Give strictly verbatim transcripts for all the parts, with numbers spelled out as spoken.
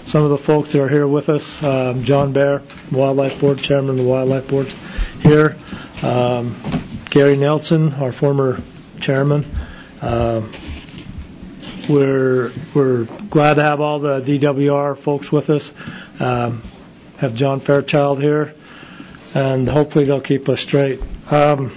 some of the folks that are here with us. Um, John Bear, Wildlife Board, Chairman of the Wildlife Board, here. Um, Gary Nelson, our former chairman. Uh, we're we're glad to have all the D W R folks with us. Um, have John Fairchild here, and hopefully they'll keep us straight. Um,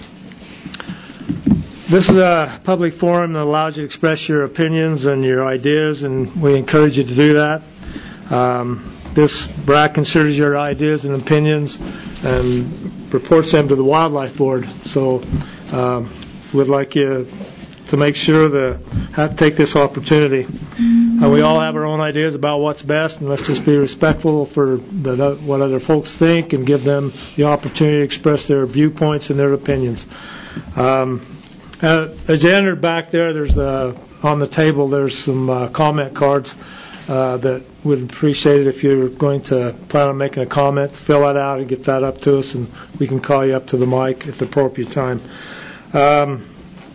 this is a public forum that allows you to express your opinions and your ideas, and we encourage you to do that. Um, this B R A C considers your ideas and opinions and reports them to the Wildlife Board. So um, we'd like you to make sure to have, take this opportunity. Uh, we all have our own ideas about what's best, and let's just be respectful for the, what other folks think and give them the opportunity to express their viewpoints and their opinions. Um, uh, as you entered back there, there's uh, on the table there's some uh, comment cards uh, that would appreciate it if you're going to plan on making a comment. Fill that out and get that up to us, and we can call you up to the mic at the appropriate time. Um,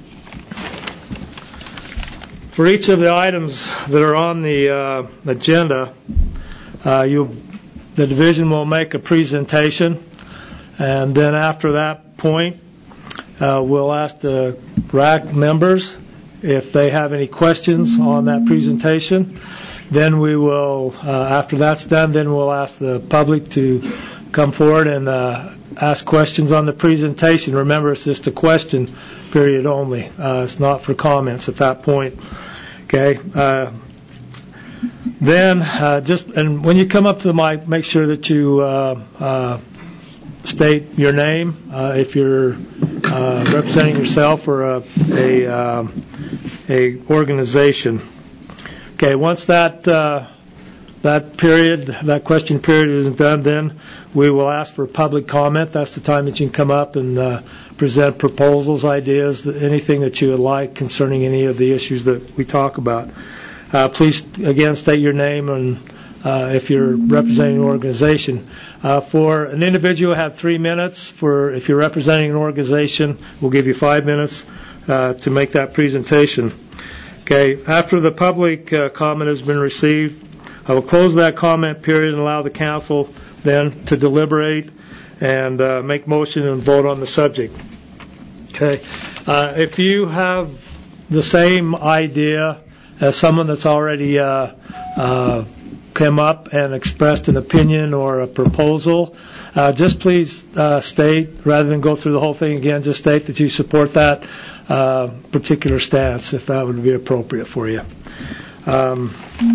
For each of the items that are on the uh, agenda, uh, you, the division will make a presentation, and then after that point, uh, we'll ask the R A C members if they have any questions on that presentation. Then we will, uh, after that's done, then we'll ask the public to come forward and uh, ask questions on the presentation. Remember, it's just a question period only. Uh, it's not for comments at that point. Okay. Uh, then uh, just and when you come up to the mic, make sure that you uh, uh, state your name uh, if you're uh, representing yourself or a a, um, a organization. Okay. Once that uh, that period, that question period is done, then we will ask for public comment. That's the time that you can come up and uh, present proposals, ideas, anything that you would like concerning any of the issues that we talk about. Uh, please, again, state your name and uh, if you're representing an organization. Uh, for an individual, have three minutes. For if you're representing an organization, we'll give you five minutes uh, to make that presentation. Okay. After the public uh, comment has been received, I will close that comment period and allow the council then to deliberate and uh, make motion and vote on the subject. Okay. Uh, if you have the same idea as someone that's already uh, uh, come up and expressed an opinion or a proposal, uh, just please uh, state, rather than go through the whole thing again, just state that you support that uh, particular stance, if that would be appropriate for you. Um,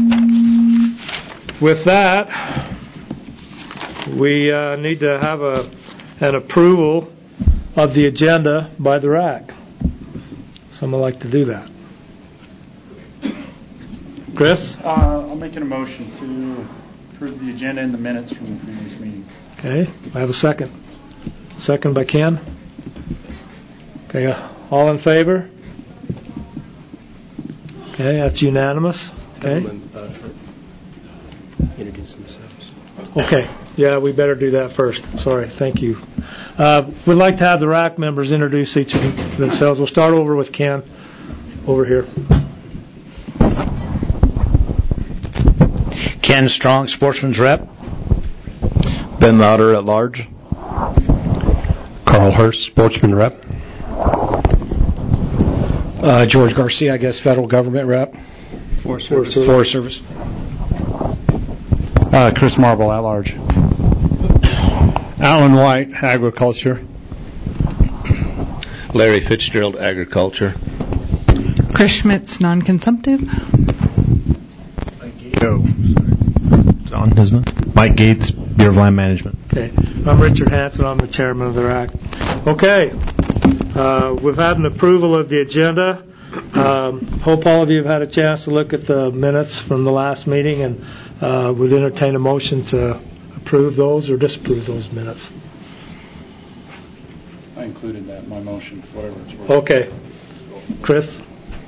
with that, we uh, need to have a, an approval of the agenda by the R A C. Someone like to do that? Chris? Uh, I'll make an motion to approve the agenda and the minutes from the previous meeting. Okay. I have a second. Second by Ken. Okay. Uh, all in favor? Okay. That's unanimous. Okay. Introduce themselves. Okay. Yeah, we better do that first. Sorry. Thank you. Uh, we'd like to have the R A C members introduce each of themselves. We'll start over with Ken over here. Ken Strong, Sportsman's Rep. Ben Louder at large. Carl Hurst, Sportsman Rep. Uh, George Garcia, I guess, Federal Government Rep. Forest Service. Forest Service. Uh, Chris Marble at large. Alan White, Agriculture. Larry Fitzgerald, Agriculture. Chris Schmitz, Non-Consumptive. Go. It's on, isn't it? Mike Gates, Bureau of Land Management. Okay. I'm Richard Hanson. I'm the chairman of the R A C. Okay. Uh, we've had an approval of the agenda. Um, hope all of you have had a chance to look at the minutes from the last meeting, and uh, would entertain a motion to approve those or disapprove those minutes. I included that in my motion, whatever it's worth. Okay. Chris?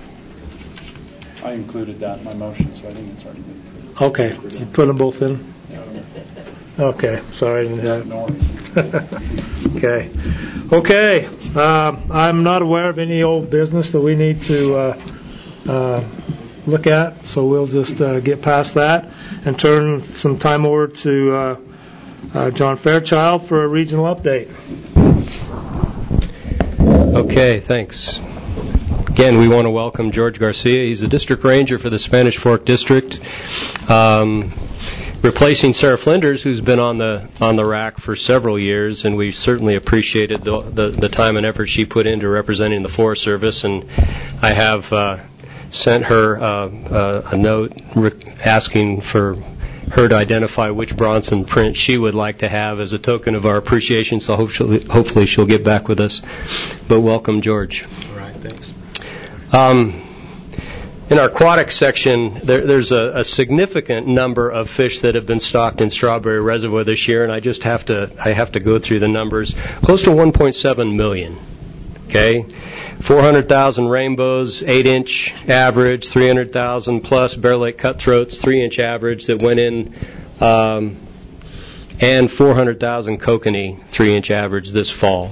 I included that in my motion, so I think it's already been approved. Okay. You put them both in? Okay. Sorry. I didn't have... Okay. Okay. Uh, I'm not aware of any old business that we need to uh, uh, look at, so we'll just uh, get past that and turn some time over to uh, uh, John Fairchild for a regional update. Okay, thanks. Again, we want to welcome George Garcia. He's the district ranger for the Spanish Fork District, um, replacing Sarah Flinders, who's been on the on the R A C for several years, and we certainly appreciated the, the, the time and effort she put into representing the Forest Service. And I have uh, sent her uh, uh, a note re- asking for her to identify which Bronson print she would like to have as a token of our appreciation, so hopefully, hopefully she'll get back with us. But welcome, George. All right, thanks. Um, in our aquatic section, there, there's a, a significant number of fish that have been stocked in Strawberry Reservoir this year, and I just have to I have to go through the numbers. Close to one point seven million. Okay, four hundred thousand rainbows, eight-inch average, three hundred thousand plus Bear Lake cutthroats, three-inch average that went in, um, and four hundred thousand kokanee, three-inch average this fall.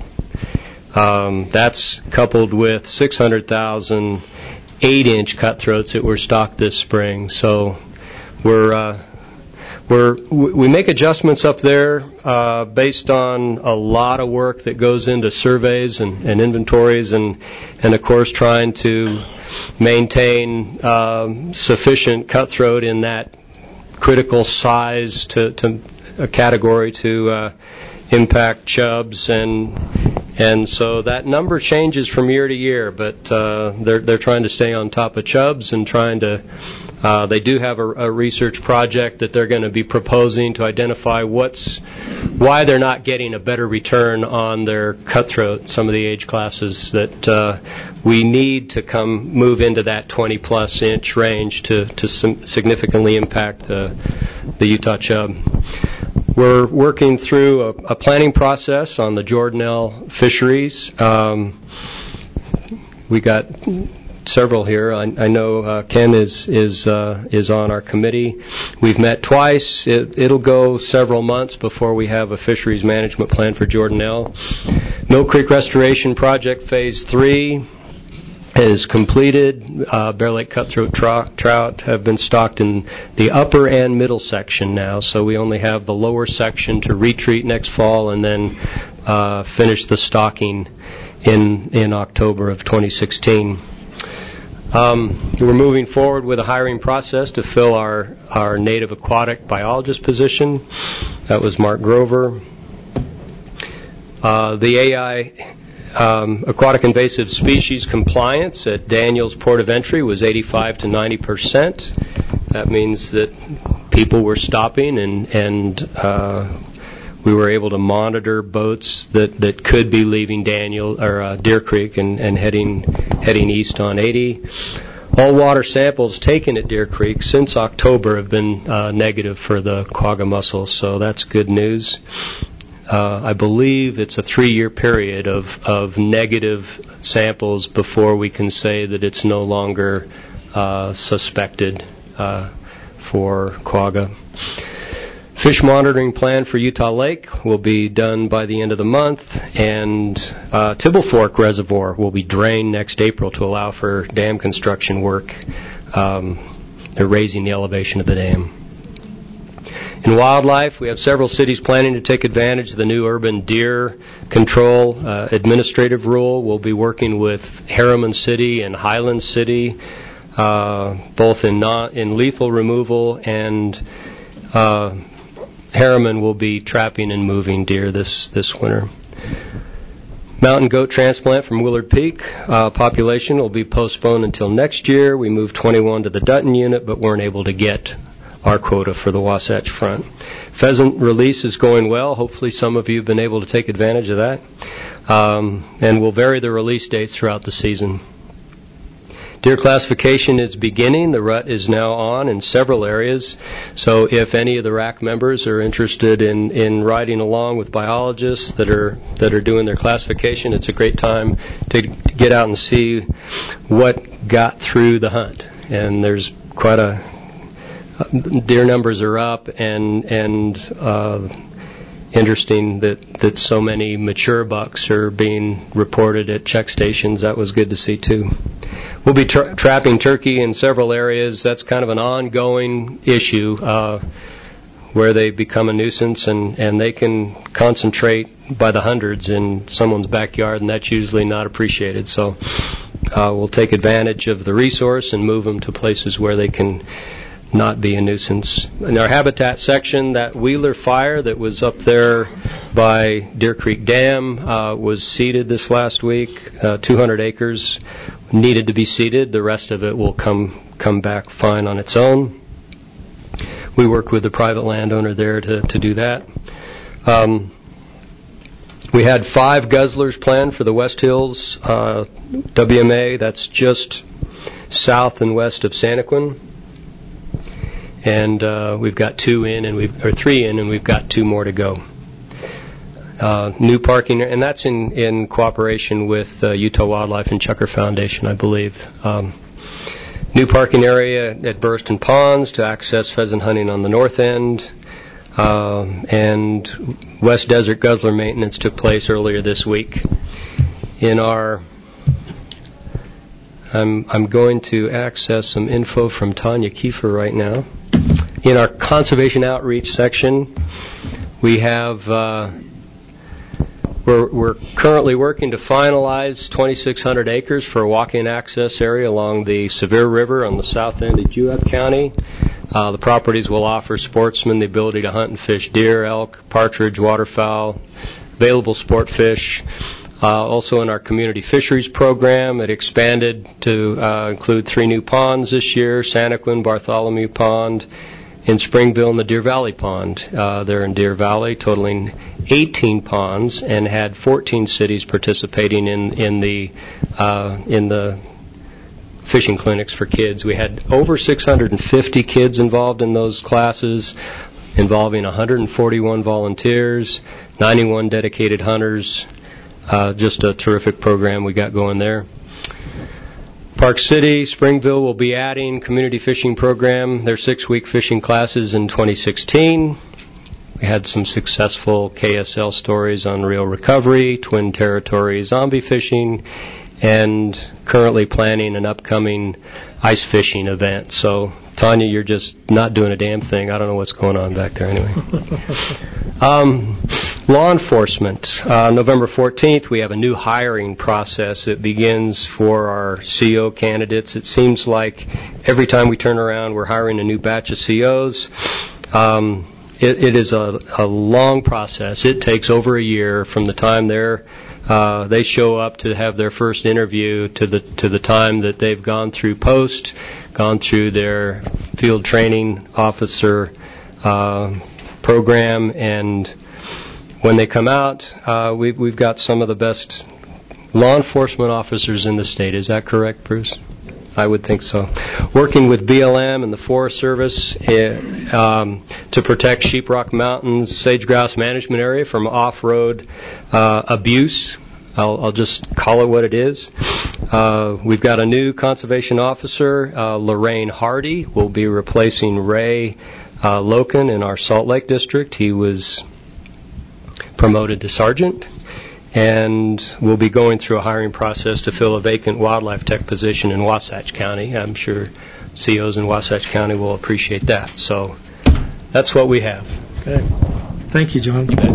Um, that's coupled with six hundred thousand eight-inch cutthroats that were stocked this spring. So we're uh, we're we make adjustments up there uh, based on a lot of work that goes into surveys and, and inventories, and and of course trying to maintain uh, sufficient cutthroat in that critical size to, to a category to uh, impact chubs, and and so that number changes from year to year, but uh, they're they're trying to stay on top of chubs and trying to. Uh, they do have a, a research project that they're going to be proposing to identify what's why they're not getting a better return on their cutthroat. Some of the age classes that uh, we need to come move into that twenty plus inch range to to significantly impact the the Utah chub. We're working through a, a planning process on the Jordanelle fisheries. Um, we got several here. I, I know uh, Ken is is uh, is on our committee. We've met twice. It, it'll go several months before we have a fisheries management plan for Jordanelle. Mill Creek Restoration Project Phase three is completed. Uh, Bear Lake cutthroat trout, trout have been stocked in the upper and middle section now, so we only have the lower section to retreat next fall and then uh, finish the stocking in in October of twenty sixteen. Um, we're moving forward with a hiring process to fill our, our native aquatic biologist position. That was Mark Grover. Uh, the A I um, aquatic invasive species compliance at Daniels Port of Entry was eighty-five to ninety percent. That means that people were stopping and, and uh, we were able to monitor boats that, that could be leaving Daniel or uh, Deer Creek and, and heading heading east on eighty. All water samples taken at Deer Creek since October have been uh, negative for the quagga mussels, so that's good news. Uh, I believe it's a three-year period of, of negative samples before we can say that it's no longer uh, suspected uh, for quagga. Fish monitoring plan for Utah Lake will be done by the end of the month, and uh, Tibble Fork Reservoir will be drained next April to allow for dam construction work. Um, they're raising the elevation of the dam. In wildlife, we have several cities planning to take advantage of the new urban deer control uh, administrative rule. We'll be working with Harriman City and Highland City, uh, both in, non, in lethal removal and uh, Harriman will be trapping and moving deer this, this winter. Mountain goat transplant from Willard Peak uh, population will be postponed until next year. We moved twenty-one to the Dutton unit, but weren't able to get our quota for the Wasatch Front. Pheasant release is going well. Hopefully some of you have been able to take advantage of that. Um, and we'll vary the release dates throughout the season. Deer classification is beginning. The rut is now on in several areas. So if any of the R A C members are interested in, in riding along with biologists that are that are doing their classification, it's a great time to, to get out and see what got through the hunt. And there's quite a deer numbers are up, and and uh, interesting that, that so many mature bucks are being reported at check stations. That was good to see too. we'll be tra- trapping turkey in several areas. That's kind of an ongoing issue uh, where they become a nuisance, and, and they can concentrate by the hundreds in someone's backyard, and that's usually not appreciated. So uh, we'll take advantage of the resource and move them to places where they can not be a nuisance. In our habitat section, that Wheeler fire that was up there by Deer Creek Dam uh, was seeded this last week. Uh, two hundred acres needed to be seeded. The rest of it will come come back fine on its own. We worked with the private landowner there to, to do that. Um, we had five guzzlers planned for the West Hills uh, W M A. That's just south and west of Santaquin. And uh, we've got two in, and we've or three in, and we've got two more to go. Uh, new parking, and that's in, in cooperation with uh, Utah Wildlife and Chucker Foundation, I believe. Um, new parking area at Burston Ponds to access pheasant hunting on the north end, uh, and West Desert Guzzler maintenance took place earlier this week. In our I'm, I'm going to access some info from Tanya Kiefer right now. In our conservation outreach section, we have uh, we're, we're currently working to finalize twenty-six hundred acres for a walk-in access area along the Sevier River on the south end of Juab County. Uh, the properties will offer sportsmen the ability to hunt and fish deer, elk, partridge, waterfowl, available sport fish. Uh, also in our community fisheries program, it expanded to uh, include three new ponds this year, Santaquin, Bartholomew Pond, in Springville, and the Deer Valley Pond. Uh, they're in Deer Valley, totaling eighteen ponds, and had fourteen cities participating in, in the uh, in the fishing clinics for kids. We had over six hundred fifty kids involved in those classes, involving one hundred forty-one volunteers, ninety-one dedicated hunters. Uh, just a terrific program we got going there. Park City, Springville will be adding community fishing program, their six-week fishing classes in twenty sixteen. We had some successful K S L stories on reel recovery, Twin Territory zombie fishing, and currently planning an upcoming ice fishing event. So, Tanya, you're just not doing a damn thing. I don't know what's going on back there anyway. um, law enforcement. Uh, November fourteenth, we have a new hiring process. It begins for our C O candidates. It seems like every time we turn around, we're hiring a new batch of C Os. Um, it, it is a, a long process. It takes over a year from the time they're Uh, they show up to have their first interview to the to the time that they've gone through post, gone through their field training officer uh, program, and when they come out, uh, we've we've got some of the best law enforcement officers in the state. Is that correct, Bruce? I would think so. Working with B L M and the Forest Service uh, um, to protect Sheeprock Mountains Sage Grouse Management Area from off-road uh, abuse. I'll, I'll just call it what it is. Uh, we've got a new conservation officer, uh, Lorraine Hardy, will be replacing Ray uh, Loken in our Salt Lake district. He was promoted to sergeant. And we'll be going through a hiring process to fill a vacant wildlife tech position in Wasatch County. I'm sure C Os in Wasatch County will appreciate that. So that's what we have. Okay. Thank you, John. You bet.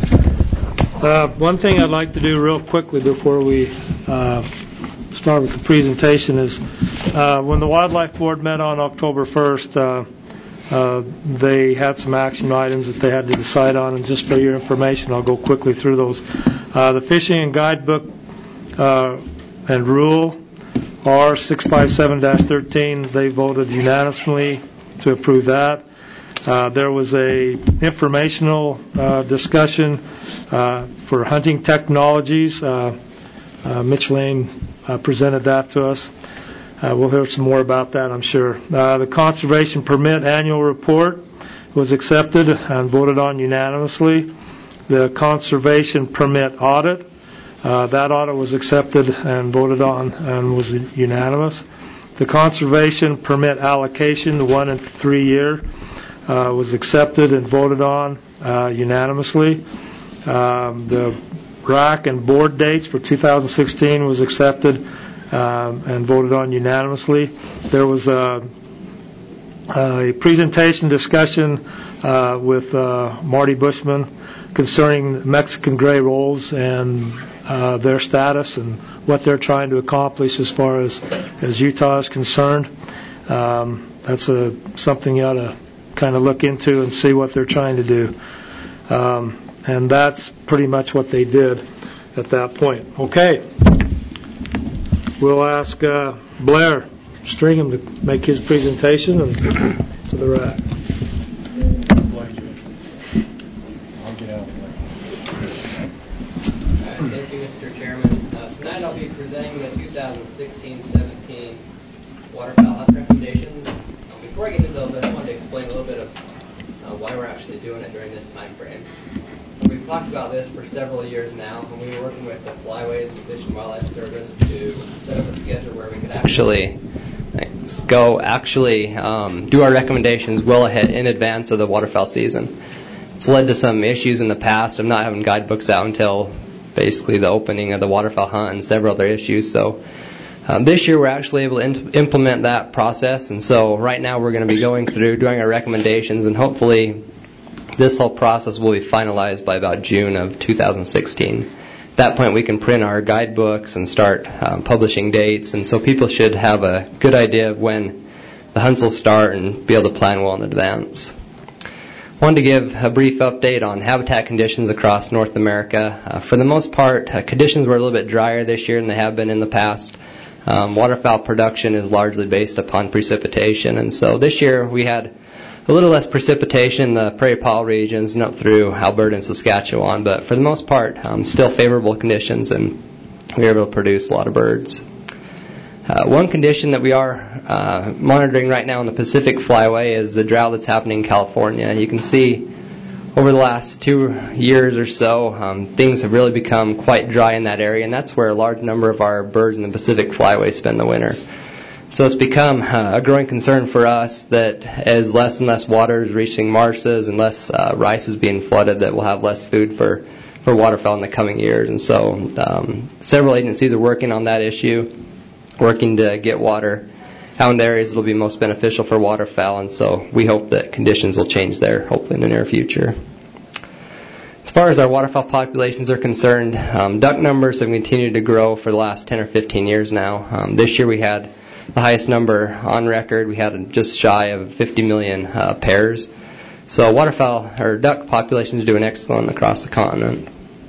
Uh, one thing I'd like to do real quickly before we uh, start with the presentation is uh, when the Wildlife Board met on October first, uh, Uh, they had some action items that they had to decide on, and just for your information, I'll go quickly through those. Uh, the Fishing and Guidebook uh, and Rule R six fifty-seven dash thirteen, they voted unanimously to approve that. Uh, there was a informational uh, discussion uh, for hunting technologies. Uh, uh, Mitch Lane uh, presented that to us. Uh, we'll hear some more about that, I'm sure. Uh, the Conservation Permit Annual Report was accepted and voted on unanimously. The Conservation Permit Audit, uh, that audit was accepted and voted on and was unanimous. The Conservation Permit Allocation, the one and three year, uh, was accepted and voted on uh, unanimously. Um, the R A C and board dates for two thousand sixteen was accepted um, and voted on unanimously. There was a, a presentation discussion uh, with uh, Marty Bushman concerning Mexican gray rolls and uh, their status and what they're trying to accomplish as far as, as Utah is concerned. Um, that's a, something you ought to kind of look into and see what they're trying to do. Um, and that's pretty much what they did at that point. Okay. We'll ask uh, Blair Stringham to make his presentation and to the right. I'll get out of the way. Thank you, Mister Chairman. Uh, tonight I'll be presenting the two thousand sixteen seventeen waterfowl hunt recommendations. Uh, before I get into those, I just wanted to explain a little bit of uh, why we're actually doing it during this time frame. We've talked about this for several years now, and we were working with the Flyways and the Fish and Wildlife Service to set up a schedule where we could actually go actually um, do our recommendations well ahead in advance of the waterfowl season. It's led to some issues in the past of not having guidebooks out until basically the opening of the waterfowl hunt and several other issues. So um, this year we're actually able to in- implement that process, and so right now we're going to be going through doing our recommendations, and hopefully this whole process will be finalized by about June of two thousand sixteen. At that point we can print our guidebooks and start um, publishing dates, and so people should have a good idea of when the hunts will start and be able to plan well in advance. I wanted to give a brief update on habitat conditions across North America. Uh, for the most part, uh, conditions were a little bit drier this year than they have been in the past. Um, waterfowl production is largely based upon precipitation, and so this year we had a little less precipitation in the prairie Powell regions and up through Alberta and Saskatchewan, but for the most part, um, still favorable conditions, and we were able to produce a lot of birds. Uh, one condition that we are uh, monitoring right now in the Pacific Flyway is the drought that's happening in California. You can see over the last two years or so, um, things have really become quite dry in that area, and that's where a large number of our birds in the Pacific Flyway spend the winter. So it's become uh, a growing concern for us that as less and less water is reaching marshes and less uh, rice is being flooded, that we'll have less food for, for waterfowl in the coming years. And so um, several agencies are working on that issue, working to get water out in the areas that will be most beneficial for waterfowl, and so we hope that conditions will change there, hopefully in the near future. As far as our waterfowl populations are concerned, um, duck numbers have continued to grow for the last ten or fifteen years now. Um, this year we had the highest number on record. We had just shy of fifty million uh, pairs. So waterfowl or duck populations are doing excellent across the continent.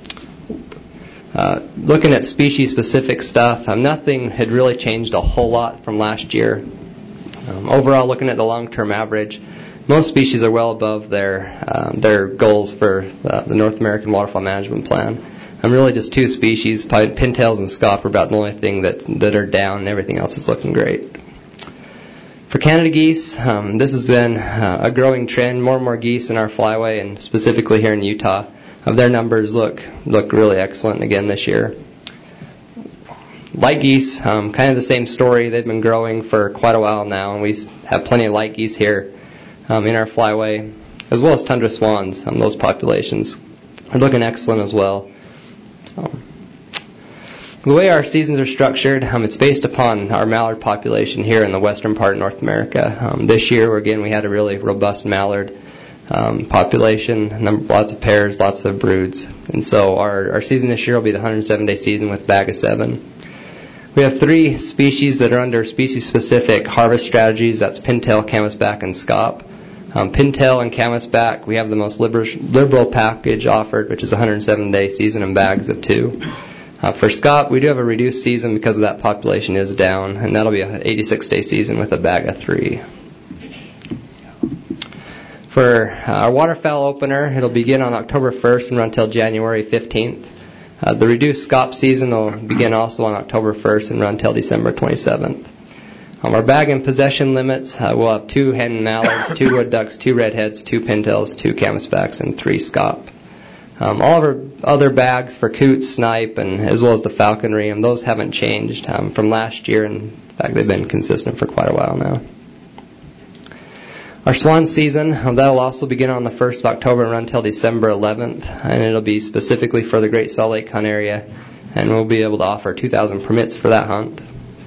Uh, looking at species-specific stuff, um, nothing had really changed a whole lot from last year. Um, overall, looking at the long-term average, most species are well above their um, their goals for uh, the North American Waterfowl Management Plan. Um, really just two species, pintails and scaup, are about the only thing that, that are down, and everything else is looking great. For Canada geese, um, this has been uh, a growing trend. More and more geese in our flyway, and specifically here in Utah. Uh, their numbers look look really excellent again this year. Light geese, um, kind of the same story. They've been growing for quite a while now, and we have plenty of light geese here um, in our flyway, as well as tundra swans. Um, those populations are looking excellent as well. So, the way our seasons are structured, um, it's based upon our mallard population here in the western part of North America. Um, this year, again, we had a really robust mallard um, population, number, lots of pairs, lots of broods. And so our, our season this year will be the one hundred seven day season with bag of seven. We have three species that are under species-specific harvest strategies. That's pintail, canvasback, and scaup. Um, pintail and canvasback, we have the most liberal, liberal package offered, which is a one hundred seven day season in bags of two. Uh, for scaup, we do have a reduced season because that population is down, and that'll be an eighty-six day season with a bag of three. For uh, our waterfowl opener, it'll begin on October first and run until January fifteenth. Uh, the reduced scaup season will begin also on October first and run until December twenty-seventh. Um, our bag and possession limits, uh, we'll have two hen mallards, two wood ducks, two redheads, two pintails, two canvasbacks, and three scaup. Um, all of our other bags for coots, snipe, and as well as the falconry, and those haven't changed um, from last year. And in fact, they've been consistent for quite a while now. Our swan season, um, that'll also begin on the first of October and run until December eleventh, and it'll be specifically for the Great Salt Lake hunt area, and we'll be able to offer two thousand permits for that hunt.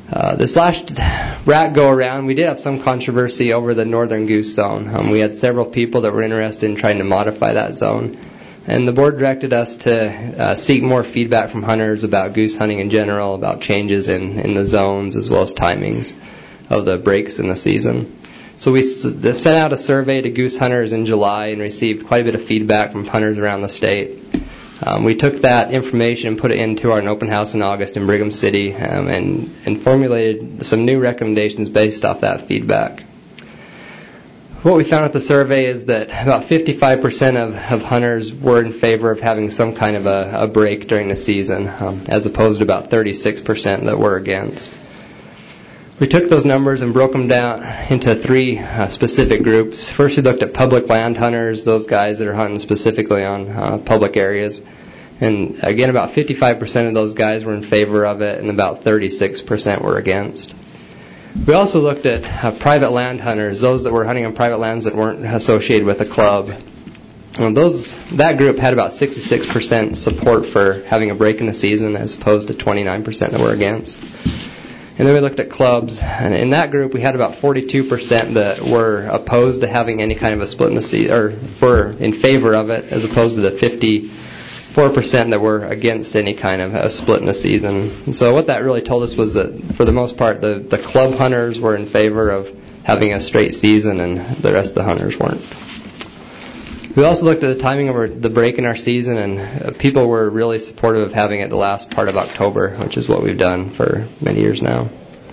Uh, this last R A C go-around, we did have some controversy over the northern goose zone. Um, we had several people that were interested in trying to modify that zone. And the board directed us to uh, seek more feedback from hunters about goose hunting in general, about changes in, in the zones as well as timings of the breaks in the season. So we s- sent out a survey to goose hunters in July and received quite a bit of feedback from hunters around the state. Um, we took that information and put it into our open house in August in Brigham City um, and, and formulated some new recommendations based off that feedback. What we found with the survey is that about fifty-five percent of, of hunters were in favor of having some kind of a, a break during the season, um, as opposed to about thirty-six percent that were against. We took those numbers and broke them down into three uh, specific groups. First, we looked at public land hunters, those guys that are hunting specifically on uh, public areas. And again, about fifty-five percent of those guys were in favor of it, and about thirty-six percent were against. We also looked at uh, private land hunters, those that were hunting on private lands that weren't associated with a club. And those that group had about sixty-six percent support for having a break in the season, as opposed to twenty-nine percent that were against. And then we looked at clubs, and in that group we had about forty-two percent that were opposed to having any kind of a split in the season, or were in favor of it, as opposed to the fifty-four percent that were against any kind of a split in the season. And so what that really told us was that, for the most part, the, the club hunters were in favor of having a straight season, and the rest of the hunters weren't. We also looked at the timing of our, the break in our season, and uh, people were really supportive of having it the last part of October, which is what we've done for many years now.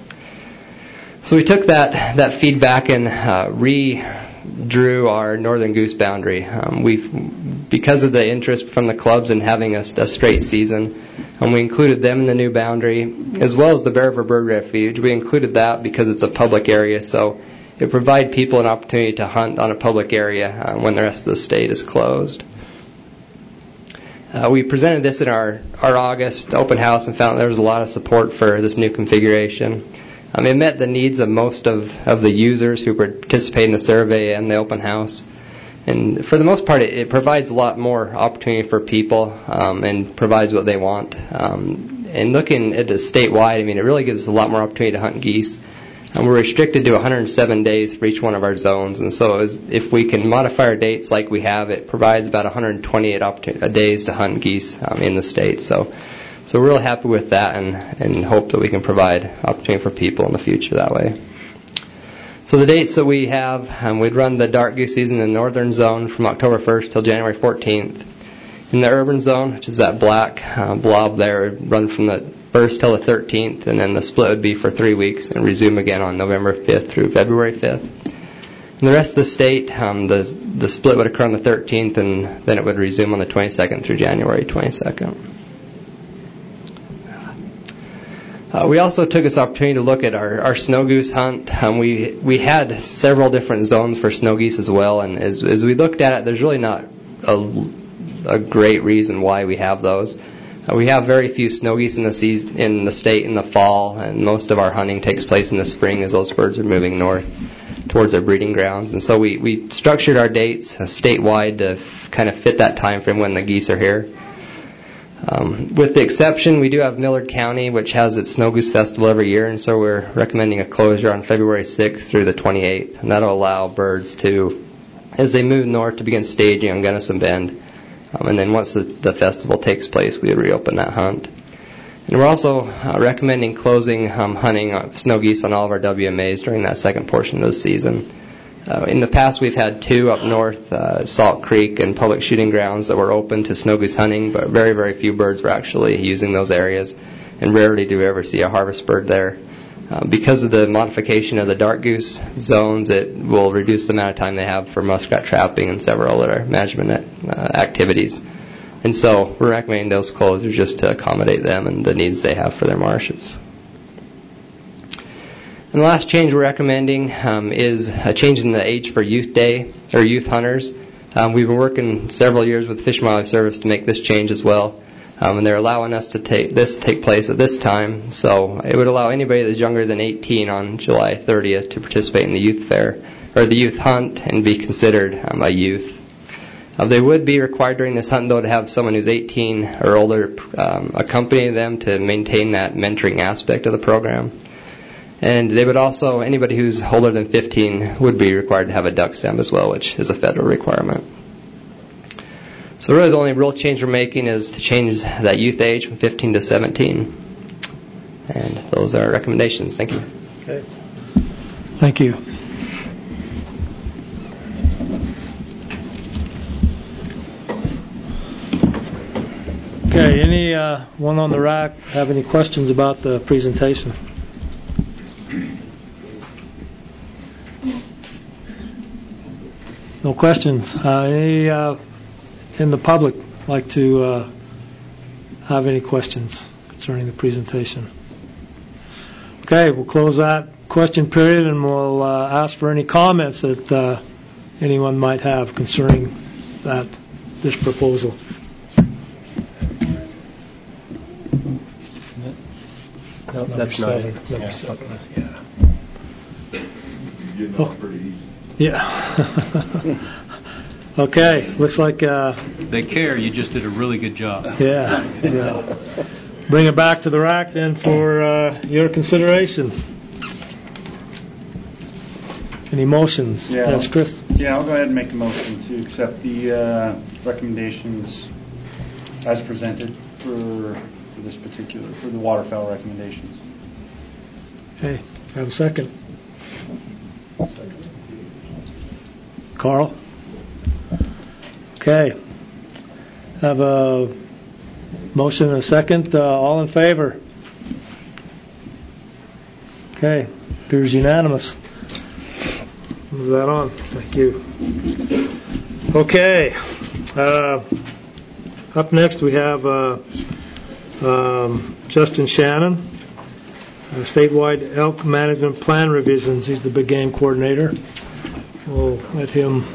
So we took that, that feedback and uh, redrew our northern goose boundary. Um, we've, because of the interest from the clubs in having a, a straight season, and we included them in the new boundary, as well as the Bear River Bird Refuge. We included that because it's a public area, so it provides people an opportunity to hunt on a public area uh, when the rest of the state is closed. Uh, we presented this in our, our August open house and found there was a lot of support for this new configuration. Um, it met the needs of most of, of the users who participate in the survey and the open house. And for the most part, it, it provides a lot more opportunity for people um, and provides what they want. Um, and looking at it statewide, I mean, it really gives us a lot more opportunity to hunt geese. And we're restricted to one hundred seven days for each one of our zones. And so as, if we can modify our dates like we have, it provides about one hundred twenty-eight days to hunt geese um, in the state. So so we're really happy with that, and, and hope that we can provide opportunity for people in the future that way. So the dates that we have, um, we'd run the dark goose season in the northern zone from October first till January fourteenth. In the urban zone, which is that black uh, blob there, would run from the first till the thirteenth, and then the split would be for three weeks and resume again on November fifth through February fifth. In the rest of the state, um, the the split would occur on the thirteenth, and then it would resume on the twenty-second through January twenty-second. Uh, we also took this opportunity to look at our, our snow goose hunt. Um, we we had several different zones for snow geese as well, and as as we looked at it, there's really not a, a great reason why we have those. Uh, we have very few snow geese in the season, in the state in the fall, and most of our hunting takes place in the spring as those birds are moving north towards their breeding grounds. And so we, we structured our dates uh, statewide to f- kind of fit that time frame when the geese are here. Um, with the exception, we do have Millard County, which has its Snow Goose Festival every year, and so we're recommending a closure on February sixth through the twenty-eighth, and that'll allow birds to, as they move north, to begin staging on Gunnison Bend. Um, and then once the, the festival takes place, we would reopen that hunt. And we're also uh, recommending closing um, hunting of snow geese on all of our W M As during that second portion of the season. Uh, in the past, we've had two up north, uh, Salt Creek and public shooting grounds, that were open to snow goose hunting, but very, very few birds were actually using those areas, and rarely do we ever see a harvest bird there. Uh, because of the modification of the dark goose zones, it will reduce the amount of time they have for muskrat trapping and several other management uh, activities. And so we're recommending those closures just to accommodate them and the needs they have for their marshes. And the last change we're recommending um, is a change in the age for youth day, or youth hunters. Um, we've been working several years with Fish and Wildlife Service to make this change as well. Um, and they're allowing us to take this to take place at this time. So it would allow anybody that's younger than eighteen on July thirtieth to participate in the youth fair, or the youth hunt, and be considered um, a youth. Uh, they would be required during this hunt, though, to have someone who's eighteen or older um, accompany them to maintain that mentoring aspect of the program. And they would also, anybody who's older than fifteen would be required to have a duck stem as well, which is a federal requirement. So really the only real change we're making is to change that youth age from fifteen to seventeen. And those are our recommendations. Thank you. Okay. Thank you. Okay, any uh, one on the rack have any questions about the presentation? No questions. Uh, any uh, in the public like to uh, have any questions concerning the presentation? Okay, we'll close that question period and we'll uh, ask for any comments that uh, anyone might have concerning that this proposal. No, That's not it. Number seven. Yeah. You're getting off pretty easy. Yeah. Okay, looks like uh, they care. You just did a really good job. Yeah. yeah. Bring it back to the rack then for uh, your consideration. Any motions? Yeah. Yes, Chris. Yeah, I'll go ahead and make a motion to accept the uh, recommendations as presented for, for this particular, for the waterfowl recommendations. Okay, have a second. Carl? Okay. Have a motion and a second. Uh, all in favor? Okay. Appears unanimous. Move that on. Thank you. Okay. Uh, up next we have uh, um, Justin Shannon, uh, statewide elk management plan revisions. He's the big game coordinator. We'll let him.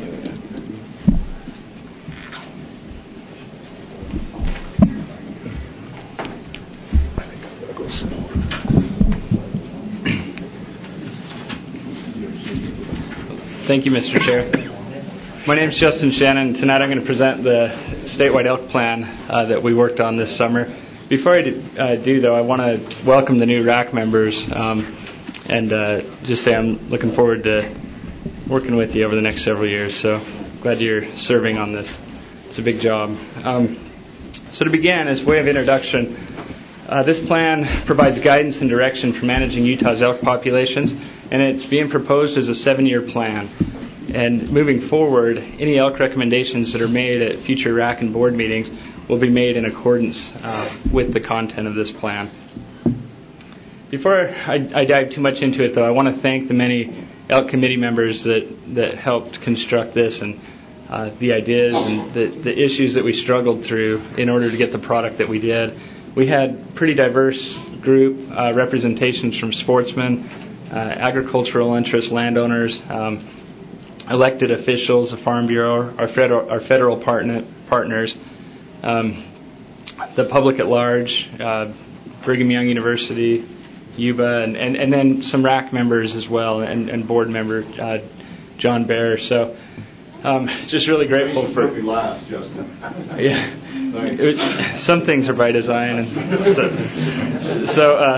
Thank you, Mister Chair. My name is Justin Shannon. Tonight I'm going to present the statewide elk plan uh, that we worked on this summer. Before I do, uh, do though, I want to welcome the new R A C members um, and uh, just say I'm looking forward to working with you over the next several years. So glad you're serving on this. It's a big job. Um, so to begin, as way of introduction, uh, this plan provides guidance and direction for managing Utah's elk populations, and it's being proposed as a seven-year plan. And moving forward, any elk recommendations that are made at future R A C and board meetings will be made in accordance uh, with the content of this plan. Before I, I dive too much into it, though, I want to thank the many elk committee members that, that helped construct this and uh, the ideas and the, the issues that we struggled through in order to get the product that we did. We had pretty diverse group uh, representations from sportsmen, uh, agricultural interests, landowners, um, elected officials, the Farm Bureau, our federal, our federal partner, partners, um, the public at large, uh, Brigham Young University, U B A, and, and, and then some R A C members as well, and, and board member uh, John Bear. So um, just really grateful for. Last, Justin. Yeah, it, some things are by design, and so, so uh,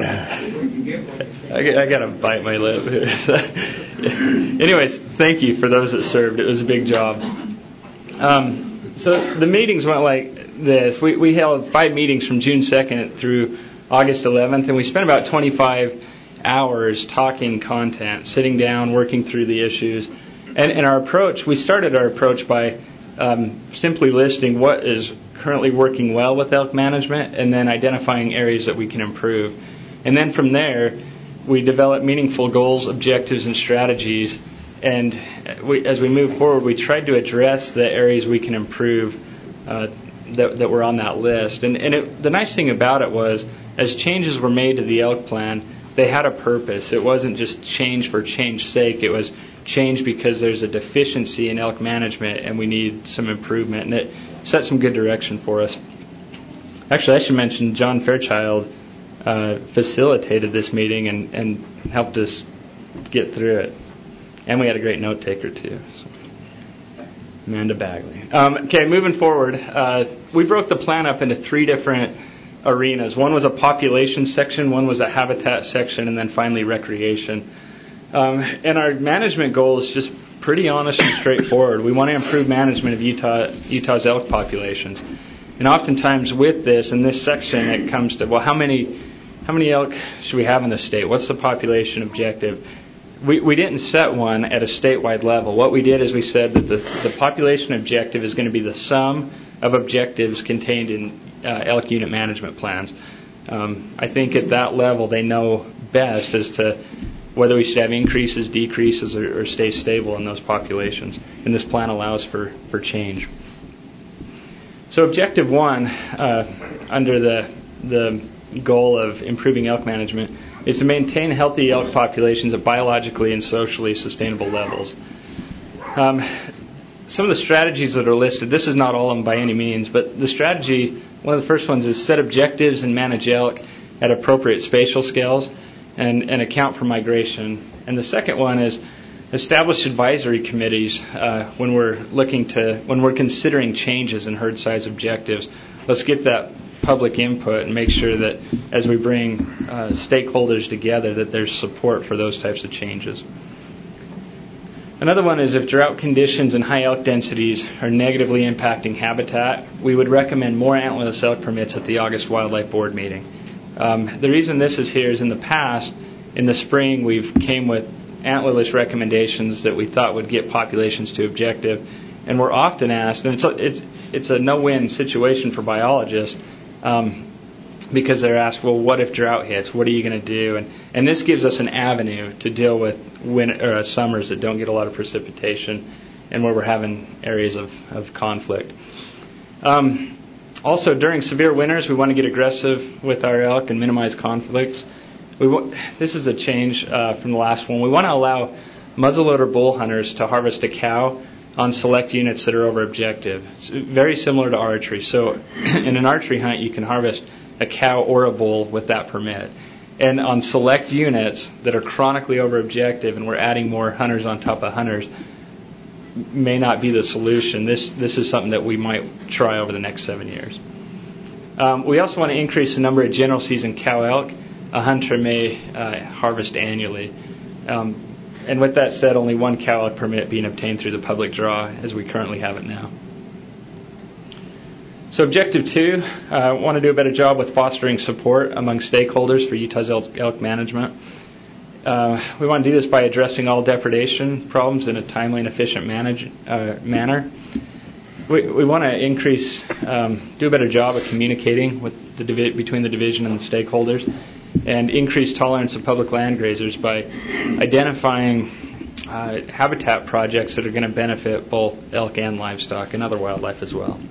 I, I gotta bite my lip here. So, anyways, thank you for those that served. It was a big job. Um, so the meetings went like this. We we held five meetings from June second through August eleventh, and we spent about twenty-five hours talking content, sitting down, working through the issues. And, and our approach, we started our approach by um, simply listing what is currently working well with elk management and then identifying areas that we can improve. And then from there, we developed meaningful goals, objectives, and strategies. And we, as we move forward, we tried to address the areas we can improve uh, that, that were on that list. And, and it, the nice thing about it was, as changes were made to the elk plan, they had a purpose. It wasn't just change for change's sake. It was change because there's a deficiency in elk management and we need some improvement. And it set some good direction for us. Actually, I should mention John Fairchild uh, facilitated this meeting and, and helped us get through it. And we had a great note taker, too. So. Amanda Bagley. Um, okay, moving forward, uh, we broke the plan up into three different arenas. One was a population section, one was a habitat section, and then finally recreation. Um, and our management goal is just pretty honest and straightforward. We want to improve management of Utah Utah's elk populations. And oftentimes with this, in this section, it comes to, well, how many how many elk should we have in the state? What's the population objective? We we didn't set one at a statewide level. What we did is we said that the, the population objective is going to be the sum of objectives contained in uh, elk unit management plans. Um, I think at that level they know best as to whether we should have increases, decreases, or, or stay stable in those populations. And this plan allows for, for change. So objective one, uh, under the the goal of improving elk management, is to maintain healthy elk populations at biologically and socially sustainable levels. Um, some of the strategies that are listed, this is not all of them by any means, but the strategy, one of the first ones is set objectives and manage elk at appropriate spatial scales and, and account for migration. And the second one is establish advisory committees uh, when we're looking to, when we're considering changes in herd size objectives. Let's get that public input and make sure that as we bring uh, stakeholders together that there's support for those types of changes. Another one is if drought conditions and high elk densities are negatively impacting habitat, we would recommend more antlerless elk permits at the August Wildlife Board meeting. Um, the reason this is here is in the past, in the spring, we've came with antlerless recommendations that we thought would get populations to objective, and we're often asked, and it's a, it's it's a no-win situation for biologists, um, because they're asked, well, what if drought hits? What are you going to do? And and this gives us an avenue to deal with winter, or, uh, summers that don't get a lot of precipitation, and where we're having areas of of conflict. Um, also, during severe winters, we want to get aggressive with our elk and minimize conflict. We w- this is a change uh, from the last one. We want to allow muzzleloader bull hunters to harvest a cow on select units that are over objective. It's very similar to archery. So in an archery hunt, you can harvest a cow or a bull with that permit. And on select units that are chronically over objective, and we're adding more hunters on top of hunters, may not be the solution. This this is something that we might try over the next seven years. Um, we also want to increase the number of general season cow elk a hunter may uh, harvest annually. Um, and with that said, only one cow elk permit being obtained through the public draw as we currently have it now. So objective two, I uh, want to do a better job with fostering support among stakeholders for Utah's elk, elk management. Uh, we want to do this by addressing all depredation problems in a timely and efficient manage, uh, manner. We, we want to increase, um, do a better job of communicating with the divi- between the division and the stakeholders, and increase tolerance of public land grazers by identifying uh, habitat projects that are going to benefit both elk and livestock and other wildlife as well.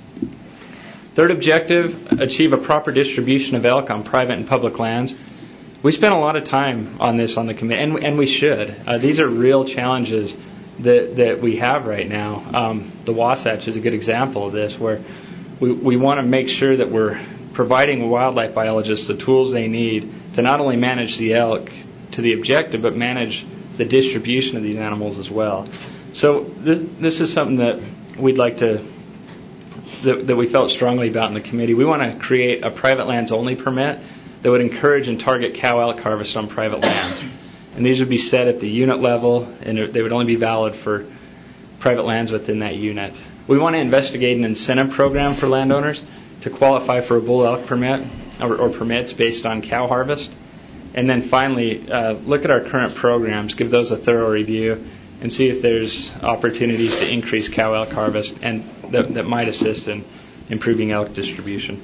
Third objective, achieve a proper distribution of elk on private and public lands. We spent a lot of time on this on the committee, and, and we should. Uh, these are real challenges that, that we have right now. Um, the Wasatch is a good example of this, where we, we want to make sure that we're providing wildlife biologists the tools they need to not only manage the elk to the objective, but manage the distribution of these animals as well. So this, this is something that we'd like to, that, that we felt strongly about in the committee. We want to create a private lands only permit that would encourage and target cow elk harvest on private lands. And these would be set at the unit level, and they would only be valid for private lands within that unit. We want to investigate an incentive program for landowners to qualify for a bull elk permit or, or permits based on cow harvest. And then finally, uh, look at our current programs, give those a thorough review, and see if there's opportunities to increase cow elk harvest and that, that might assist in improving elk distribution.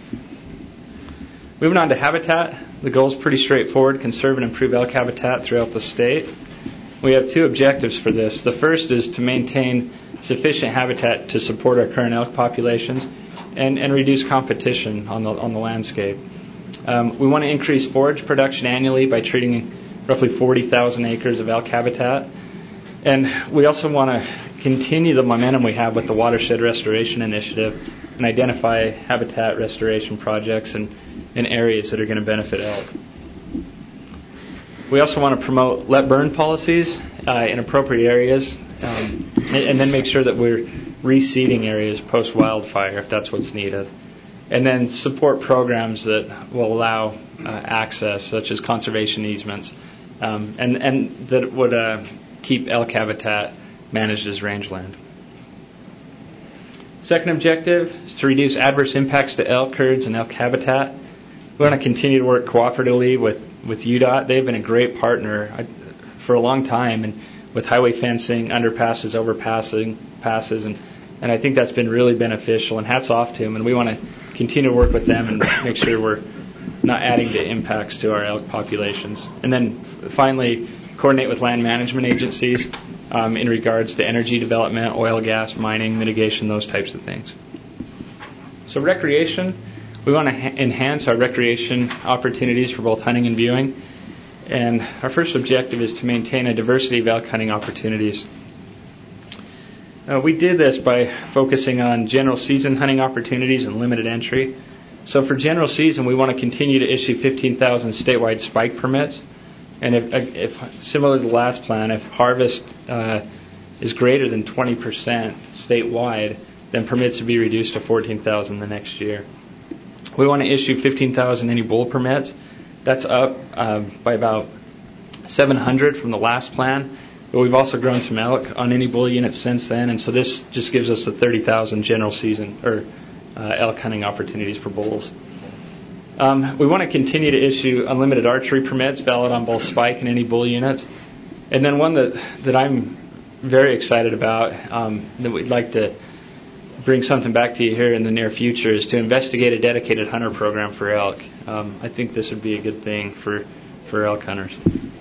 Moving on to habitat, the goal is pretty straightforward: conserve and improve elk habitat throughout the state. We have two objectives for this. The first is to maintain sufficient habitat to support our current elk populations and, and reduce competition on the on the landscape. Um, we want to increase forage production annually by treating roughly forty thousand acres of elk habitat. And we also want to continue the momentum we have with the Watershed Restoration Initiative and identify habitat restoration projects and in areas that are going to benefit elk. We also want to promote let burn policies uh, in appropriate areas, um, and, and then make sure that we're reseeding areas post wildfire if that's what's needed. and then support programs that will allow uh, access, such as conservation easements, um, and, and that would uh, keep elk habitat managed as rangeland. Second objective is to reduce adverse impacts to elk herds and elk habitat. We want to continue to work cooperatively with, with U D O T. They've been a great partner uh, for a long time, and with highway fencing, underpasses, overpassing, passes, and, and I think that's been really beneficial, and hats off to them, and we want to continue to work with them and make sure we're not adding to impacts to our elk populations. And then finally, coordinate with land management agencies um, in regards to energy development, oil, gas, mining, mitigation, those types of things. So recreation, we want to ha- enhance our recreation opportunities for both hunting and viewing. And our first objective is to maintain a diversity of elk hunting opportunities. Uh, we did this by focusing on general season hunting opportunities and limited entry. So for general season, we want to continue to issue fifteen thousand statewide spike permits. And if, if similar to the last plan, if harvest uh, is greater than twenty percent statewide, then permits would be reduced to fourteen thousand the next year. We want to issue fifteen thousand any bull permits. That's up uh, by about seven hundred from the last plan, but we've also grown some elk on any bull units since then, and so this just gives us the thirty thousand general season or uh, elk hunting opportunities for bulls. Um, we want to continue to issue unlimited archery permits, valid on both spike and any bull units. And then one that, that I'm very excited about, um, that we'd like to bring something back to you here in the near future, is to investigate a dedicated hunter program for elk. Um, I think this would be a good thing for, for elk hunters.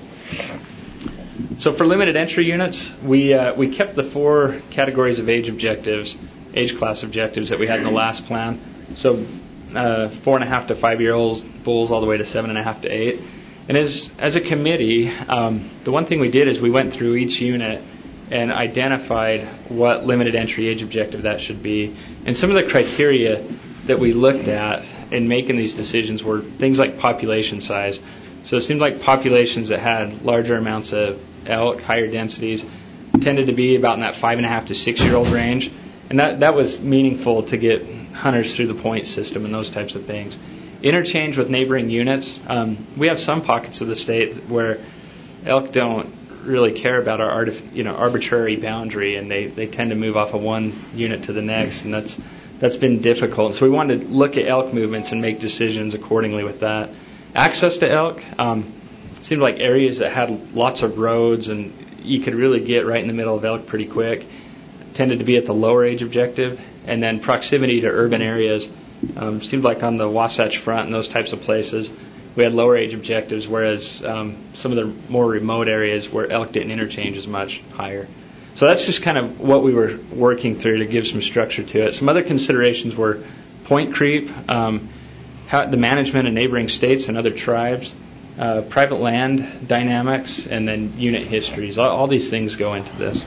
So for limited entry units, we uh, we kept the four categories of age objectives, age class objectives that we had in the last plan. So uh, four and a half to five year olds bulls all the way to seven and a half to eight. And as as a committee, um, the one thing we did is we went through each unit and identified what limited entry age objective that should be. And some of the criteria that we looked at in making these decisions were things like population size. So it seemed like populations that had larger amounts of elk, higher densities, tended to be about in that five and a half to six year old range. And that, that was meaningful to get hunters through the point system and those types of things. Interchange with neighboring units. Um, we have some pockets of the state where elk don't really care about our artif- you know, arbitrary boundary, and they, they tend to move off of one unit to the next, and that's that's been difficult. So we wanted to look at elk movements and make decisions accordingly with that. Access to elk um, seemed like areas that had lots of roads and you could really get right in the middle of elk pretty quick tended to be at the lower age objective, and then proximity to urban areas um, seemed like on the Wasatch Front and those types of places we had lower age objectives, whereas um, some of the more remote areas where elk didn't interchange as much, higher. So that's just kind of what we were working through to give some structure to it. Some other considerations were point creep, um, how the management of neighboring states and other tribes, uh, private land dynamics, and then unit histories. All, all these things go into this.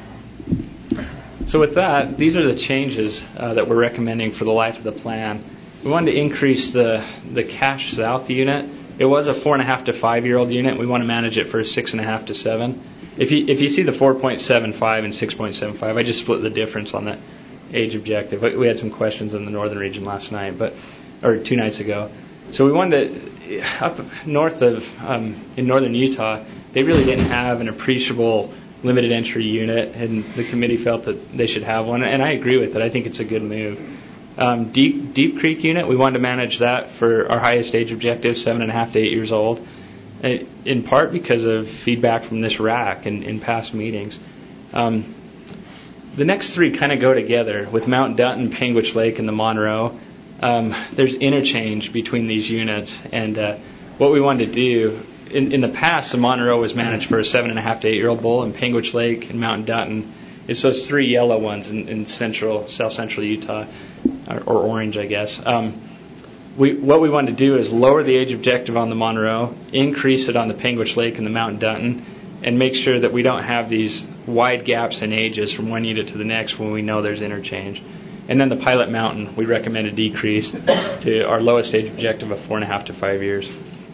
So with that, these are the changes uh, that we're recommending for the life of the plan. We wanted to increase the, the Cache South unit. It was a four and a half to five year old unit. We want to manage it for a six and a half to seven. If you if you see the four point seven five and six point seven five, I just split the difference on that age objective. We had some questions in the northern region last night, but or two nights ago. So we wanted to, up north of um, in northern Utah, they really didn't have an appreciable limited entry unit, and the committee felt that they should have one, and I agree with it. I think it's a good move. Um, Deep Deep Creek unit, we wanted to manage that for our highest age objective, seven and a half to eight years old, in part because of feedback from this R A C in, in past meetings. Um, the next three kind of go together with Mount Dutton, Panguitch Lake, and the Monroe. Um, there's interchange between these units, and uh, what we wanted to do in, in the past, the Monroe was managed for a seven and a half to eight year old bull, and Panguitch Lake and Mount Dutton, it's those three yellow ones in, in central, south central Utah. Or, or orange, I guess. Um, we, what we want to do is lower the age objective on the Monroe, increase it on the Panguitch Lake and the Mount Dutton, and make sure that we don't have these wide gaps in ages from one unit to the next when we know there's interchange. And then the Pilot Mountain, we recommend a decrease to our lowest age objective of four and a half to five years.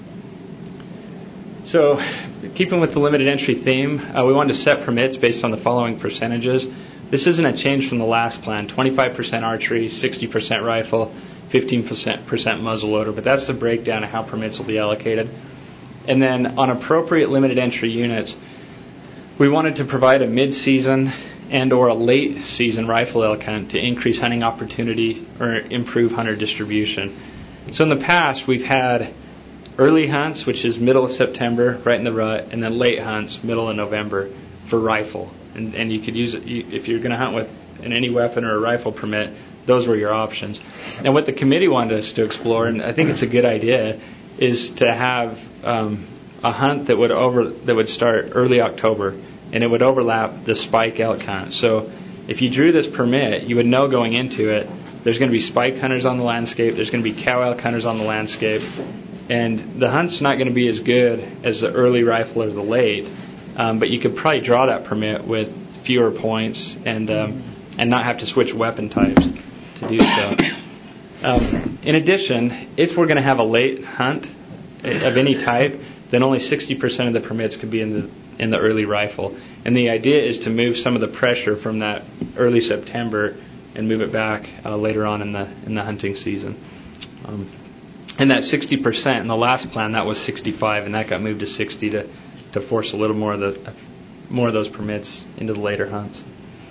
So, keeping with the limited entry theme, uh, we wanted to set permits based on the following percentages. This isn't a change from the last plan. twenty-five percent archery, sixty percent rifle, fifteen percent muzzleloader, but that's the breakdown of how permits will be allocated. And then on appropriate limited entry units, we wanted to provide a mid-season and or a late season rifle elk hunt to increase hunting opportunity or improve hunter distribution. So in the past, we've had early hunts, which is middle of September, right in the rut, and then late hunts, middle of November, for rifle. And, and you could use it, you, if you're going to hunt with an any weapon or a rifle permit, those were your options. And what the committee wanted us to explore, and I think it's a good idea, is to have um, a hunt that would over that would start early October, and it would overlap the spike elk hunt. So if you drew this permit, you would know going into it, there's going to be spike hunters on the landscape, there's going to be cow elk hunters on the landscape, and the hunt's not going to be as good as the early rifle or the late, um, but you could probably draw that permit with fewer points and um, and not have to switch weapon types to do so. Um, in addition, if we're going to have a late hunt of any type, then only sixty percent of the permits could be in the in the early rifle. And the idea is to move some of the pressure from that early September and move it back uh, later on in the in the hunting season. Um, and that sixty percent in the last plan, that was sixty-five, and that got moved to sixty to, to force a little more of the more of those permits into the later hunts.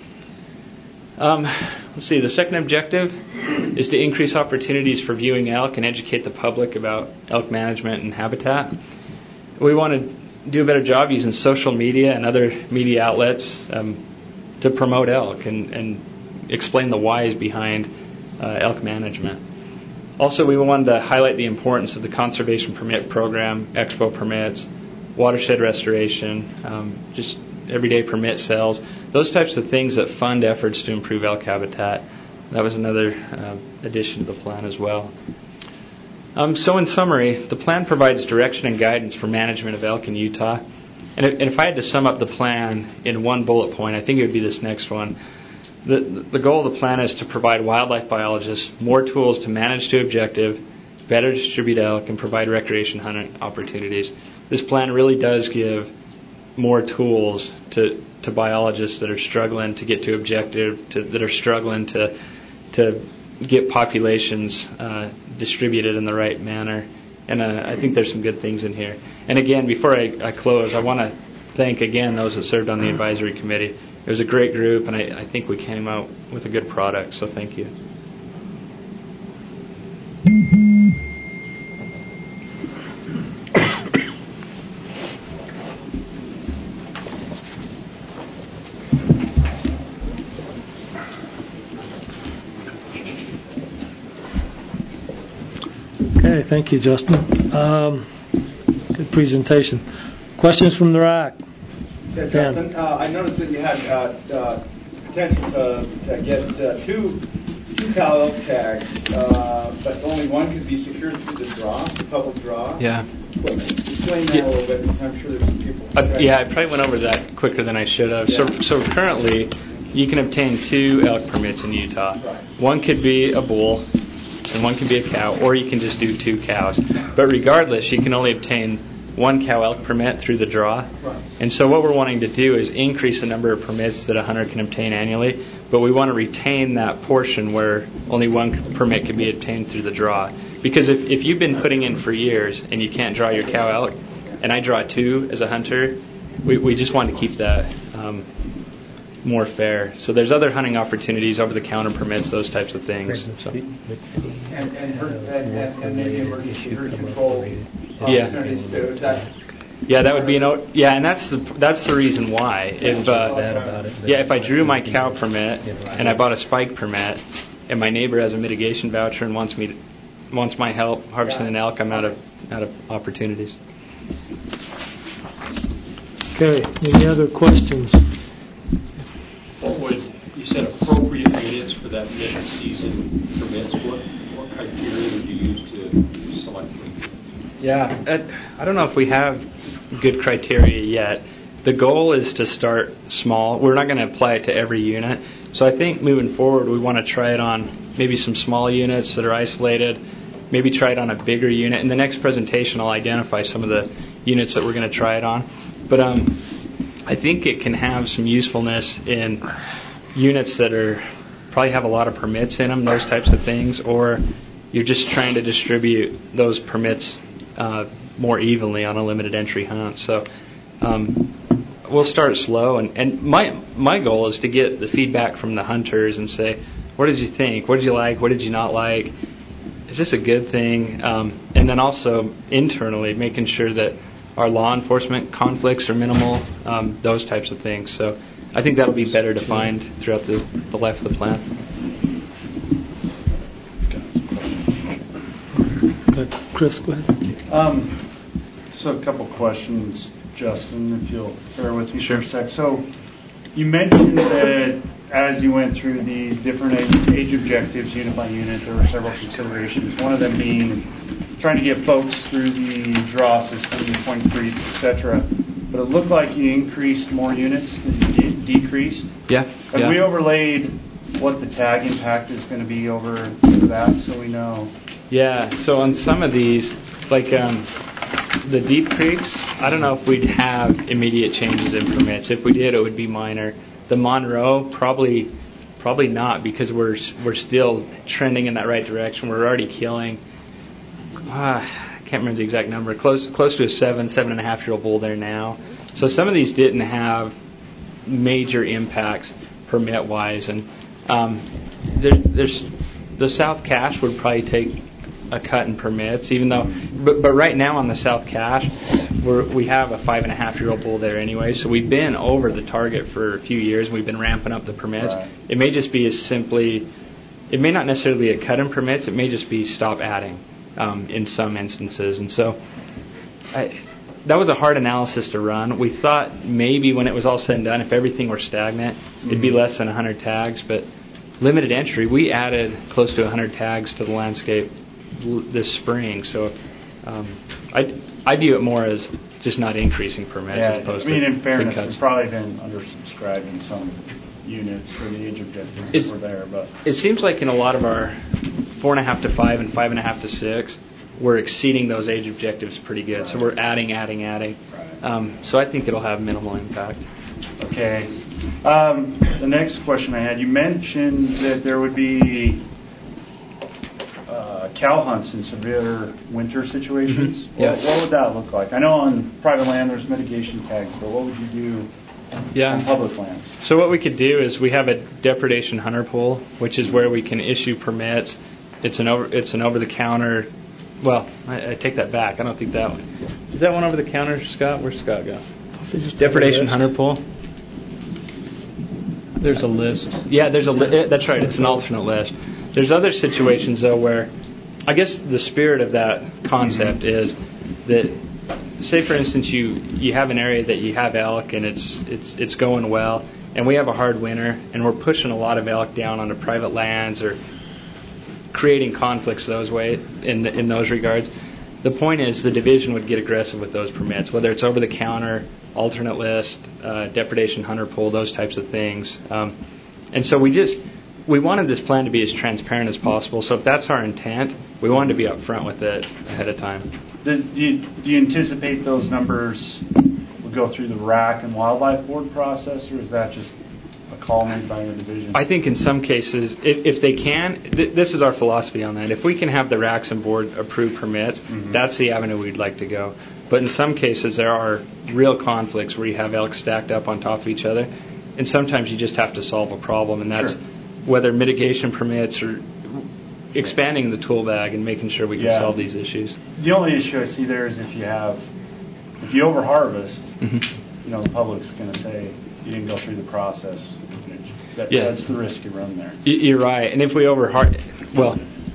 Um, let's see. The second objective is to increase opportunities for viewing elk and educate the public about elk management and habitat. We want to do a better job using social media and other media outlets um, to promote elk and, and explain the whys behind uh, elk management. Also, we wanted to highlight the importance of the conservation permit program, expo permits, watershed restoration, um, just everyday permit sales, those types of things that fund efforts to improve elk habitat. That was another uh, addition to the plan as well. Um, so in summary, the plan provides direction and guidance for management of elk in Utah. And if, and if I had to sum up the plan in one bullet point, I think it would be this next one. The, the goal of the plan is to provide wildlife biologists more tools to manage to objective, better distribute elk, and provide recreation hunting opportunities. This plan really does give more tools to, to biologists that are struggling to get to objective, to, that are struggling to to get populations uh, distributed in the right manner. And uh, I think there's some good things in here. And again, before I, I close, I want to thank again those that served on the advisory committee. It was a great group, and I, I think we came out with a good product, so thank you. Okay, thank you, Justin. Um, good presentation. Questions from the R A C? Yeah, Justin, uh, I noticed that you had uh, uh, potential to, to get uh, two two cow elk tags, uh, but only one could be secured through the draw, the public draw. Yeah. Explain that yeah. a little bit, because I'm sure there's some people. Uh, yeah, I probably went over that quicker than I should have. Yeah. So, so currently, you can obtain two elk permits in Utah. Right. One could be a bull, and one can be a cow, or you can just do two cows. But regardless, you can only obtain one cow elk permit through the draw. Right. And so what we're wanting to do is increase the number of permits that a hunter can obtain annually, but we want to retain that portion where only one permit can be obtained through the draw. Because if, if you've been putting in for years and you can't draw your cow elk, and I draw two as a hunter, we, we just want to keep that um, more fair. So there's other hunting opportunities, over-the-counter permits, those types of things. So. And, and, her, and, and, and maybe emergency herd control yeah. opportunities too. Is that? Yeah, that would be an yeah, and that's the that's the reason why. If uh, yeah, if I drew my cow permit and I bought a spike permit, and my neighbor has a mitigation voucher and wants me to, wants my help harvesting an elk, I'm out of out of opportunities. Okay. Any other questions? What would you said appropriate minutes for that mid-season permits? What what criteria would you use to select them? Yeah, I don't know if we have good criteria yet. The goal is to start small. We're not going to apply it to every unit. So I think moving forward, we want to try it on maybe some small units that are isolated, maybe try it on a bigger unit. In the next presentation, I'll identify some of the units that we're going to try it on. But um, I think it can have some usefulness in units that are probably have a lot of permits in them, those types of things, or you're just trying to distribute those permits uh, more evenly on a limited entry hunt. So um, we'll start slow, and, and my my goal is to get the feedback from the hunters and say, what did you think? What did you like? What did you not like? Is this a good thing? Um, and then also internally making sure that our law enforcement conflicts are minimal, um, those types of things. So I think that'll be better defined throughout the, the life of the plan. Good. Chris, go ahead. Um, so a couple questions, Justin, if you'll bear with me Sure. for a sec. So you mentioned that as you went through the different age, age objectives, unit by unit, there were several considerations. One of them being trying to get folks through the draw system, the point creep, et cetera. But it looked like you increased more units than you did, decreased. Yeah. Have yeah. we overlaid what the tag impact is going to be over that, so we know? Yeah. So on some of these, like um, the deep creeks, I don't know if we'd have immediate changes in permits. If we did, it would be minor. The Monroe, probably, probably not, because we're we're still trending in that right direction. We're already killing. Uh, I can't remember the exact number. Close close to a seven, seven and a half year old bull there now. So some of these didn't have major impacts permit wise, and um, there, there's the South Cache would probably take a cut in permits, even though, but, but right now on the South Cache, we're, we have a five and a half year old bull there anyway, so we've been over the target for a few years. We've been ramping up the permits. Right. It may just be as simply, it may not necessarily be a cut in permits. It may just be stop adding um, in some instances, and so I, that was a hard analysis to run. We thought maybe when it was all said and done, if everything were stagnant, mm-hmm. it'd be less than one hundred tags, but limited entry, we added close to one hundred tags to the landscape this spring, so um, I I view it more as just not increasing permits Yeah, as opposed I mean, to in fairness, big cuts. we've probably been undersubscribed in some units for the age objectives It's, that were there, but it seems like in a lot of our four and a half to five and five and a half to six, we're exceeding those age objectives pretty good. Right. So we're adding, adding, adding. Right. Um, so I think it'll have minimal impact. Okay. Um, the next question I had, you mentioned that there would be uh, cow hunts in severe winter situations. Mm-hmm. Yeah. What, what would that look like? I know on private land there's mitigation tags, but what would you do yeah. on public lands? So what we could do is we have a depredation hunter pool, which is where we can issue permits. It's an over it's an over the counter. Well, I, I take that back. I don't think that one is that one over the counter, Scott. Where's Scott go? Depredation hunter pool. There's a list. Yeah, there's a li- that's right. It's an alternate list. There's other situations though where, I guess the spirit of that concept mm-hmm. is that, say for instance you you have an area that you have elk and it's it's it's going well, and we have a hard winter and we're pushing a lot of elk down onto private lands or creating conflicts those way in the, in those regards. The point is the division would get aggressive with those permits, whether it's over the counter, alternate list, uh, depredation hunter pool, those types of things. Um, and so we just we wanted this plan to be as transparent as possible. So if that's our intent, we wanted to be upfront with it ahead of time. Does, do, you, do you anticipate those numbers will go through the R A C and Wildlife Board process, or is that just a call made by the division? I think in some cases, if, if they can, th- this is our philosophy on that. If we can have the R A Cs and board approve permits, mm-hmm. that's the avenue we'd like to go. But in some cases, there are real conflicts where you have elk stacked up on top of each other, and sometimes you just have to solve a problem, and that's sure. whether mitigation permits or expanding the tool bag and making sure we can yeah. solve these issues. The only issue I see there is if you have, if you overharvest, mm-hmm. you know, the public's going to say you didn't go through the process. That, yeah. That's the risk you run there. You're right. And if we overhar, well,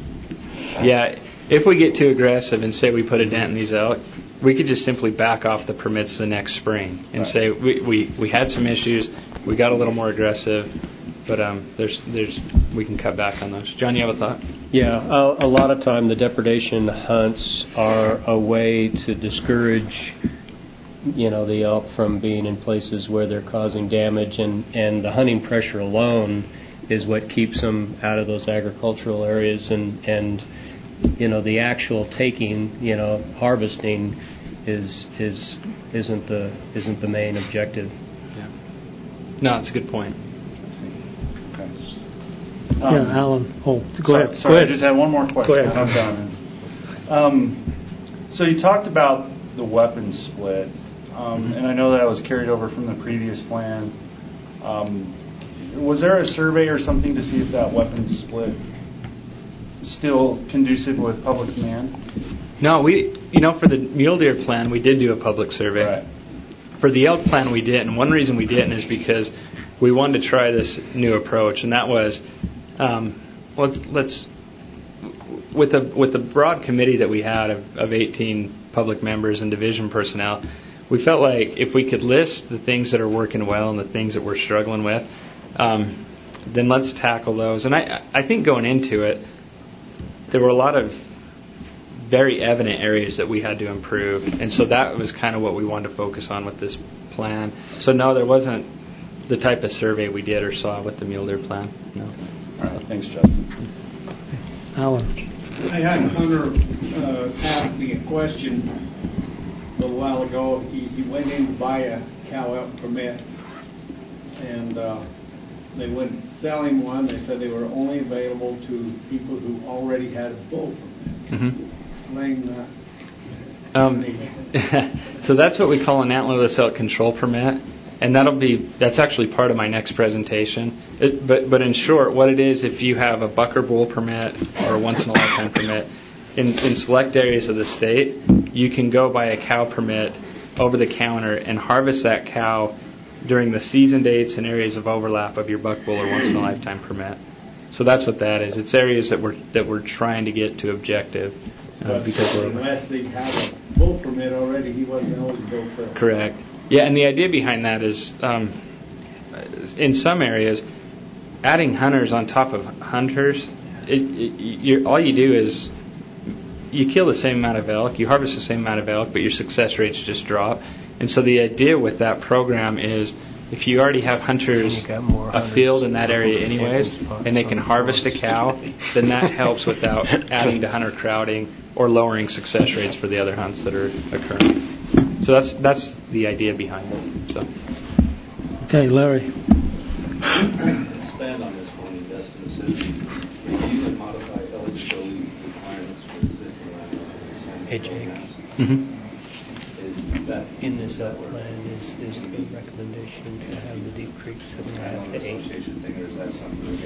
yeah, if we get too aggressive and say we put a dent in these elk, we could just simply back off the permits the next spring and right. say we, we, we had some issues, we got a little more aggressive, but um, there's there's we can cut back on those. John, you have a thought? Yeah, a, a lot of time the depredation hunts are a way to discourage, you know, the elk from being in places where they're causing damage, and, and the hunting pressure alone is what keeps them out of those agricultural areas, and, and you know, the actual taking, you know, harvesting is is isn't the isn't the main objective. Yeah. No, it's a good point. Okay. Um, Yeah, Alan. Oh, go sorry, ahead. Sorry, go ahead. I just had one more question. Go ahead. I'm done. Um, so you talked about the weapons split, um, and I know that was carried over from the previous plan. Um, was there a survey or something to see if that weapons split still conducive with public demand? No, we, you know, for the mule deer plan, we did do a public survey. Right. For the elk plan, we didn't. And one reason we didn't is because we wanted to try this new approach, and that was um, let's let's with the with the broad committee that we had of, of eighteen public members and division personnel. We felt like if we could list the things that are working well and the things that we're struggling with, um, then let's tackle those. And I I think going into it, there were a lot of very evident areas that we had to improve, and so that was kind of what we wanted to focus on with this plan. So no, there wasn't the type of survey we did or saw with the mule deer plan. No. All right, thanks, Justin. Alan. I had Hunter uh, ask me a question a little while ago. He, he went in to buy a cow elk permit, and uh, they wouldn't sell him one. They said they were only available to people who already had a bull permit. Mm-hmm. Explain that. Um, so that's what we call an antlerless elk control permit, and that'll be that's actually part of my next presentation. It, but but in short, what it is, if you have a buck or bull permit or a once in a lifetime permit in, in select areas of the state, you can go buy a cow permit over the counter and harvest that cow during the season dates and areas of overlap of your buck, bull, or once in a lifetime permit. So that's what that is. It's areas that we're that we're trying to get to objective. Uh, because we're unless they have a bull permit already, he wasn't eligible for. Correct. Yeah, and the idea behind that is, um, in some areas, adding hunters on top of hunters, it, it, you're, all you do is you kill the same amount of elk, you harvest the same amount of elk, but your success rates just drop. And so the idea with that program is, if you already have hunters a field in that area anyways, and they can harvest a cow, then that helps without adding to hunter crowding or lowering success rates for the other hunts that are occurring. So that's that's the idea behind it. So. Okay, Larry. Expand on this one, Justin. So review and modify eligibility requirements for existing landowners. Hey, Jake. Mm-hmm. Is that in this uh, plan is, is the recommendation to have the Deep Creek seven and a half to eight. Thing, or is that something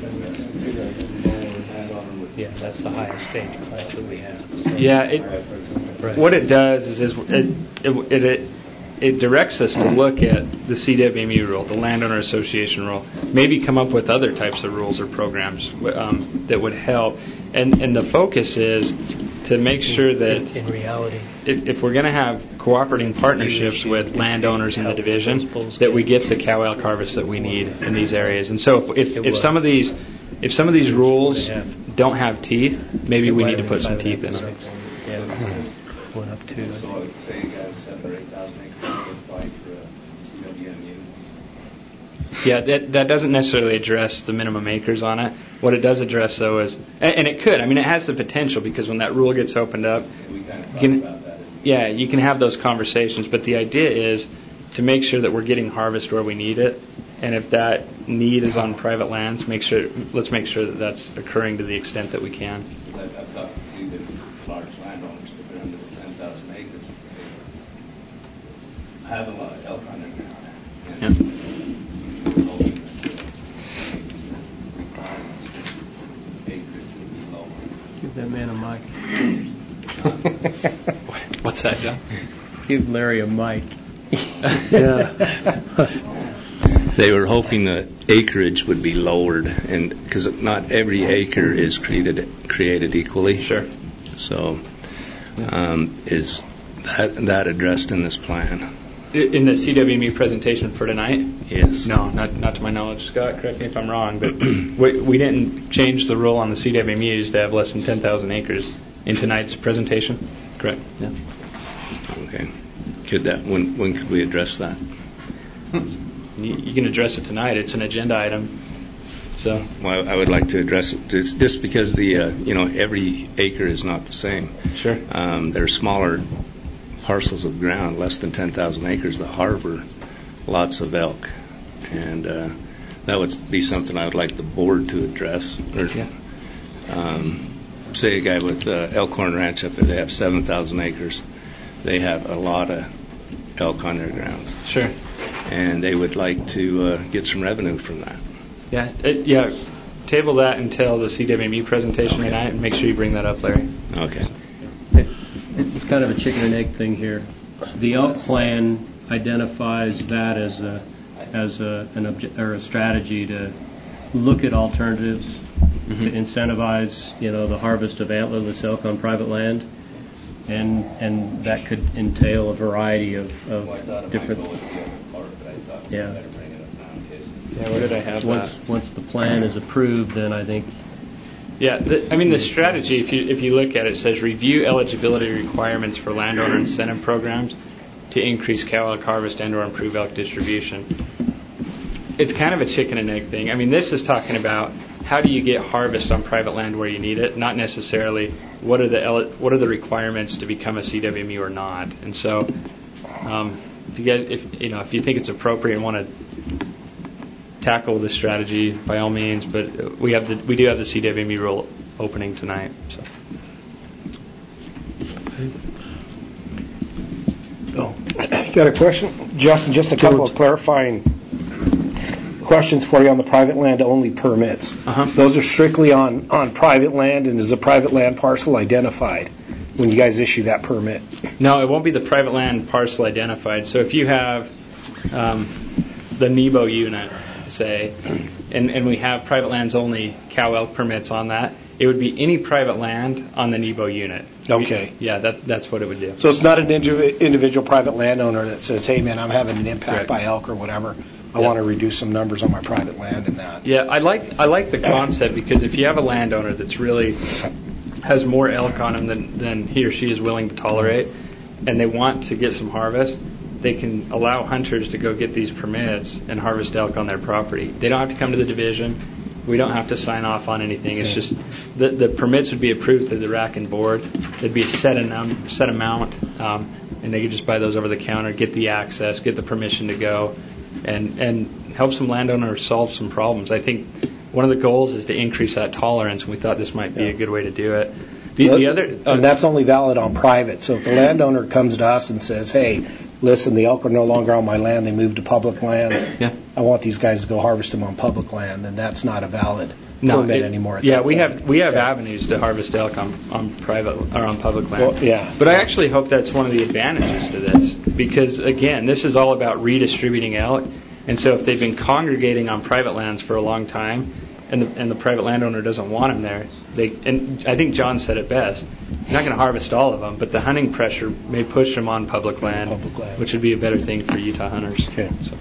that's yeah, that's the highest stage class that we have. So. Yeah, it, right. What it does is, is it, it, it, it directs us to look at the C W M U rule, the Landowner Association rule, maybe come up with other types of rules or programs um, that would help. And, and the focus is to make sure that in, in reality, if, if we're going to have cooperating partnerships with landowners in the division, that we get the cow elk harvest that we need in these areas. And so if, if, if some of these if some of these rules don't have teeth, maybe we need to put some teeth in them. Yeah, went up to. So I would say you got seven or eight thousand acres to apply for a C W M U. Yeah, that that doesn't necessarily address the minimum acres on it. What it does address, though, is, and, and it could. I mean, it has the potential because when that rule gets opened up, Yeah, we kind of talked you can, about that. yeah, you can have those conversations. But the idea is to make sure that we're getting harvest where we need it, and if that need is on private lands, make sure let's make sure that that's occurring to the extent that we can. I've, I've talked to two different large landowners that are under the ten thousand acres. I have a lot of elk on their ground. And Yeah. we're hoping that the requirements for acreage would be lower. Give that man a mic. What's that, John? Give Larry a mic. Yeah. They were hoping that acreage would be lowered, and because not every acre is created created equally. Sure. So, um, is that that addressed in this plan? In the C W M U presentation for tonight? Yes. No, not not to my knowledge. Scott, correct me if I'm wrong, but we, we didn't change the rule on the C W M Us to have less than ten thousand acres in tonight's presentation. Correct. Yeah. Okay. Could that when when could we address that? You, you can address it tonight. It's an agenda item. So. Well, I would like to address it just, just because the uh, you know every acre is not the same. Sure. Um, there are smaller parcels of ground, less than ten thousand acres, that harbor lots of elk, and uh, that would be something I would like the board to address. Or, yeah. um, say a guy with uh, Elkhorn Ranch up there, they have seven thousand acres. They have a lot of elk on their grounds. Sure. And they would like to uh, get some revenue from that. Yeah, it, yeah. Table that until the C W M E presentation okay. tonight, and make sure you bring that up, Larry. Okay. It's kind of a chicken and egg thing here. The elk plan identifies that as a as a an obje- or a strategy to look at alternatives mm-hmm. to incentivize, you know, the harvest of antlerless elk on private land, and and that could entail a variety of, of well, different. Yeah. Yeah, where did I have once, that? Once the plan is approved, then I think. Yeah, the, I mean the strategy. If you if you look at it, it says review eligibility requirements for landowner incentive programs to increase cow elk harvest and or improve elk distribution. It's kind of a chicken and egg thing. I mean, this is talking about how do you get harvest on private land where you need it, not necessarily what are the what are the requirements to become a C W M U or not. And so, um, if you guys, if you know, if you think it's appropriate and want to tackle this strategy, by all means. But we have the we do have the C W M U role opening tonight. So. Oh, got a question, Justin? Just a couple of clarifying questions for you on the private land only permits. Uh-huh. Those are strictly on, on private land, and is a private land parcel identified when you guys issue that permit? No, it won't be the private land parcel identified. So if you have um, the Nebo unit, say, and, and we have private lands only cow elk permits on that, it would be any private land on the Nebo unit. Okay. We, yeah, that's that's what it would do. So it's not an indiv- individual private landowner that says, hey, man, I'm having an impact Correct. by elk or whatever. I yeah. want to reduce some numbers on my private land and that. Yeah, I like I like the concept because if you have a landowner that's really has more elk on him than, than he or she is willing to tolerate, and they want to get some harvest, they can allow hunters to go get these permits and harvest elk on their property. They don't have to come to the division. We don't have to sign off on anything. It's just the the permits would be approved through the R A C and board. There'd be a set num- set amount, um, and they could just buy those over the counter, get the access, get the permission to go, and and help some landowners solve some problems. I think one of the goals is to increase that tolerance, and we thought this might be a good way to do it. The, well, the other, uh, and that's only valid on private. So if the landowner comes to us and says, hey, listen, the elk are no longer on my land, they moved to public lands, yeah. I want these guys to go harvest them on public land, then that's not a valid no, permit it, anymore. At yeah, that we point. have we have okay. avenues to harvest elk on, on private or on public land. Well, yeah. But I actually hope that's one of the advantages to this, because again, this is all about redistributing elk, and so if they've been congregating on private lands for a long time, and the, and the private landowner doesn't want them there, they and I think John said it best. You're not going to harvest all of them, but the hunting pressure may push them on public land, public which would be a better thing for Utah hunters. Okay. So.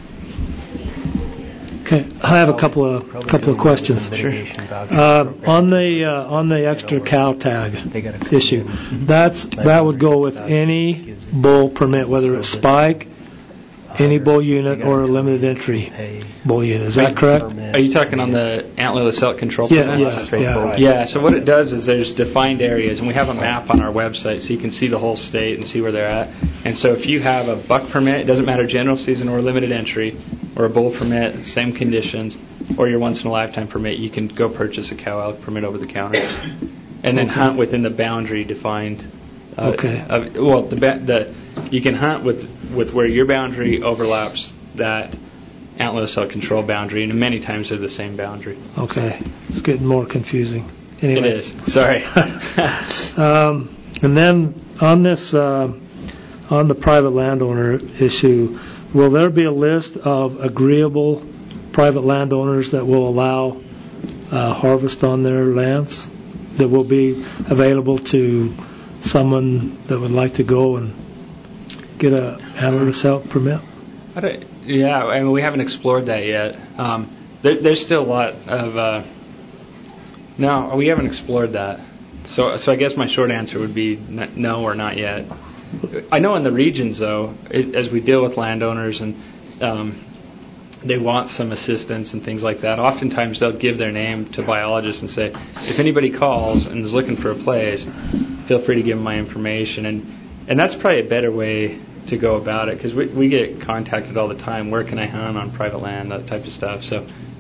Okay, I have a couple of couple of questions. Sure. Uh, on the uh, on the extra cow tag issue, that's that would go with any bull permit, whether it's spike, any bull unit, or a limited entry bull unit. Is that correct? Are you talking on the antlerless elk control yeah, permit? Yeah, yeah. Yeah, so what it does is there's defined areas, and we have a map on our website so you can see the whole state and see where they're at. And so if you have a buck permit, it doesn't matter general season or limited entry, or a bull permit, same conditions, or your once-in-a-lifetime permit, you can go purchase a cow elk permit over the counter. And then okay. hunt within the boundary defined. Uh, okay. Of, well, the, the you can hunt with, with where your boundary overlaps that antlerless elk control boundary, and many times they're the same boundary. Okay. It's getting more confusing. Anyway. It is. Sorry. um, and then on this, uh, on the private landowner issue, will there be a list of agreeable private landowners that will allow uh, harvest on their lands that will be available to someone that would like to go and get a antlerless elk permit? I don't, yeah, I mean, we haven't explored that yet. Um, there, there's still a lot of uh, no, we haven't explored that. So, so I guess my short answer would be n- no or not yet. I know in the regions, though, it, as we deal with landowners and um, they want some assistance and things like that, oftentimes they'll give their name to biologists and say, if anybody calls and is looking for a place, feel free to give them my information. And, and that's probably a better way to go about it, because we, we get contacted all the time, where can I hunt on private land, that type of stuff. So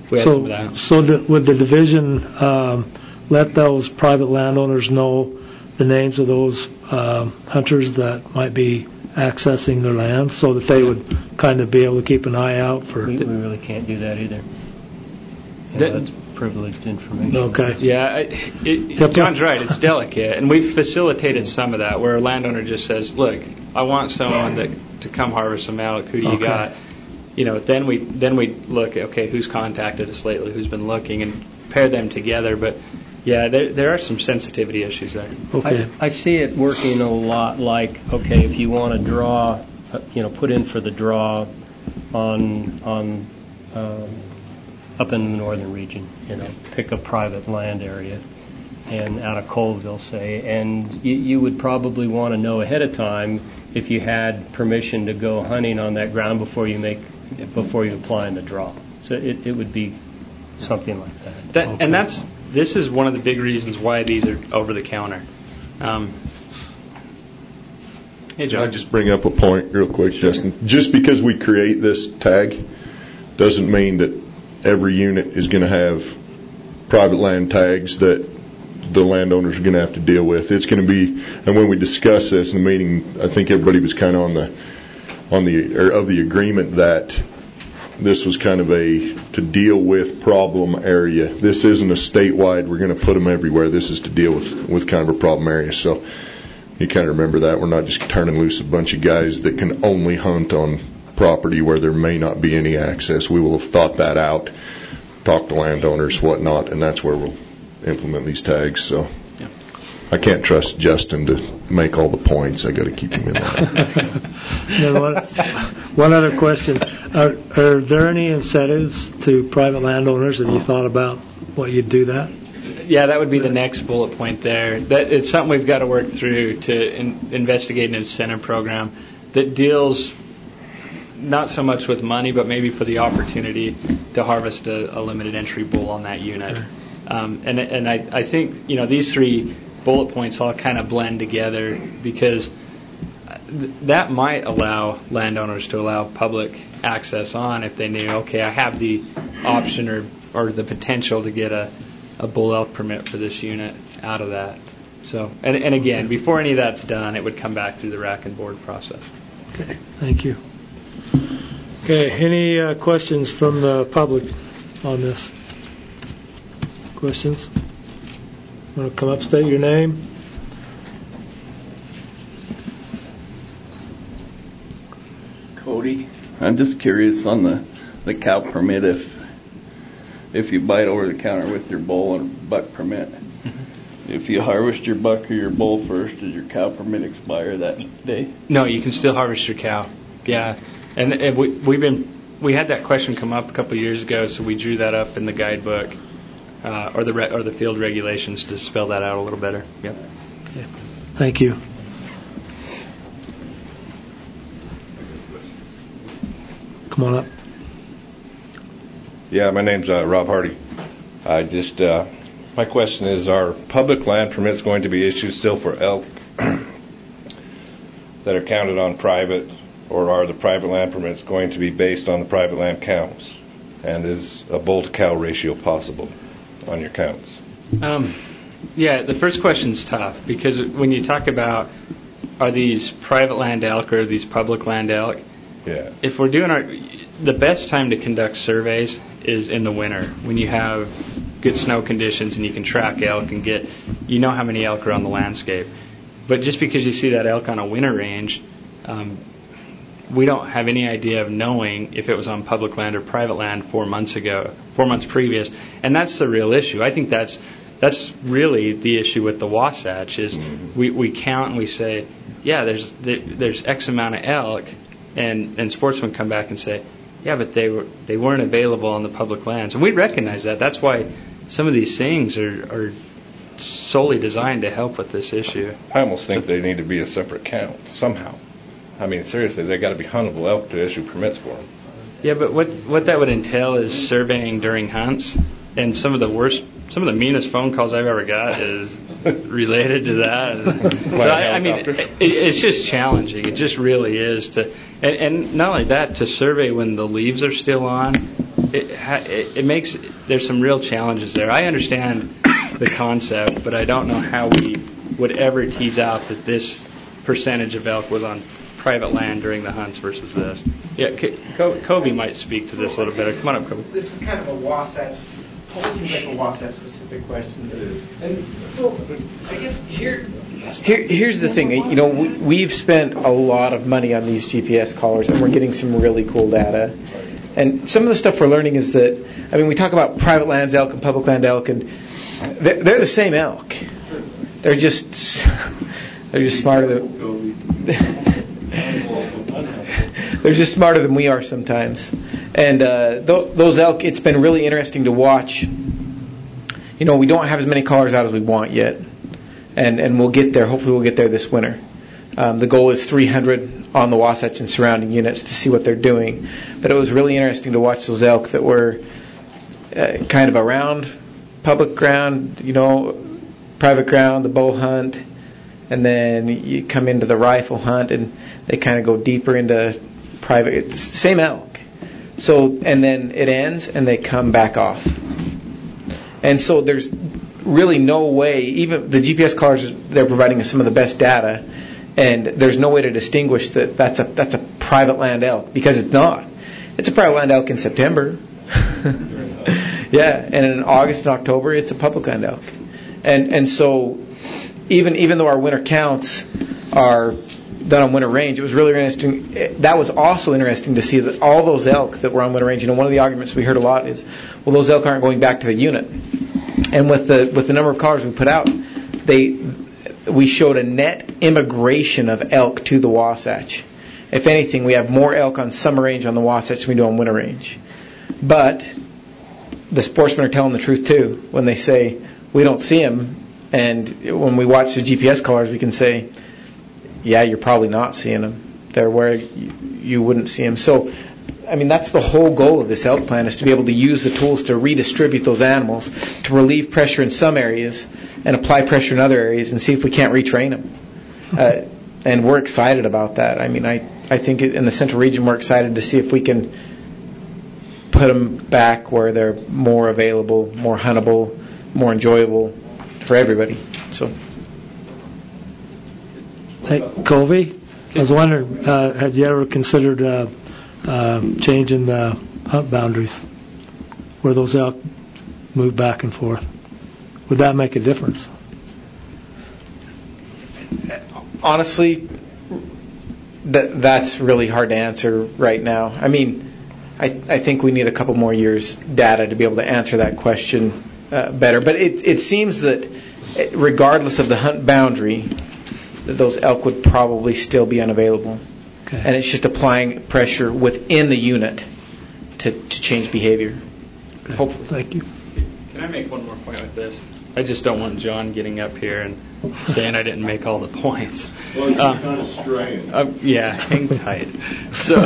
we had so, some of that. So the, would the division um, let those private landowners know the names of those um, hunters that might be accessing their lands, so that they would kind of be able to keep an eye out for? We, we really can't do that either. You know, that's privileged information. Okay. Yeah, I, it, John's right. It's delicate, and we've facilitated some of that, where a landowner just says, "Look, I want someone that to come harvest some elk. Who do you Okay. got?" You know, then we then we look at, okay, who's contacted us lately, who's been looking, and pair them together. But yeah, there there are some sensitivity issues there. Okay. I, I see it working a lot like, okay, if you want to draw, uh, you know, put in for the draw on on um, up in the northern region, you know, pick a private land area, and out of Colville, say, and you, you would probably want to know ahead of time if you had permission to go hunting on that ground before you make before you apply in the draw. So it, it would be something like that. That okay. And that's this is one of the big reasons why these are over the counter. Um, hey, John. Can I just bring up a point real quick, Justin? Just because we create this tag doesn't mean that every unit is going to have private land tags that the landowners are going to have to deal with. It's going to be, and when we discussed this in the meeting, I think everybody was kind of on the on the or of the agreement that this was kind of a to deal with problem area. This isn't a statewide, we're going to put them everywhere. This is to deal with with kind of a problem area. So you kind of remember that we're not just turning loose a bunch of guys that can only hunt on property where there may not be any access. We will have thought that out, talked to landowners, whatnot, and that's where we'll implement these tags. So yeah. I can't trust Justin to make all the points. I got to keep him in line. one, one other question: are, are there any incentives to private landowners? Have you thought about what you'd do that? Yeah, that would be the next bullet point there. That it's something we've got to work through to in, investigate an incentive program that deals not so much with money, but maybe for the opportunity to harvest a, a limited entry bull on that unit. Um, and and I, I think, you know, these three bullet points all kind of blend together, because th- that might allow landowners to allow public access on if they knew, okay, I have the option or, or the potential to get a, a bull elk permit for this unit out of that. So, and, and again, before any of that's done, it would come back through the rack and board process. Okay, thank you. Okay, any uh, questions from the public on this? Questions? Want to come up, state your name? Cody, I'm just curious on the, the cow permit, if if you buy it over the counter with your bull and buck permit, if you harvest your buck or your bull first, does your cow permit expire that day? No, you can still harvest your cow. Yeah, and, and we, we've been we had that question come up a couple of years ago, so we drew that up in the guidebook uh, or the re, or the field regulations to spell that out a little better. Yep. Okay. Thank you. Come on up. Yeah, my name's uh, Rob Hardy. I just uh, my question is: are public land permits going to be issued still for elk that are counted on private, or are the private land permits going to be based on the private land counts? And is a bull to cow ratio possible on your counts? Um, yeah, the first question's tough, because when you talk about are these private land elk or are these public land elk? Yeah. If we're doing our, the best time to conduct surveys is in the winter, when you have good snow conditions and you can track elk and get, you know how many elk are on the landscape. But just because you see that elk on a winter range, um, we don't have any idea of knowing if it was on public land or private land four months ago, four months previous, and that's the real issue. I think that's that's really the issue with the Wasatch is mm-hmm. we, we count and we say, yeah, there's there, there's X amount of elk, and, and sportsmen come back and say, yeah, but they were they weren't available on the public lands, and we recognize that. That's why some of these things are, are solely designed to help with this issue. I almost think they need to be a separate count somehow. I mean, seriously, they got to be huntable elk to issue permits for them. Yeah, but what what that would entail is surveying during hunts, and some of the worst, some of the meanest phone calls I've ever got is related to that. So I, I mean, it, it's just challenging. It just really is to, and, and not only that, to survey when the leaves are still on. it, ha- it, it makes there's some real challenges there. I understand the concept, but I don't know how we would ever tease out that this percentage of elk was on private land during the hunts versus this. Yeah, Co- Kobe might speak to this a little better. Come on up, Kobe. This is kind of a Wasatch, always seems like a Wasatch specific question. And so, I guess here, Here, here's the thing. You know, we, we've spent a lot of money on these G P S collars, and we're getting some really cool data. And some of the stuff we're learning is that, I mean, we talk about private lands elk and public land elk, and they're, they're the same elk. They're just they're just smarter than they're just smarter than we are sometimes. And uh, th- those elk, it's been really interesting to watch. You know, we don't have as many collars out as we want yet. And and we'll get there. Hopefully we'll get there this winter. Um, the goal is three hundred on the Wasatch and surrounding units to see what they're doing. But it was really interesting to watch those elk that were uh, kind of around public ground, you know, private ground, the bow hunt, and then you come into the rifle hunt, and they kind of go deeper into private. It's the same elk. So and then it ends, and they come back off. And so there's really no way, even the G P S collars, they're providing us some of the best data, and there's no way to distinguish that that's a that's a private land elk, because it's not. It's a private land elk in September. Yeah, and in August and October it's a public land elk. And and so even even though our winter counts are done on winter range, it was really interesting. That was also interesting to see that all those elk that were on winter range, you know, one of the arguments we heard a lot is, well, those elk aren't going back to the unit. And with the with the number of collars we put out, they we showed a net immigration of elk to the Wasatch. If anything, we have more elk on summer range on the Wasatch than we do on winter range. But the sportsmen are telling the truth too when they say we don't see them, and when we watch the G P S collars, we can say, yeah, you're probably not seeing them. They're where you, you wouldn't see them. So, I mean, that's the whole goal of this elk plan, is to be able to use the tools to redistribute those animals, to relieve pressure in some areas and apply pressure in other areas, and see if we can't retrain them. Uh, and we're excited about that. I mean, I, I think in the Central Region we're excited to see if we can put them back where they're more available, more huntable, more enjoyable for everybody. So, hey, Colby, I was wondering, uh, had you ever considered uh, uh, changing the hunt boundaries where those elk move back and forth? Would that make a difference? honestly, that that's really hard to answer right now. I mean, I I think we need a couple more years data to be able to answer that question uh, better. But it it seems that regardless of the hunt boundary, that those elk would probably still be unavailable. Okay. And it's just applying pressure within the unit to, to change behavior. Okay. Hopefully. Thank you. Can I make one more point with this? I just don't want John getting up here and saying I didn't make all the points. Well, you're um, kind of straying. Uh, yeah, hang tight. So,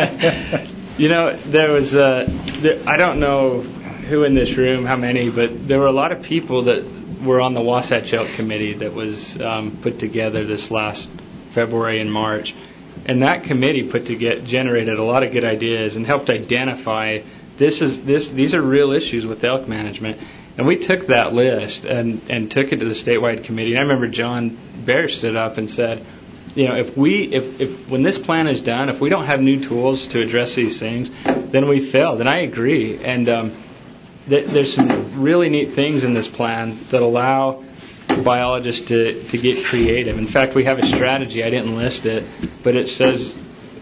you know, there was, uh, there, I don't know who in this room, how many, but there were a lot of people that were on the Wasatch Elk Committee that was um, put together this last February and March. And that committee put to get, generated a lot of good ideas and helped identify this is this these are real issues with elk management. And we took that list and, and took it to the statewide committee. And I remember John Bear stood up and said, you know, if we if, if when this plan is done, if we don't have new tools to address these things, then we failed. And I agree. And um, th- there's some really neat things in this plan that allow biologists to, to get creative. In fact, we have a strategy. I didn't list it, but it says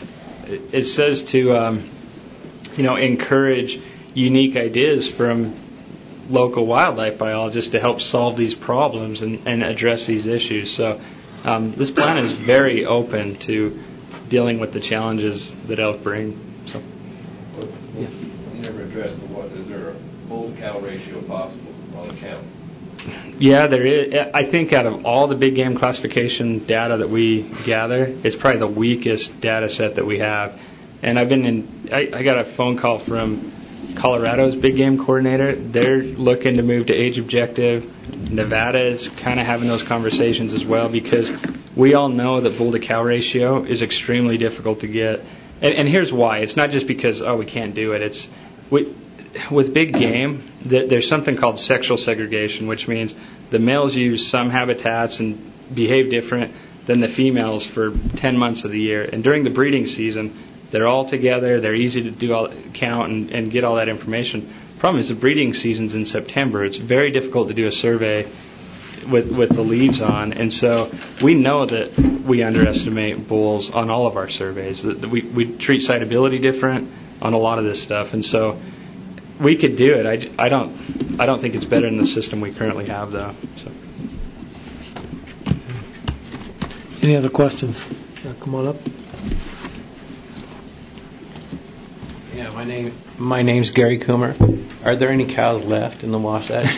it says to um, you know encourage unique ideas from local wildlife biologists to help solve these problems and, and address these issues. So um, this plan is very open to dealing with the challenges that elk bring. So, well, yeah. You never addressed, but what is there a bull to cow ratio possible on the count? Yeah, there is. I think out of all the big game classification data that we gather, it's probably the weakest data set that we have. And I've been in. I, I got a phone call from Colorado's big game coordinator. They're looking to move to age objective. Nevada is kind of having those conversations as well, because we all know that bull to cow ratio is extremely difficult to get. And, and here's why. It's not just because, oh, we can't do it. It's we with big game, th- there's something called sexual segregation, which means the males use some habitats and behave different than the females for ten months of the year. And during the breeding season, they're all together. They're easy to do all, count and, and get all that information. The problem is the breeding season's in September. It's very difficult to do a survey with with the leaves on, and so we know that we underestimate bulls on all of our surveys. That we we treat sitability different on a lot of this stuff, and so we could do it. I, I don't I don't think it's better than the system we currently have, though. So. Any other questions? Yeah, come on up. Yeah, my name my name's Gary Coomer. Are there any cows left in the Wasatch?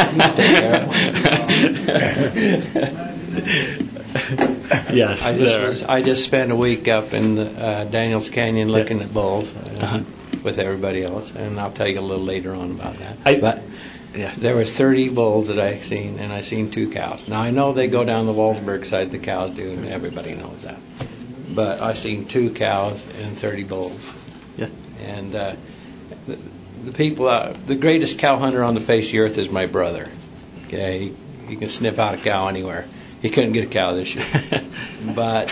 Yes, I there just was, I just spent a week up in uh, Daniels Canyon looking at bulls uh, uh-huh. with everybody else, and I'll tell you a little later on about that. I, but yeah. there was thirty bulls that I seen, and I seen two cows. Now I know they go down the Walsburg side, the cows do, and everybody knows that. But I seen two cows and thirty bulls. Yeah. And uh, the, the people, uh, the greatest cow hunter on the face of the earth is my brother. Okay, he, he can sniff out a cow anywhere. He couldn't get a cow this year, but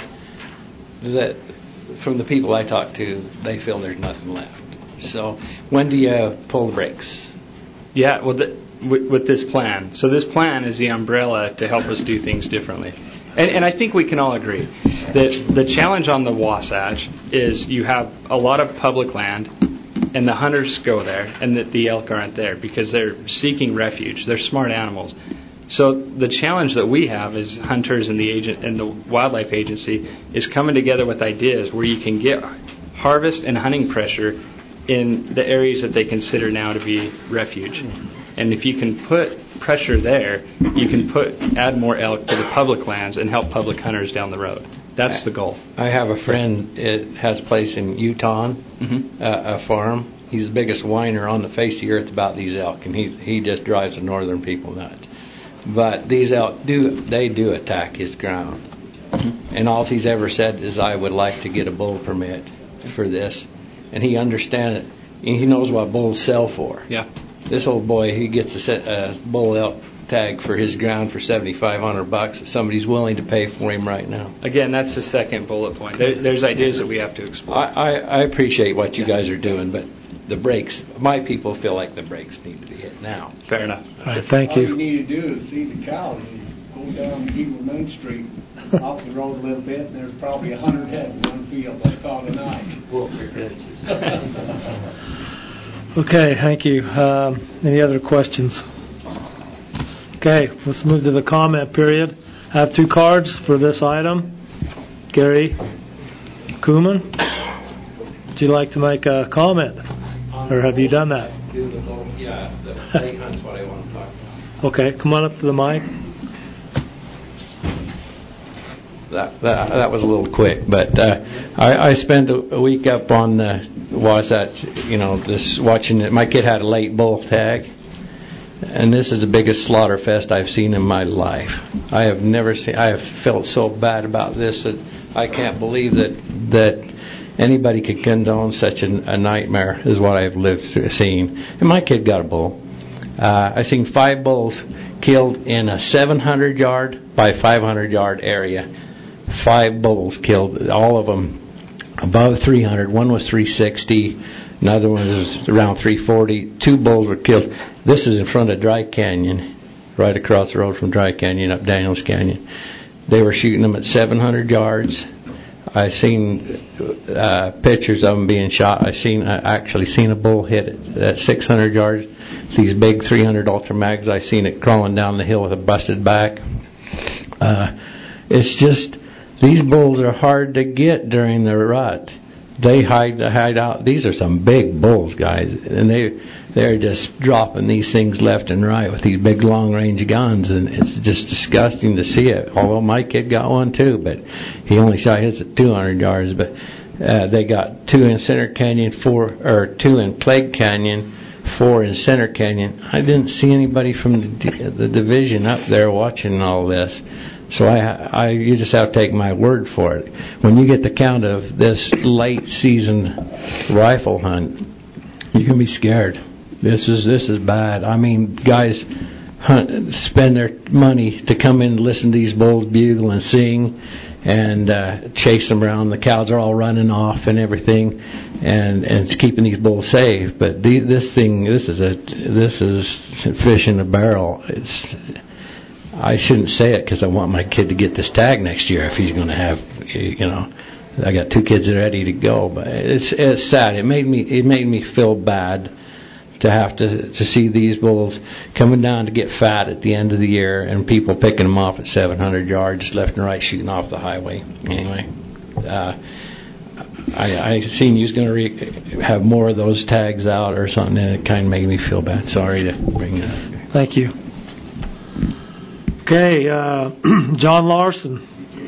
that from the people I talk to, they feel there's nothing left. So when do you pull the brakes? Yeah, well, the, with, with this plan. So this plan is the umbrella to help us do things differently. And, and I think we can all agree that the challenge on the Wasatch is you have a lot of public land, and the hunters go there, and that the elk aren't there because they're seeking refuge. They're smart animals. So the challenge that we have as hunters and the agent and the wildlife agency is coming together with ideas where you can get harvest and hunting pressure in the areas that they consider now to be refuge. And if you can put pressure there, you can put add more elk to the public lands and help public hunters down the road. That's the goal. I have a friend that has a place in Utah, mm-hmm. uh, a farm. He's the biggest whiner on the face of the earth about these elk, and he he just drives the northern people nuts. But these elk do they do attack his ground, mm-hmm. and all he's ever said is, "I would like to get a bull permit for this," and he understands it. And he knows what bulls sell for. Yeah. This old boy, he gets a set, uh, bull elk tag for his ground for seventy-five hundred bucks. If somebody's willing to pay for him right now. Again, that's the second bullet point. There, there's ideas that we have to explore. I, I, I appreciate what you guys are doing, but the brakes, my people feel like the brakes need to be hit now. Fair enough. All right, thank All you. you need to do is see the cows and go down Eagle Main Street off the road a little bit, and there's probably a hundred head in one field. That's all tonight. Okay, thank you. Um, any other questions? Okay, let's move to the comment period. I have two cards for this item. Gary Kuhlman, would you like to make a comment? Or have you done that? Yeah, the play hunt's what I want to talk about. Okay, come on up to the mic. That, that, that was a little quick, but uh, I, I spent a, a week up on the Wasatch, you know, this watching it. My kid had a late bull tag, and this is the biggest slaughter fest I've seen in my life. I have never seen. I have felt so bad about this that I can't believe that that anybody could condone such a, a nightmare. Is what I've lived through, seen. And my kid got a bull. Uh, I seen five bulls killed in a seven hundred yard by five hundred yard area. Five bulls killed, all of them above three hundred. One was three sixty, another one was around three forty. Two bulls were killed. This is in front of Dry Canyon, right across the road from Dry Canyon up Daniels Canyon. They were shooting them at seven hundred yards. I seen uh, pictures of them being shot. I seen I actually seen a bull hit it at six hundred yards. These big three hundred Ultra Mags. I seen it crawling down the hill with a busted back. Uh, it's just. These bulls are hard to get during the rut. They hide hide out. These are some big bulls, guys, and they they're just dropping these things left and right with these big long range guns, and it's just disgusting to see it. Although my kid got one too, but he only shot his at two hundred yards. But uh, they got two in Center Canyon, four or two in Plague Canyon, four in Center Canyon. I didn't see anybody from the, the division up there watching all this. So I, I, you just have to take my word for it. When you get the count of this late season rifle hunt, you can be scared. This is this is bad. I mean, guys hunt, spend their money to come in and listen to these bulls bugle and sing, and uh, chase them around. The cows are all running off and everything, and and it's keeping these bulls safe. But the, this thing, this is a this is fish in a barrel. It's I shouldn't say it because I want my kid to get this tag next year if he's going to have, you know. I got two kids that are ready to go, but it's it's sad. It made me it made me feel bad to have to to see these bulls coming down to get fat at the end of the year, and people picking them off at seven hundred yards left and right, shooting off the highway. Anyway, uh, I I seen you was going to re- have more of those tags out or something, and it kind of made me feel bad. Sorry to bring that up. Thank you. Okay, uh, John Larson.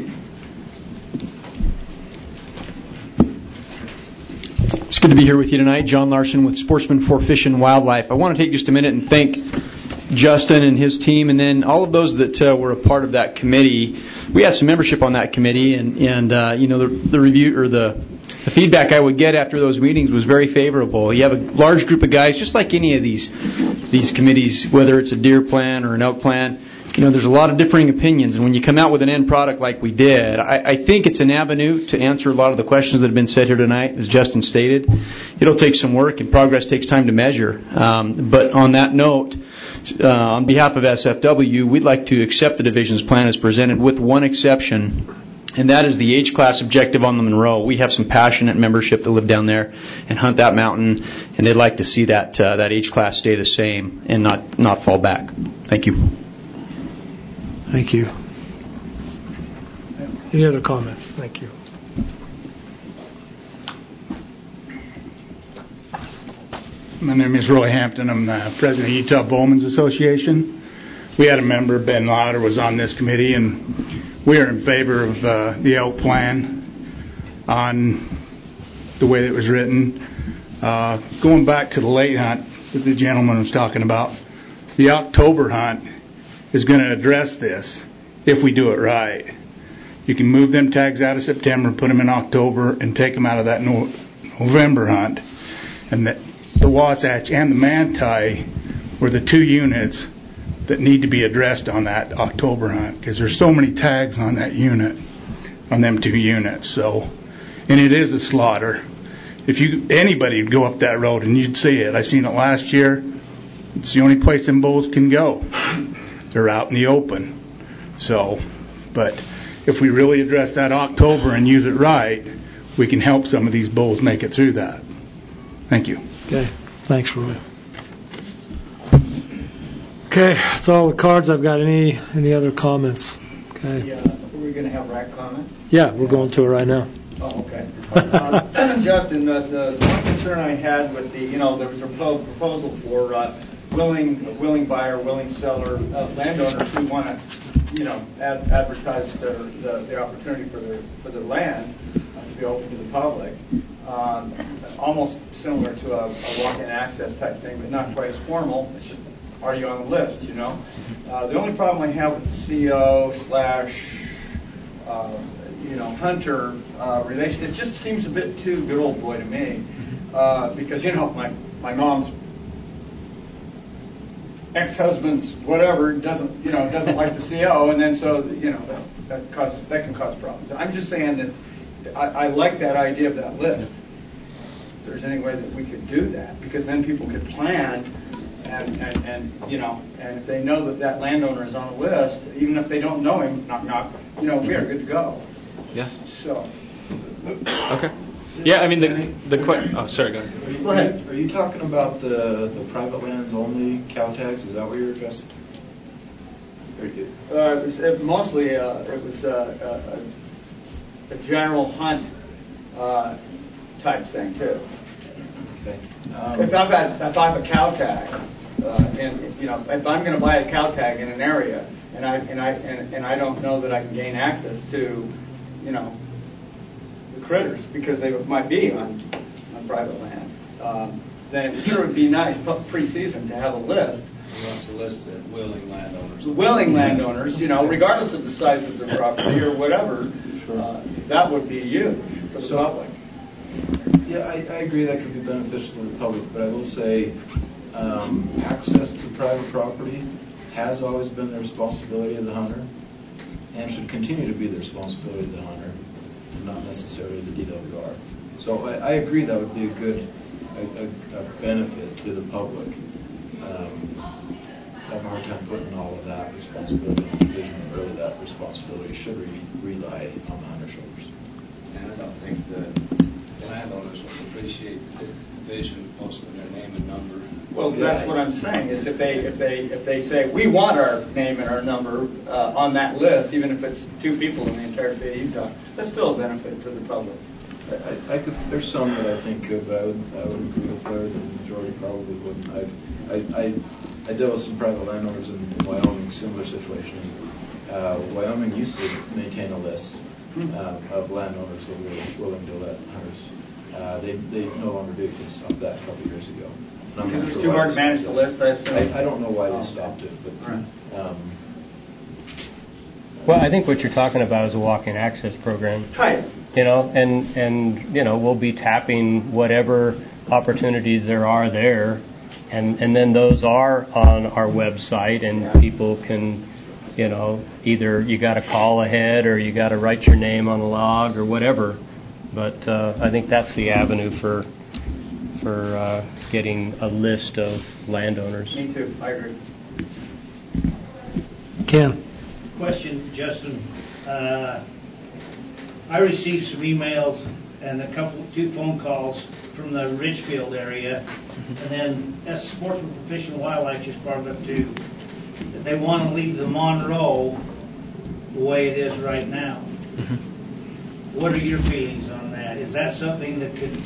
It's good to be here with you tonight. John Larson with Sportsman for Fish and Wildlife. I want to take just a minute and thank Justin and his team, and then all of those that uh, were a part of that committee. We had some membership on that committee, and, and uh, you know, the, the review or the, the feedback I would get after those meetings was very favorable. You have a large group of guys, just like any of these these committees, whether it's a deer plan or an elk plan. You know, there's a lot of differing opinions, and when you come out with an end product like we did, I, I think it's an avenue to answer a lot of the questions that have been said here tonight, as Justin stated. It'll take some work, and progress takes time to measure. Um, but on that note, uh, on behalf of S F W, we'd like to accept the division's plan as presented with one exception, and that is the age class objective on the Monroe. We have some passionate membership that live down there and hunt that mountain, and they'd like to see that uh, that age class stay the same and not, not fall back. Thank you. Thank you. Any other comments? Thank you. My name is Roy Hampton. I'm the president of Utah Bowmen's Association. We had a member, Ben Lauder, was on this committee, and we are in favor of uh, the elk plan on the way that it was written. Uh, going back to the late hunt that the gentleman was talking about, the October hunt is going to address this if we do it right. You can move them tags out of September, put them in October, and take them out of that no- November hunt. And the, the Wasatch and the Manti were the two units that need to be addressed on that October hunt, because there's so many tags on that unit, on them two units. So, and it is a slaughter. If you anybody would go up that road and you'd see it. I seen it last year. It's the only place them bulls can go. They're out in the open. So, but if we really address that October and use it right, we can help some of these bulls make it through that. Thank you. Okay. Thanks, Roy. Okay, that's all the cards I've got. Any any other comments? Okay. Yeah, are we going to have rack comments? Yeah, we're going to it right now. Oh, okay. Uh, Justin, the, the one concern I had with the, you know, there was a proposal for uh, willing, willing buyer, willing seller, uh, landowners who want to, you know, ad- advertise their, the, the opportunity for their for their land uh, to be open to the public. Um, almost similar to a, a walk-in access type thing, but not quite as formal. It's just, are you on the list, you know? Uh, the only problem I have with the C O slash, uh, you know, hunter uh, relation, it just seems a bit too good old boy to me. Uh, because, you know, my, my mom's ex-husband's whatever doesn't, you know, doesn't like the C O, and then so, you know, that, that causes, that can cause problems. I'm just saying that I, I like that idea of that list. If there's any way that we could do that, because then people could plan, and, and, and you know, and if they know that that landowner is on the list, even if they don't know him, knock knock, you know, we are good to go. Yeah. So. Okay. Yeah, I mean the the que- oh sorry, go ahead. Go ahead. Are you talking about the the private lands only cow tags? Is that what you're addressing? Uh, it was it mostly uh, it was uh, a, a general hunt uh, type thing too. Okay. Um, if I've got if I have a cow tag, uh, and you know, if I'm going to buy a cow tag in an area, and I and I and, and I don't know that I can gain access to, you know, the critters because they might be on on private land, um, then it sure would be nice pre-season to have a list. He wants a list of willing landowners. Willing landowners, you know, regardless of the size of their property or whatever, uh, that would be huge for the public. Yeah, I, I agree that could be beneficial to the public, but I will say Um, access to private property has always been the responsibility of the hunter and should continue to be the responsibility of the hunter and not necessarily the D W R. So I, I agree that would be a good a, a, a benefit to the public. Um, I have a hard time putting all of that responsibility on the division, but really that responsibility should re- rely on the hunter's shoulders. And I don't think the landowners will appreciate the division posting their name and number. Well, that's what I'm saying, is if they if they if they say we want our name and our number uh, on that list, even if it's two people in the entire state of Utah, that's still a benefit to the public. I, I, I could. There's some that I think could, but I would I would agree with Larry. The majority probably wouldn't. I've, I I I dealt with some private landowners in, in Wyoming, similar situation. Uh, Wyoming used to maintain a list uh, of landowners that were willing to let hunters. Uh, they they no longer do. They stopped that a couple of years ago. Because it was too hard to manage the list, I assume. I, I don't know why they stopped it, but. Um, Well, I think what you're talking about is a walk-in access program. Right. You know, and, and, you know, we'll be tapping whatever opportunities there are there, and, and then those are on our website, and people can, you know, either you got to call ahead or you got to write your name on a log or whatever. But uh, I think that's the avenue for for uh, getting a list of landowners. Me too. I agree. Ken. Question, Justin. Uh, I received some emails and a couple, two phone calls from the Ridgefield area, and then as Sportsman for Fish and Wildlife just brought it up too, that they want to leave the Monroe the way it is right now. Mm-hmm. What are your feelings on that? Is that something that could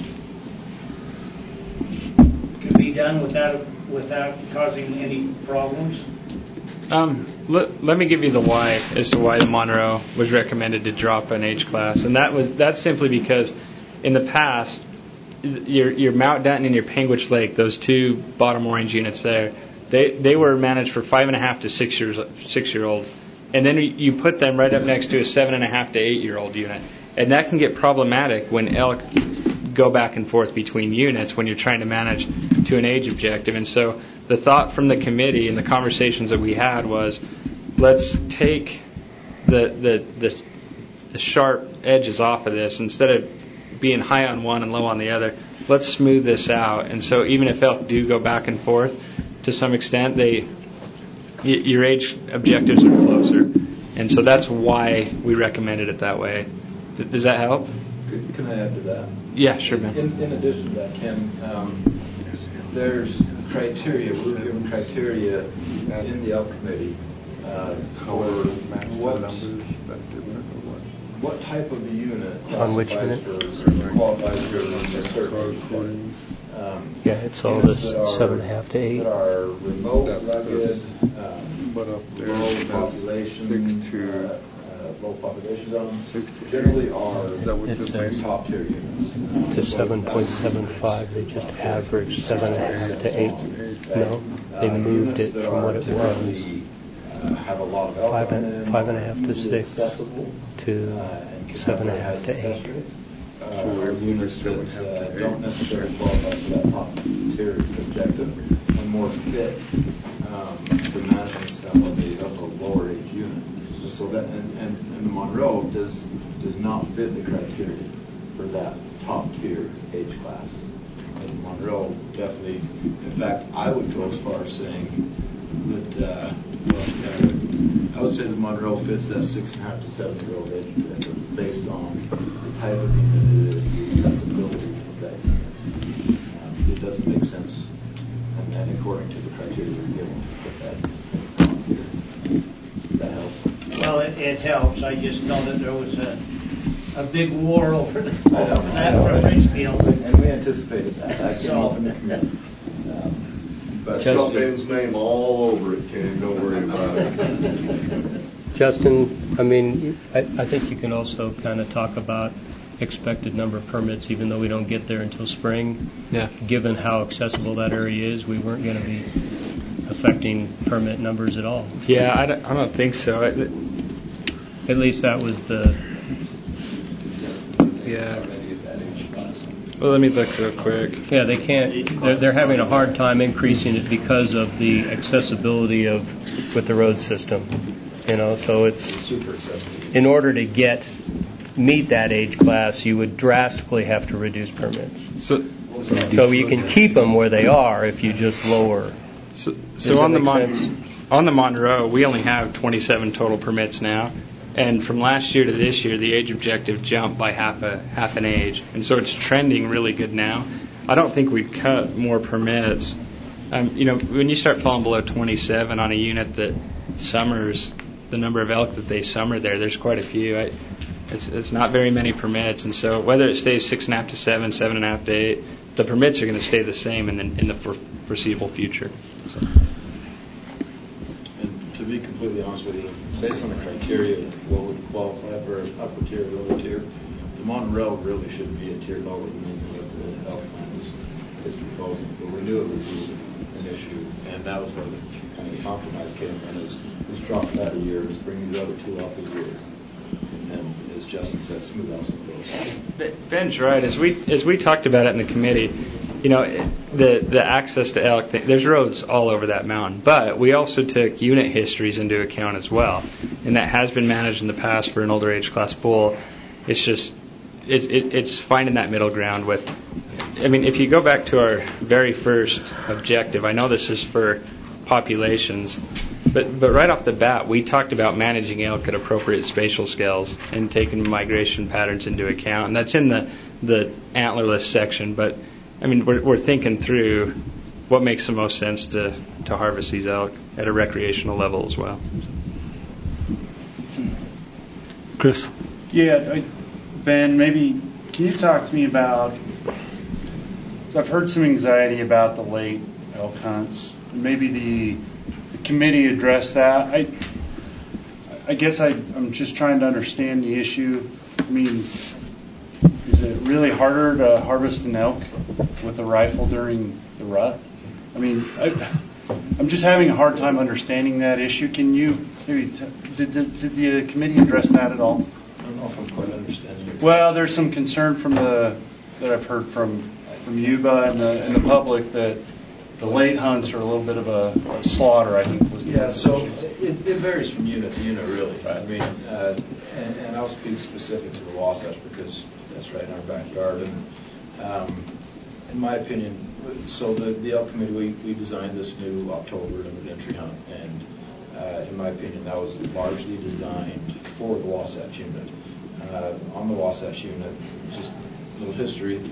could be done without without causing any problems? Um, let, let me give you the why as to why the Monroe was recommended to drop an age class, and that was that's simply because in the past, your your Mount Dutton and your Panguitch Lake, those two bottom orange units there, they they were managed for five and a half to six years six year olds, and then you put them right up next to a seven and a half to eight year old unit, and that can get problematic when elk go back and forth between units when you're trying to manage to an age objective. And so the thought from the committee and the conversations that we had was, let's take the the the, the sharp edges off of this. Instead of being high on one and low on the other, let's smooth this out. And so even if elk do go back and forth to some extent, they y- your age objectives are closer. And so that's why we recommended it that way. Th- does that help? Could, can I add to that? Yeah, sure, man. In, in addition to that, Ken, um, there's criteria. We were given criteria in the elk committee uh, for what, what type of a unit on which unit for, qualifies for a certain age. Um, yeah, it's all this are, seven and a half to eight. That are remote, rugged, um, low population, uh, uh, low population zone, generally are it's top tier units. To seven point seven five, they just averaged seven and a half to eight. No, they moved it from what it was. Have a lot of five and five and a half to six to seven and a half to eight. Uh, are units that uh, don't necessarily qualify for that top tier objective and more fit um, the management style of the of a lower age unit. So that and, and, and the Monroe does does not fit the criteria for that top tier age class. And Monroe definitely, in fact, I would go as far as saying that uh, well, uh, I would say that Monroe fits that six and a half to seven year old age objective based on the type of unit it is, the accessibility of that unit. Um, it doesn't make sense, and, and according to the criteria we're given, to put that top tier. Does that help? Well, it, it helps. I just know that there was a a big war over, the, I know, over that I know, from Ridgefield. And we anticipated that. That came So- up in the committee. Um, but It's got Ben's name all over it, Ken. Don't worry about it. Justin, I mean, I, I think you can also kind of talk about expected number of permits, even though we don't get there until spring. Yeah. Given how accessible that area is, we weren't going to be affecting permit numbers at all. Yeah, I don't, I don't think so. It, At least that was the. Yeah. Well, let me look real quick. Yeah, they can't. They're, they're having a hard time increasing it because of the accessibility of with the road system. You know, so it's super accessible. In order to get meet that age class, you would drastically have to reduce permits. So, so you can keep them where they are if you just lower. So, so on the Mon- on the Monroe, we only have twenty-seven total permits now. And from last year to this year, the age objective jumped by half a half an age, and so it's trending really good now. I don't think we'd cut more permits. Um, you know, when you start falling below twenty-seven on a unit that summers, the number of elk that they summer there, there's quite a few. I, it's it's not very many permits, and so whether it stays six and a half to seven, seven and a half to eight, the permits are going to stay the same in the in the foreseeable future. So. To be completely honest with you, based on the criteria, what would qualify for upper tier, lower tier, the Monroe really shouldn't be a tier lower than what the elk plan is, is proposing. But we knew it would be an issue, and that was where the kind of the compromise came in. Is let's drop that a year, let's bring the other two up a year, and then, as Justin said, smooth out some of those. Ben's right. As we as we talked about it in the committee, you know, the the access to elk, there's roads all over that mountain. But we also took unit histories into account as well, and that has been managed in the past for an older age class bull. It's just it, it it's finding that middle ground with. I mean, if you go back to our very first objective, I know this is for populations, but but right off the bat, we talked about managing elk at appropriate spatial scales and taking migration patterns into account, and that's in the the antlerless section. But I mean, we're we're thinking through what makes the most sense to to harvest these elk at a recreational level as well. Chris. Yeah, I, Ben, maybe can you talk to me about? So I've heard some anxiety about the late elk hunts. Maybe the, the committee addressed that. I I guess I, I'm just trying to understand the issue. I mean, is it really harder to harvest an elk with a rifle during the rut? I mean, I, I'm just having a hard time understanding that issue. Can you maybe t- did, did did the committee address that at all? I don't know if I'm quite understanding it. Well, there's some concern from the that I've heard from from U B A and the, and the public that the late hunts are a little bit of a, a slaughter, I think was the Yeah, so it, it varies from unit to unit, really. Right. I mean, uh, and, and I'll speak specific to the Wasatch because that's right in our backyard. And um, in my opinion, so the, the elk committee, we, we designed this new October limit entry hunt, and uh, in my opinion, that was largely designed for the Wasatch unit. Uh, on the Wasatch unit, just a little history,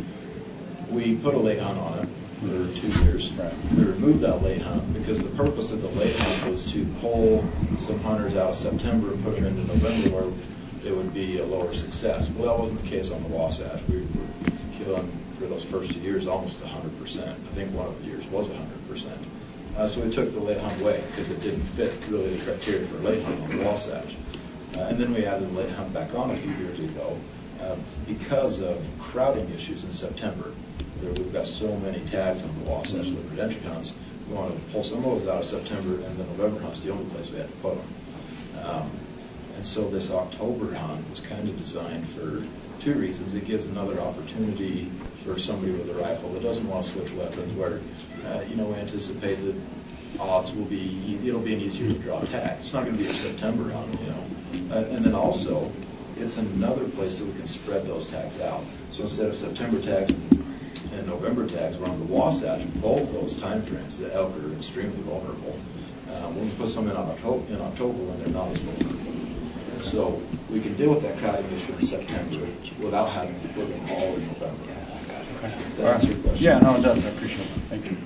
we put a late hunt on it for two years. Right. We removed that late hunt because the purpose of the late hunt was to pull some hunters out of September and put them into November where it would be a lower success. Well, that wasn't the case on the Wasatch. We were killing for those first two years almost one hundred percent. I think one of the years was one hundred percent. Uh, so we took the late hunt away because it didn't fit really the criteria for late hunt on the Wasatch. Uh, and then we added the late hunt back on a few years ago uh, because of crowding issues in September. There, we've got so many tags on the Wasatch limited entry hunts. We wanted to pull some of those out of September, and the November hunt's the only place we had to put them. Um, and so this October hunt was kind of designed for two reasons. It gives another opportunity for somebody with a rifle that doesn't want to switch weapons, where uh, you know we anticipate that odds will be it'll be an easier to draw tag. It's not going to be a September hunt, you know. Uh, and then also, it's another place that we can spread those tags out. So instead of September tags and November tags, we're on the Wasatch. Both those time frames, the elk are extremely vulnerable. Um, we'll put some in October, in October when they're not as vulnerable. And so we can deal with that crowding issue in September without having to put them all in November. Okay. Does that answer your question? Yeah, no, it does. I appreciate it. Thank you.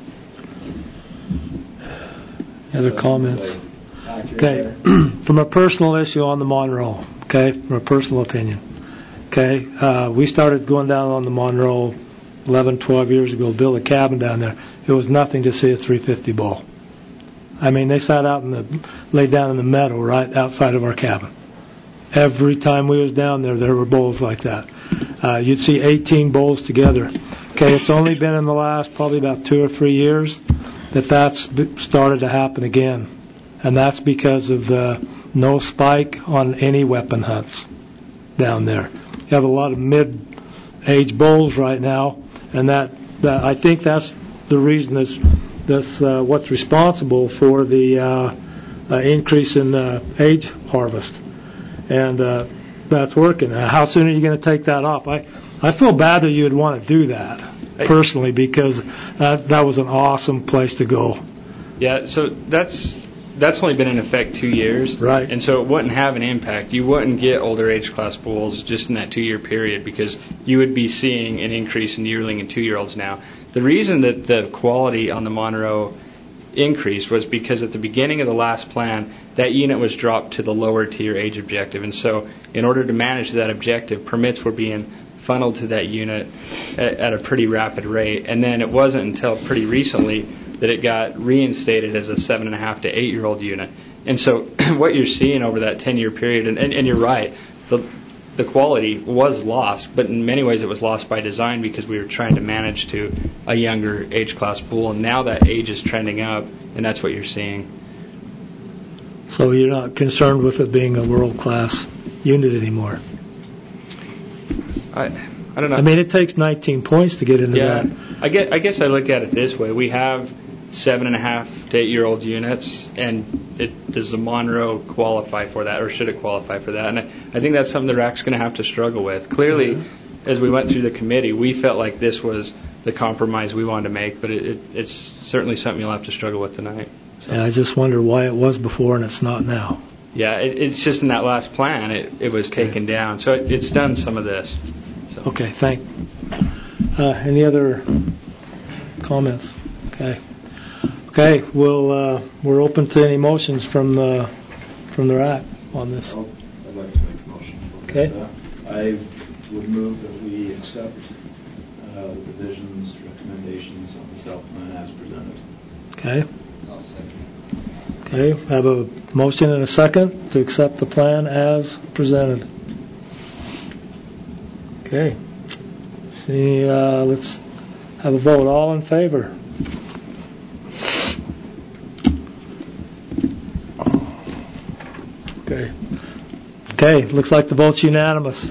Other comments? Okay. From a personal issue on the Monroe, okay, from a personal opinion, okay, uh, we started going down on the Monroe eleven, twelve years ago, build a cabin down there. It was nothing to see a three fifty bull. I mean, they sat out in the, laid down in the meadow right outside of our cabin. Every time we was down there, there were bulls like that. Uh, you'd see eighteen bulls together. Okay, it's only been in the last probably about two or three years that that's started to happen again. And that's because of the no spike on any weapon hunts down there. You have a lot of mid-age bulls right now, and that, that I think that's the reason that's that's uh, what's responsible for the uh, uh, increase in the age harvest, and uh, that's working. Uh, how soon are you going to take that off? I I feel bad that you would want to do that personally, because that that was an awesome place to go. Yeah, so that's that's only been in effect two years, right? And so it wouldn't have an impact. You wouldn't get older age class bulls just in that two-year period, because you would be seeing an increase in yearling and two-year-olds now. The reason that the quality on the Monroe increased was because at the beginning of the last plan, that unit was dropped to the lower tier age objective, and so in order to manage that objective, permits were being funneled to that unit at, at a pretty rapid rate. And then it wasn't until pretty recently that it got reinstated as a seven and a half to eight year old unit. And so what you're seeing over that ten year period, and, and, and you're right, the the quality was lost, but in many ways it was lost by design, because we were trying to manage to a younger age class bull, and now that age is trending up, and that's what you're seeing. So you're not concerned with it being a world class unit anymore? I I don't know. I mean, it takes nineteen points to get into yeah, that. I guess, I guess I look at it this way. We have seven and a half to eight year old units, and it, does the Monroe qualify for that, or should it qualify for that? And I, I think that's something the R A C's going to have to struggle with. Clearly, yeah. As we went through the committee, we felt like this was the compromise we wanted to make, but it, it, it's certainly something you'll have to struggle with tonight. So. Yeah, I just wondered why it was before and it's not now. Yeah, it, it's just in that last plan it, it was taken okay. down, so it, it's done some of this. So. Okay, thank. Uh, any other comments? Okay. Okay, we'll, uh, we're open to any motions from the from the R A C on this. I'll, I'd like to make a motion. Okay. That. I would move that we accept uh, the division's recommendations on the South Plan as presented. Okay. I'll second. Okay, have a motion and a second to accept the plan as presented. Okay. See, uh, let's have a vote. All in favor? Okay. Okay, looks like the vote's unanimous.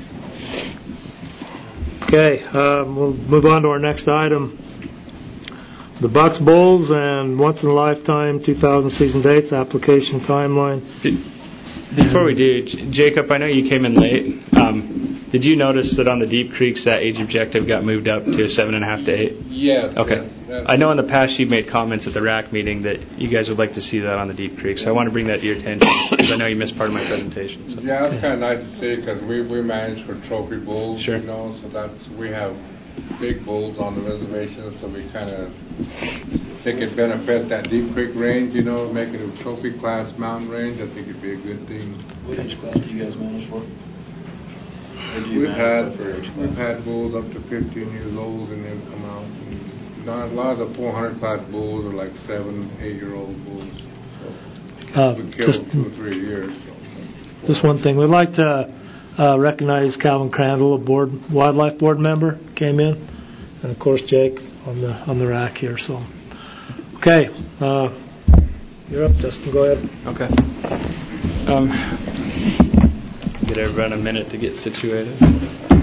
Okay, um, we'll move on to our next item. The Bucks Bulls and once in a lifetime two thousand season dates application timeline. Before we do, J- Jacob, I know you came in late. Um, did you notice that on the Deep Creeks that age objective got moved up to seven and a half to eight? Yes. Okay. Yes, I know in the past you made comments at the R A C meeting that you guys would like to see that on the Deep Creek, so I want to bring that to your attention because I know you missed part of my presentation. So. Yeah, it's kind of nice to see because we we manage for trophy bulls, sure. you know, so that's we have big bulls on the reservation, so we kind of think it benefit that Deep Creek range, you know, make it a trophy class mountain range. I think it'd be a good thing. What age class do you guys manage for? We've had we've had bulls up to fifteen years old and then come out. And not, a lot of the four hundred class bulls are like seven, eight year old bulls. So uh, we kill just, them two or three years. So. Just one thing, we'd like to uh, recognize Calvin Crandall, a board wildlife board member, came in, and of course Jake on the on the rack here. So, okay, uh, you're up, Justin. Go ahead. Okay. Um, Get everyone a minute to get situated. You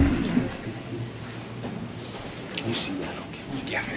see that? Okay. Yeah.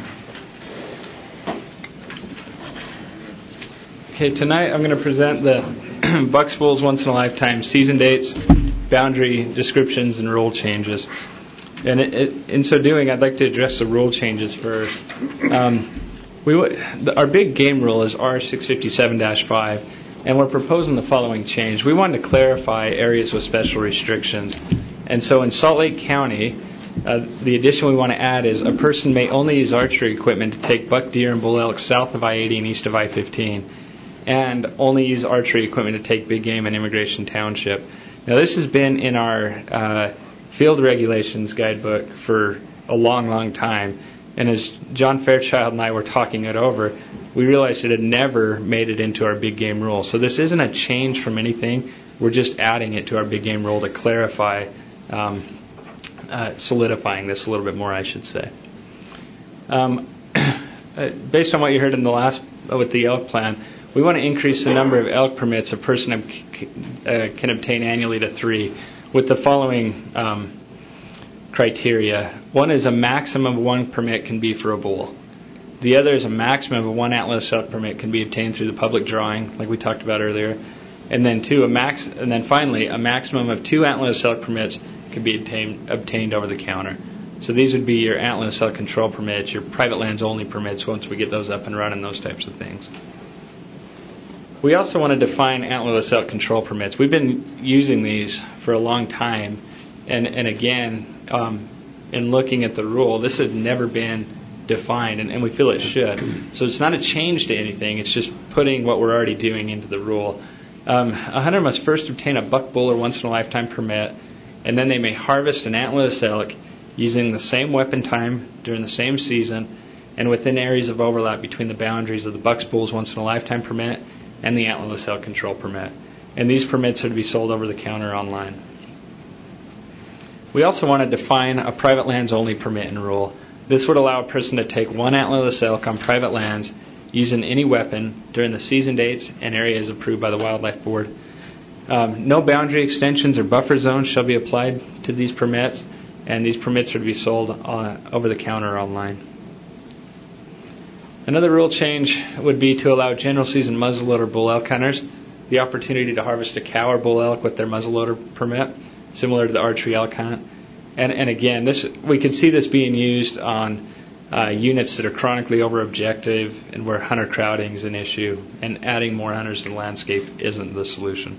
Okay, tonight I'm going to present the Bucks Bulls Once in a Lifetime season dates, boundary descriptions, and rule changes. And it, it, in so doing, I'd like to address the rule changes first. Um, we the, our big game rule is R six fifty-seven dash five. And we're proposing the following change. We wanted to clarify areas with special restrictions. And so in Salt Lake County, uh, the addition we want to add is a person may only use archery equipment to take buck deer and bull elk south of I eighty and east of I fifteen, and only use archery equipment to take big game in Immigration Township. Now this has been in our uh, field regulations guidebook for a long, long time. And as John Fairchild and I were talking it over, we realized it had never made it into our big game rule. So this isn't a change from anything. We're just adding it to our big game rule to clarify, um, uh, solidifying this a little bit more, I should say. Um, based on what you heard in the last uh, with the elk plan, we want to increase the number of elk permits a person uh, can obtain annually to three, with the following um, criteria. One is a maximum of one permit can be for a bull. The other is a maximum of one antlerless elk permit can be obtained through the public drawing, like we talked about earlier. And then two, a max, and then finally, a maximum of two antlerless elk permits can be obtained, obtained over the counter. So these would be your antlerless elk control permits, your private lands only permits once we get those up and running, those types of things. We also want to define antlerless elk control permits. We've been using these for a long time, and, and again, um, in looking at the rule, this has never been defined, and, and we feel it should. So it's not a change to anything, it's just putting what we're already doing into the rule. Um, a hunter must first obtain a buck bull or once-in-a-lifetime permit, and then they may harvest an antlerless elk using the same weapon time during the same season and within areas of overlap between the boundaries of the buck's bull's once-in-a-lifetime permit and the antlerless elk control permit. And these permits are to be sold over the counter online. We also want to define a private lands only permit and rule. This would allow a person to take one antlerless elk on private lands using any weapon during the season dates and areas approved by the Wildlife Board. Um, no boundary extensions or buffer zones shall be applied to these permits, and these permits are to be sold uh, over the counter or online. Another rule change would be to allow general season muzzleloader bull elk hunters the opportunity to harvest a cow or bull elk with their muzzleloader permit, similar to the archery elk hunt. And, and again, this we can see this being used on uh, units that are chronically over objective and where hunter crowding is an issue, and adding more hunters to the landscape isn't the solution.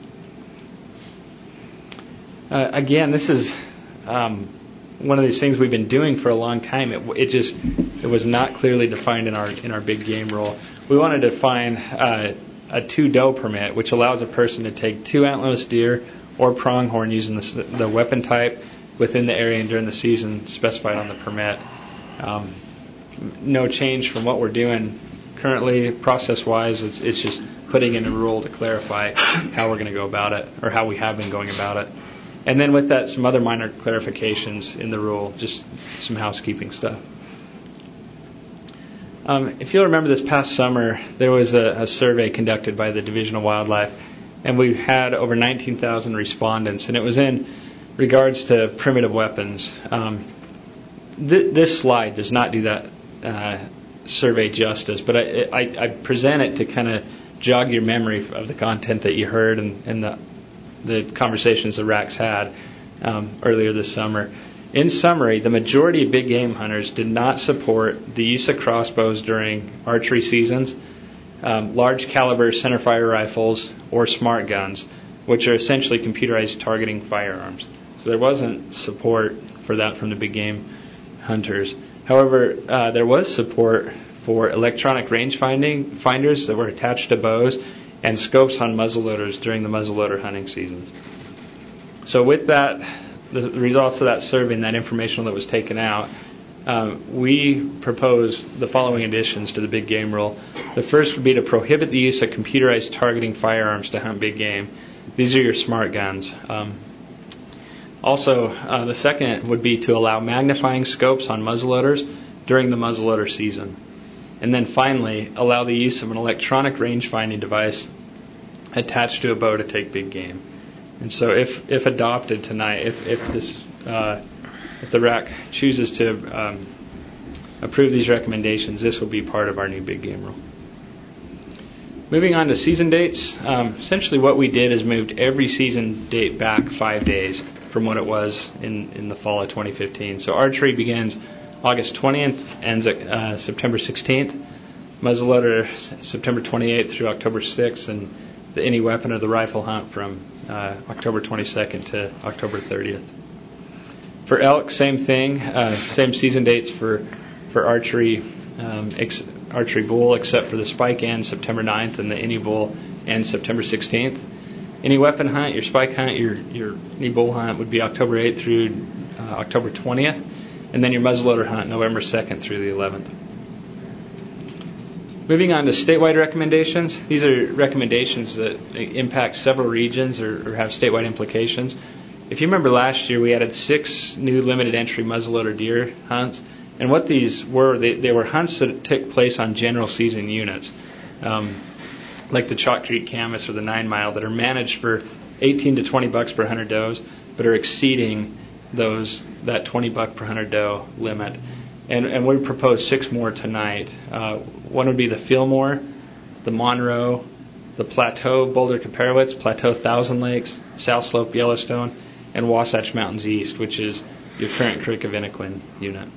Uh, again, this is um, one of these things we've been doing for a long time. It, it just it was not clearly defined in our in our big game rule. We want to define uh, a two doe permit, which allows a person to take two antlerless deer or pronghorn using the, the weapon type within the area and during the season specified on the permit. Um, no change from what we're doing currently, process-wise. It's, it's just putting in a rule to clarify how we're going to go about it, or how we have been going about it. And then with that, some other minor clarifications in the rule, just some housekeeping stuff. Um, if you'll remember, this past summer, there was a, a survey conducted by the Division of Wildlife, and we had over nineteen thousand respondents, and it was in regards to primitive weapons. Um, th- this slide does not do that uh, survey justice, but I, I, I present it to kind of jog your memory of the content that you heard and, and the the conversations the R A Cs had um, earlier this summer. In summary, the majority of big game hunters did not support the use of crossbows during archery seasons, um, large caliber centerfire rifles, or smart guns, which are essentially computerized targeting firearms. So there wasn't support for that from the big game hunters. However, uh, there was support for electronic range finding finders that were attached to bows and scopes on muzzleloaders during the muzzleloader hunting seasons. So with that, the results of that survey and that information that was taken out, um, we propose the following additions to the big game rule. The first would be to prohibit the use of computerized targeting firearms to hunt big game. These are your smart guns. Um, also, uh, the second would be to allow magnifying scopes on muzzleloaders during the muzzleloader season. And then finally, allow the use of an electronic range finding device attached to a bow to take big game. And so if, if adopted tonight, if, if this uh, if the R A C chooses to um, approve these recommendations, this will be part of our new big game rule. Moving on to season dates, um, essentially what we did is moved every season date back five days from what it was in, in the fall of twenty fifteen. So archery begins August twentieth, ends at uh, September sixteenth. Muzzleloader September twenty-eighth through October sixth, and the any weapon or the rifle hunt from uh, October twenty-second to October thirtieth. For elk, same thing, uh, same season dates for for archery, um, ex- archery bull, except for the spike ends September ninth and the any bull ends September sixteenth. Any weapon hunt, your spike hunt, your your any bull hunt would be October eighth through uh, October twentieth, and then your muzzleloader hunt November second through the eleventh. Moving on to statewide recommendations. These are recommendations that impact several regions or, or have statewide implications. If you remember last year, we added six new limited entry muzzleloader deer hunts. And what these were, they, they were hunts that took place on general season units, um, like the Chalk Creek Canvas or the Nine Mile, that are managed for eighteen to twenty bucks per one hundred does, but are exceeding those that twenty buck per hundred doe limit, and and we propose six more tonight. Uh, one would be the Fillmore, the Monroe, the Plateau, Boulder Comparowitz, Plateau Thousand Lakes, South Slope Yellowstone, and Wasatch Mountains East, which is your current Creek of Inniquin unit.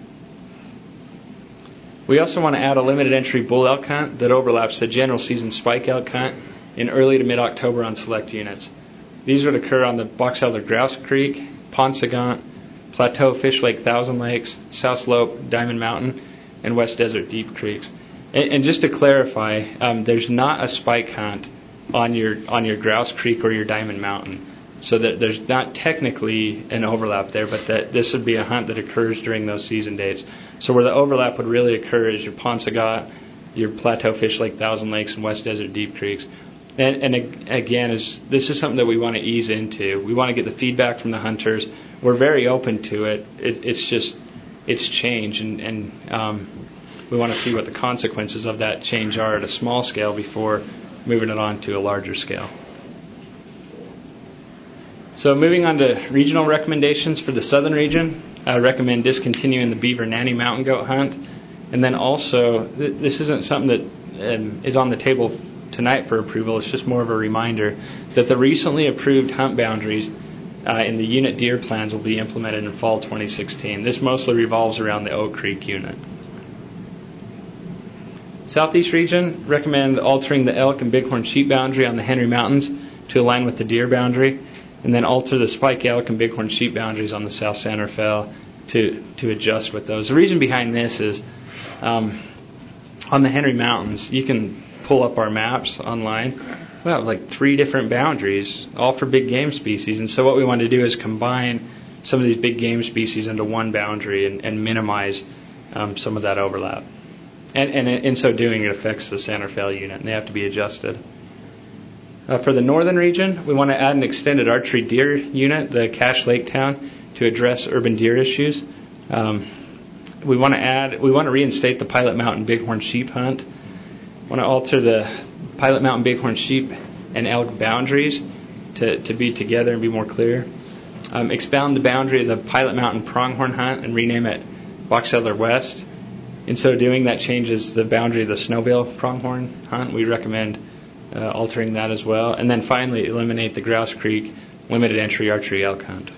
We also want to add a limited entry bull elk hunt that overlaps the general season spike elk hunt in early to mid-October on select units. These would occur on the Box Elder Grouse Creek, Paunsaugunt, Plateau Fish Lake Thousand Lakes, South Slope Diamond Mountain, and West Desert Deep Creeks. And, and just to clarify, um, there's not a spike hunt on your on your Grouse Creek or your Diamond Mountain, so that there's not technically an overlap there, but that this would be a hunt that occurs during those season dates. So where the overlap would really occur is your Paunsaugunt, your Plateau Fish Lake Thousand Lakes, and West Desert Deep Creeks. And, and again, is this is something that we want to ease into. We want to get the feedback from the hunters. We're very open to it. it it's just it's change, and, and um, we want to see what the consequences of that change are at a small scale before moving it on to a larger scale. So moving on to regional recommendations for the southern region, I recommend discontinuing the Beaver Nanny Mountain Goat hunt. And then also, th- this isn't something that um, is on the table tonight for approval. It's just more of a reminder that the recently approved hunt boundaries uh, in the unit deer plans will be implemented in fall twenty sixteen. This mostly revolves around the Oak Creek unit. Southeast region, recommend altering the elk and bighorn sheep boundary on the Henry Mountains to align with the deer boundary, and then alter the spike elk and bighorn sheep boundaries on the South Santa Fe to, to adjust with those. The reason behind this is um, on the Henry Mountains, you can pull up our maps online. We have like three different boundaries, all for big game species. And so what we want to do is combine some of these big game species into one boundary and, and minimize um, some of that overlap. And, and in so doing, it affects the Santa Fe unit, and they have to be adjusted. Uh, for the northern region, we want to add an extended archery deer unit, the Cache Lake Town, to address urban deer issues. Um, we want to add, we want to reinstate the Pilot Mountain bighorn sheep hunt. We want to alter the Pilot Mountain bighorn sheep and elk boundaries to, to be together and be more clear. Um, expound the boundary of the Pilot Mountain pronghorn hunt and rename it Box Elder West. In so doing, that changes the boundary of the Snowbill pronghorn hunt. We recommend Uh, altering that as well. And then finally, eliminate the Grouse Creek limited entry archery elk hunt.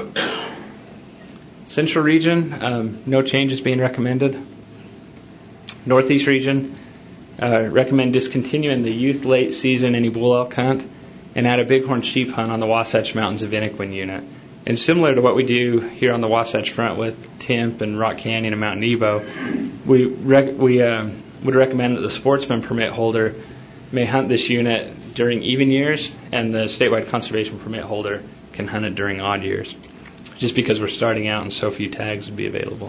Central region, um, no changes being recommended. Northeast region, uh, recommend discontinuing the youth late season any bull elk hunt and add a bighorn sheep hunt on the Wasatch Mountains of Inniquin unit. And similar to what we do here on the Wasatch Front with Timp and Rock Canyon and Mount Nebo, we rec- we uh, would recommend that the sportsman permit holder may hunt this unit during even years, and the statewide conservation permit holder can hunt it during odd years, just because we're starting out and so few tags would be available.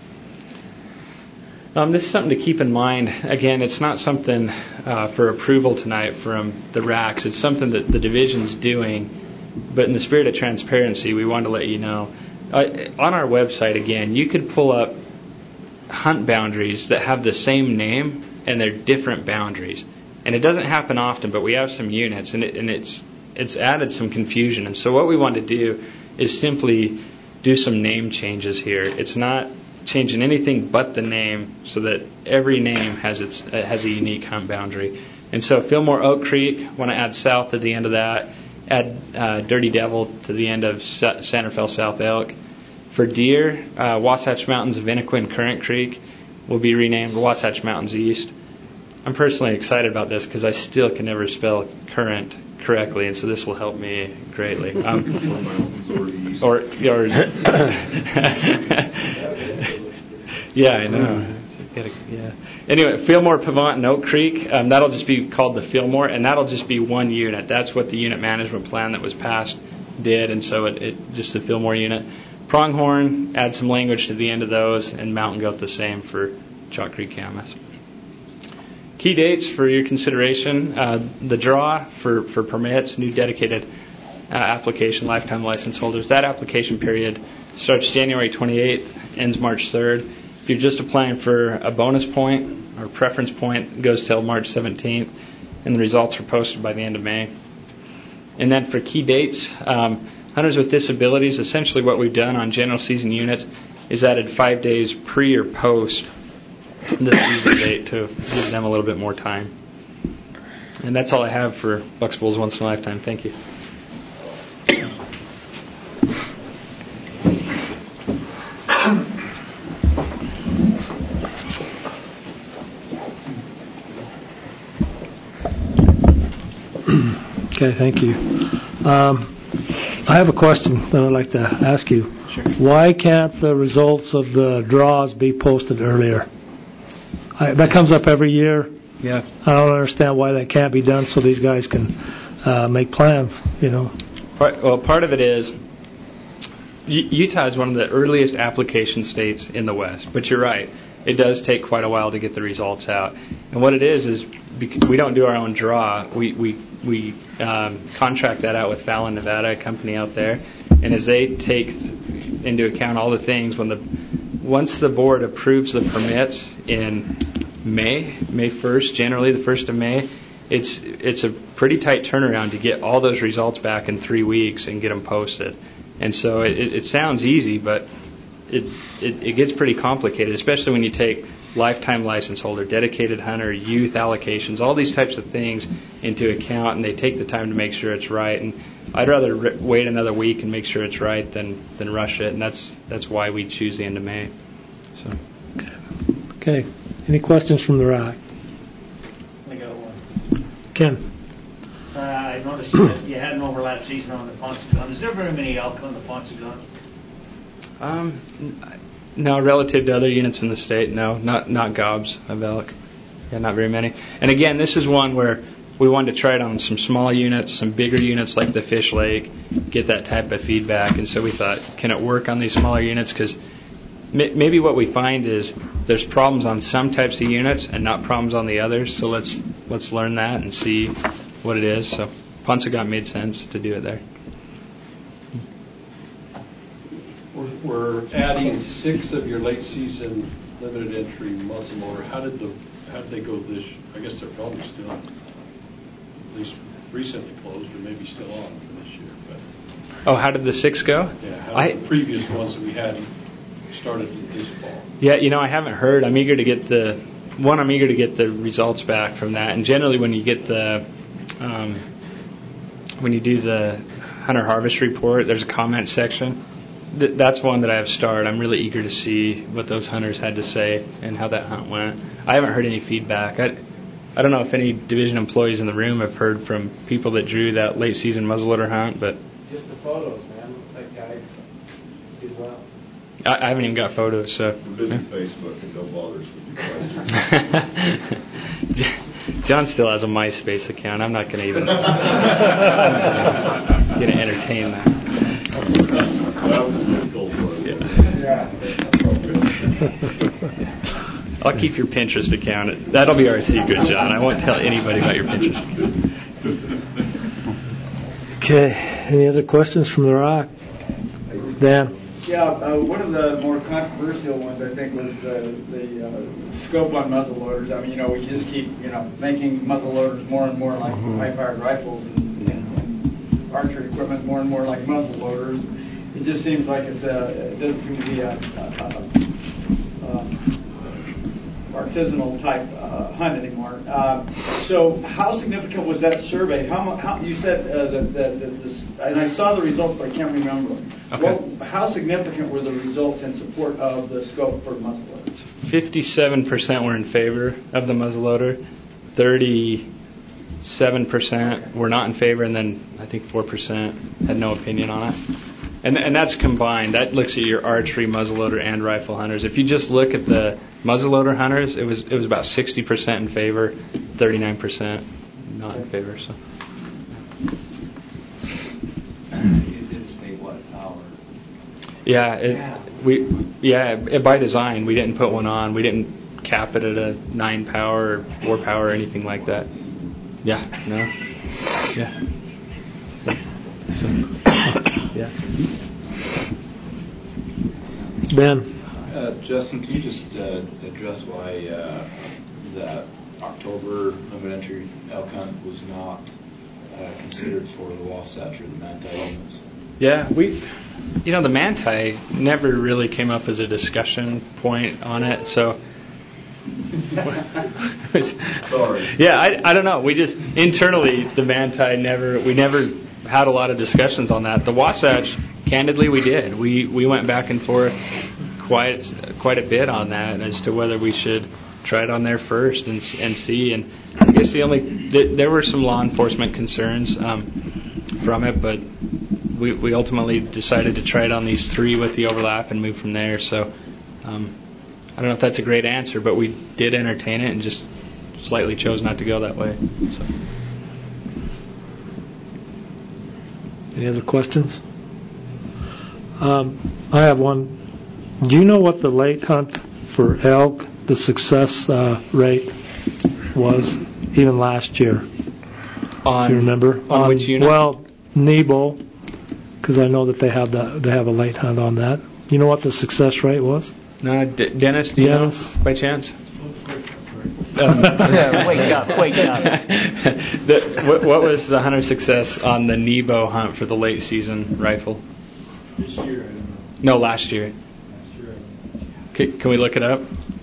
Um, this is something to keep in mind. Again, it's not something uh, for approval tonight from the R A Cs. It's something that the division's doing, but in the spirit of transparency, we want to let you know. Uh, on our website, again, you could pull up hunt boundaries that have the same name and they're different boundaries. And it doesn't happen often, but we have some units, and, it, and it's it's added some confusion. And so what we want to do is simply do some name changes here. It's not changing anything but the name, so that every name has its uh, has a unique hunt boundary. And so Fillmore Oak Creek, want to add south to the end of that. Add uh, Dirty Devil to the end of Sa- Santa Fe South Elk. For deer, uh, Wasatch Mountains of Inniquin Current Creek will be renamed Wasatch Mountains East. I'm personally excited about this because I still can never spell current correctly, and so this will help me greatly. Um, or, or yeah, I know. Yeah. Anyway, Fillmore, Pavant, and Oak Creek, um, that'll just be called the Fillmore, and that'll just be one unit. That's what the unit management plan that was passed did, and so it, it just the Fillmore unit. Pronghorn, add some language to the end of those, and Mountain Goat the same for Chalk Creek Camas. Key dates for your consideration, uh, the draw for, for permits, new dedicated uh, application, lifetime license holders. That application period starts January twenty-eighth, ends March third. If you're just applying for a bonus point or preference point, it goes till March seventeenth, and the results are posted by the end of May. And then for key dates, um, hunters with disabilities, essentially what we've done on general season units is added five days pre or post the season date to give them a little bit more time. And that's all I have for Bucks Bulls Once in a Lifetime. Thank you. Okay, thank you. Um, I have a question that I'd like to ask you. Sure. Why can't the results of the draws be posted earlier? I, that comes up every year. Yeah. I don't understand why that can't be done so these guys can uh, make plans, you know. Part, well, part of it is U- Utah is one of the earliest application states in the West, but you're right. It does take quite a while to get the results out. And what it is is because we don't do our own draw. We we we um, contract that out with Fallon, Nevada, a company out there. And as they take into account all the things, when the once the board approves the permits in May, May first, generally the first of May, it's it's a pretty tight turnaround to get all those results back in three weeks and get them posted. And so it, it sounds easy, but It's, it, it gets pretty complicated, especially when you take lifetime license holder, dedicated hunter, youth allocations, all these types of things into account, and they take the time to make sure it's right. And I'd rather r- wait another week and make sure it's right than, than rush it, and that's that's why we choose the end of May. So. Okay. Any questions from the R A C? I got one. Ken. Uh, I noticed that you had an overlap season on the Ponce de Leon. Is there very many elk on the Ponce de Leon? Um, no, relative to other units in the state, no, not not gobs of elk. Yeah, not very many. And again, this is one where we wanted to try it on some small units, some bigger units like the Fish Lake, get that type of feedback. And so we thought, can it work on these smaller units? Because m- maybe what we find is there's problems on some types of units and not problems on the others. So let's let's learn that and see what it is. So Ponce-a-Got made sense to do it there. We're adding six of your late season limited entry muzzleloader. How did the how did they go this? I guess they're probably still, at least recently closed, or maybe still on for this year. But oh, how did the six go? Yeah, how did I, the previous ones that we had started this fall? Yeah, you know, I haven't heard. I'm eager to get the one. I'm eager to get the results back from that. And generally, when you get the um, when you do the hunter harvest report, there's a comment section. Th- that's one that I have starred. I'm really eager to see what those hunters had to say and how that hunt went. I haven't heard any feedback. I, I don't know if any division employees in the room have heard from people that drew that late season muzzleloader hunt, but just the photos, man. Looks like guys did well. I, I haven't even got photos. So visit Facebook and don't bother us with your questions. John still has a MySpace account. I'm not going to even going to entertain that. That was a difficult one. Yeah. I'll keep your Pinterest account. That'll be our secret, John. I won't tell anybody about your Pinterest. Okay. Any other questions from the R A C? Dan? Yeah, uh, one of the more controversial ones, I think, was uh, the uh, scope on muzzle loaders. I mean, you know, we just keep, you know, making muzzle loaders more and more like mm-hmm. high-powered rifles and, and, and archery equipment more and more like muzzle loaders. It just seems like it's a, it doesn't seem to be a, a, a, a artisanal type uh, hunt anymore. Um, so, how significant was that survey? How, how you said uh, that, that, that this, and I saw the results, but I can't remember them. Okay. What, how significant were the results in support of the scope for muzzleloaders? fifty-seven percent were in favor of the muzzleloader. thirty-seven percent were not in favor, and then I think four percent had no opinion on it. And and that's combined. That looks at your archery, muzzleloader, and rifle hunters. If you just look at the muzzleloader hunters, it was it was about sixty percent in favor, thirty-nine percent not in favor. So. It didn't state what power. Yeah, it, yeah. we yeah it, by design we didn't put one on. We didn't cap it at a nine power or four power or anything like that. Yeah, no, yeah. So, yeah. Ben. Uh, Justin, can you just uh, address why uh, that October limited entry elk hunt was not uh, considered for the Wasatch or the Manti units? Yeah, we, you know, the Manti never really came up as a discussion point on it, so. Sorry. Yeah, I, I don't know. We just internally the Manti never we never had a lot of discussions on that. The Wasatch, candidly, we did. We we went back and forth quite quite a bit on that as to whether we should try it on there first and and see. And I guess the only th- there were some law enforcement concerns um, from it, but we we ultimately decided to try it on these three with the overlap and move from there. So. Um, I don't know if that's a great answer, but we did entertain it and just slightly chose not to go that way. So. Any other questions? Um, I have one. Do you know what the late hunt for elk, the success uh, rate was, even last year? On, Do you remember? On, on which unit? Well, Nebo, because I know that they have the, they have a late hunt on that. You know what the success rate was? No, D- Dennis, do you Dennis? know by chance? Um, yeah, wake up, wake up. the, what, what was the hunter success on the Nebo hunt for the late season rifle? This year, I don't know. No, last year. Last year, I C- can we look it up?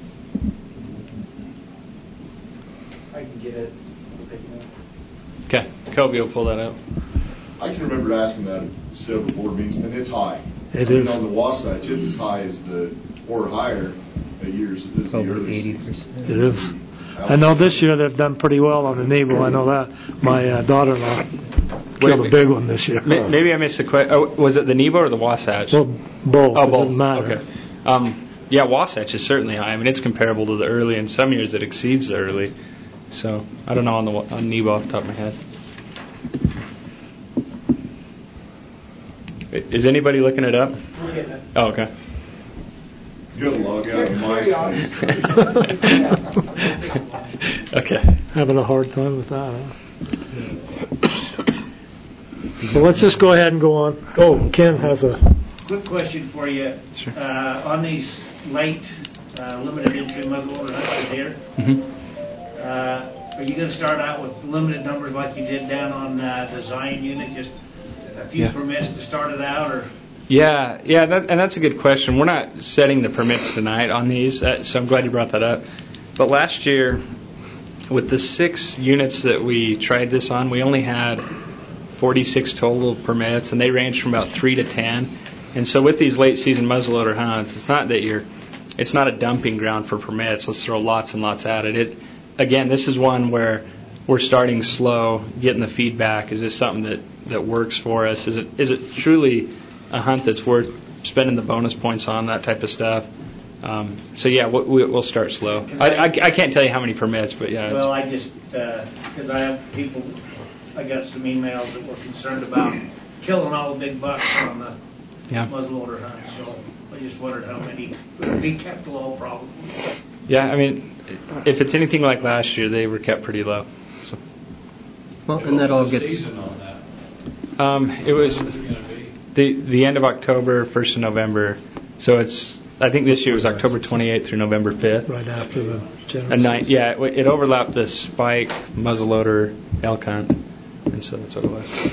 I can get it. Okay, Kobe will pull that up. I can remember asking that at several board meetings, and it's high. It I mean, is. on the Wasatch, it's as high as the, or higher at years as the early season. It is. I know this year they've done pretty well on the Nebo. I know that. My uh, daughter-in-law killed a big one this year. Maybe I missed the question. Oh, was it the Nebo or the Wasatch? Well, both. Oh, it both. doesn't matter. Okay. Um, yeah, Wasatch is certainly high. I mean, it's comparable to the early. In some years, it exceeds the early. So I don't know on the on Nebo off the top of my head. Is anybody looking it up? Oh, okay. You gotta log out of MySpace. Okay. Having a hard time with that, huh? So let's just go ahead and go on. Oh, Ken has a... Quick question for you. Sure. Uh, on these late uh, limited entry muzzleloader hunters here, Mm-hmm. uh, are you going to start out with limited numbers like you did down on uh, the Zion unit, just a few Yeah. permits to start it out, or? Yeah, yeah, that, and that's a good question. We're not setting the permits tonight on these, uh, so I'm glad you brought that up. But last year, with the six units that we tried this on, we only had forty-six total permits, and they ranged from about three to ten. And so with these late season muzzleloader hunts, it's not that you're, it's not a dumping ground for permits. Let's throw lots and lots at it. It, again, this is one where we're starting slow, getting the feedback. Is this something that, that works for us? Is it is it truly a hunt that's worth spending the bonus points on, that type of stuff? Um, so yeah, we, we'll start slow. I, I, I can't tell you how many permits, but yeah. Well, I just, because I have people, I got some emails that were concerned about killing all the big bucks on the Yeah. muzzleloader hunt, so I just wondered how many would be kept low probably. Yeah, I mean, if it's anything like last year, they were kept pretty low. So. Well, and that all What's the gets. season on that? Um, it was What's it going to be? the the end of October, first of November. So it's I think this year was October twenty-eighth through November fifth. Right after the general. A night, yeah, it, it overlapped the spike muzzleloader elk hunt, and so that's what it was.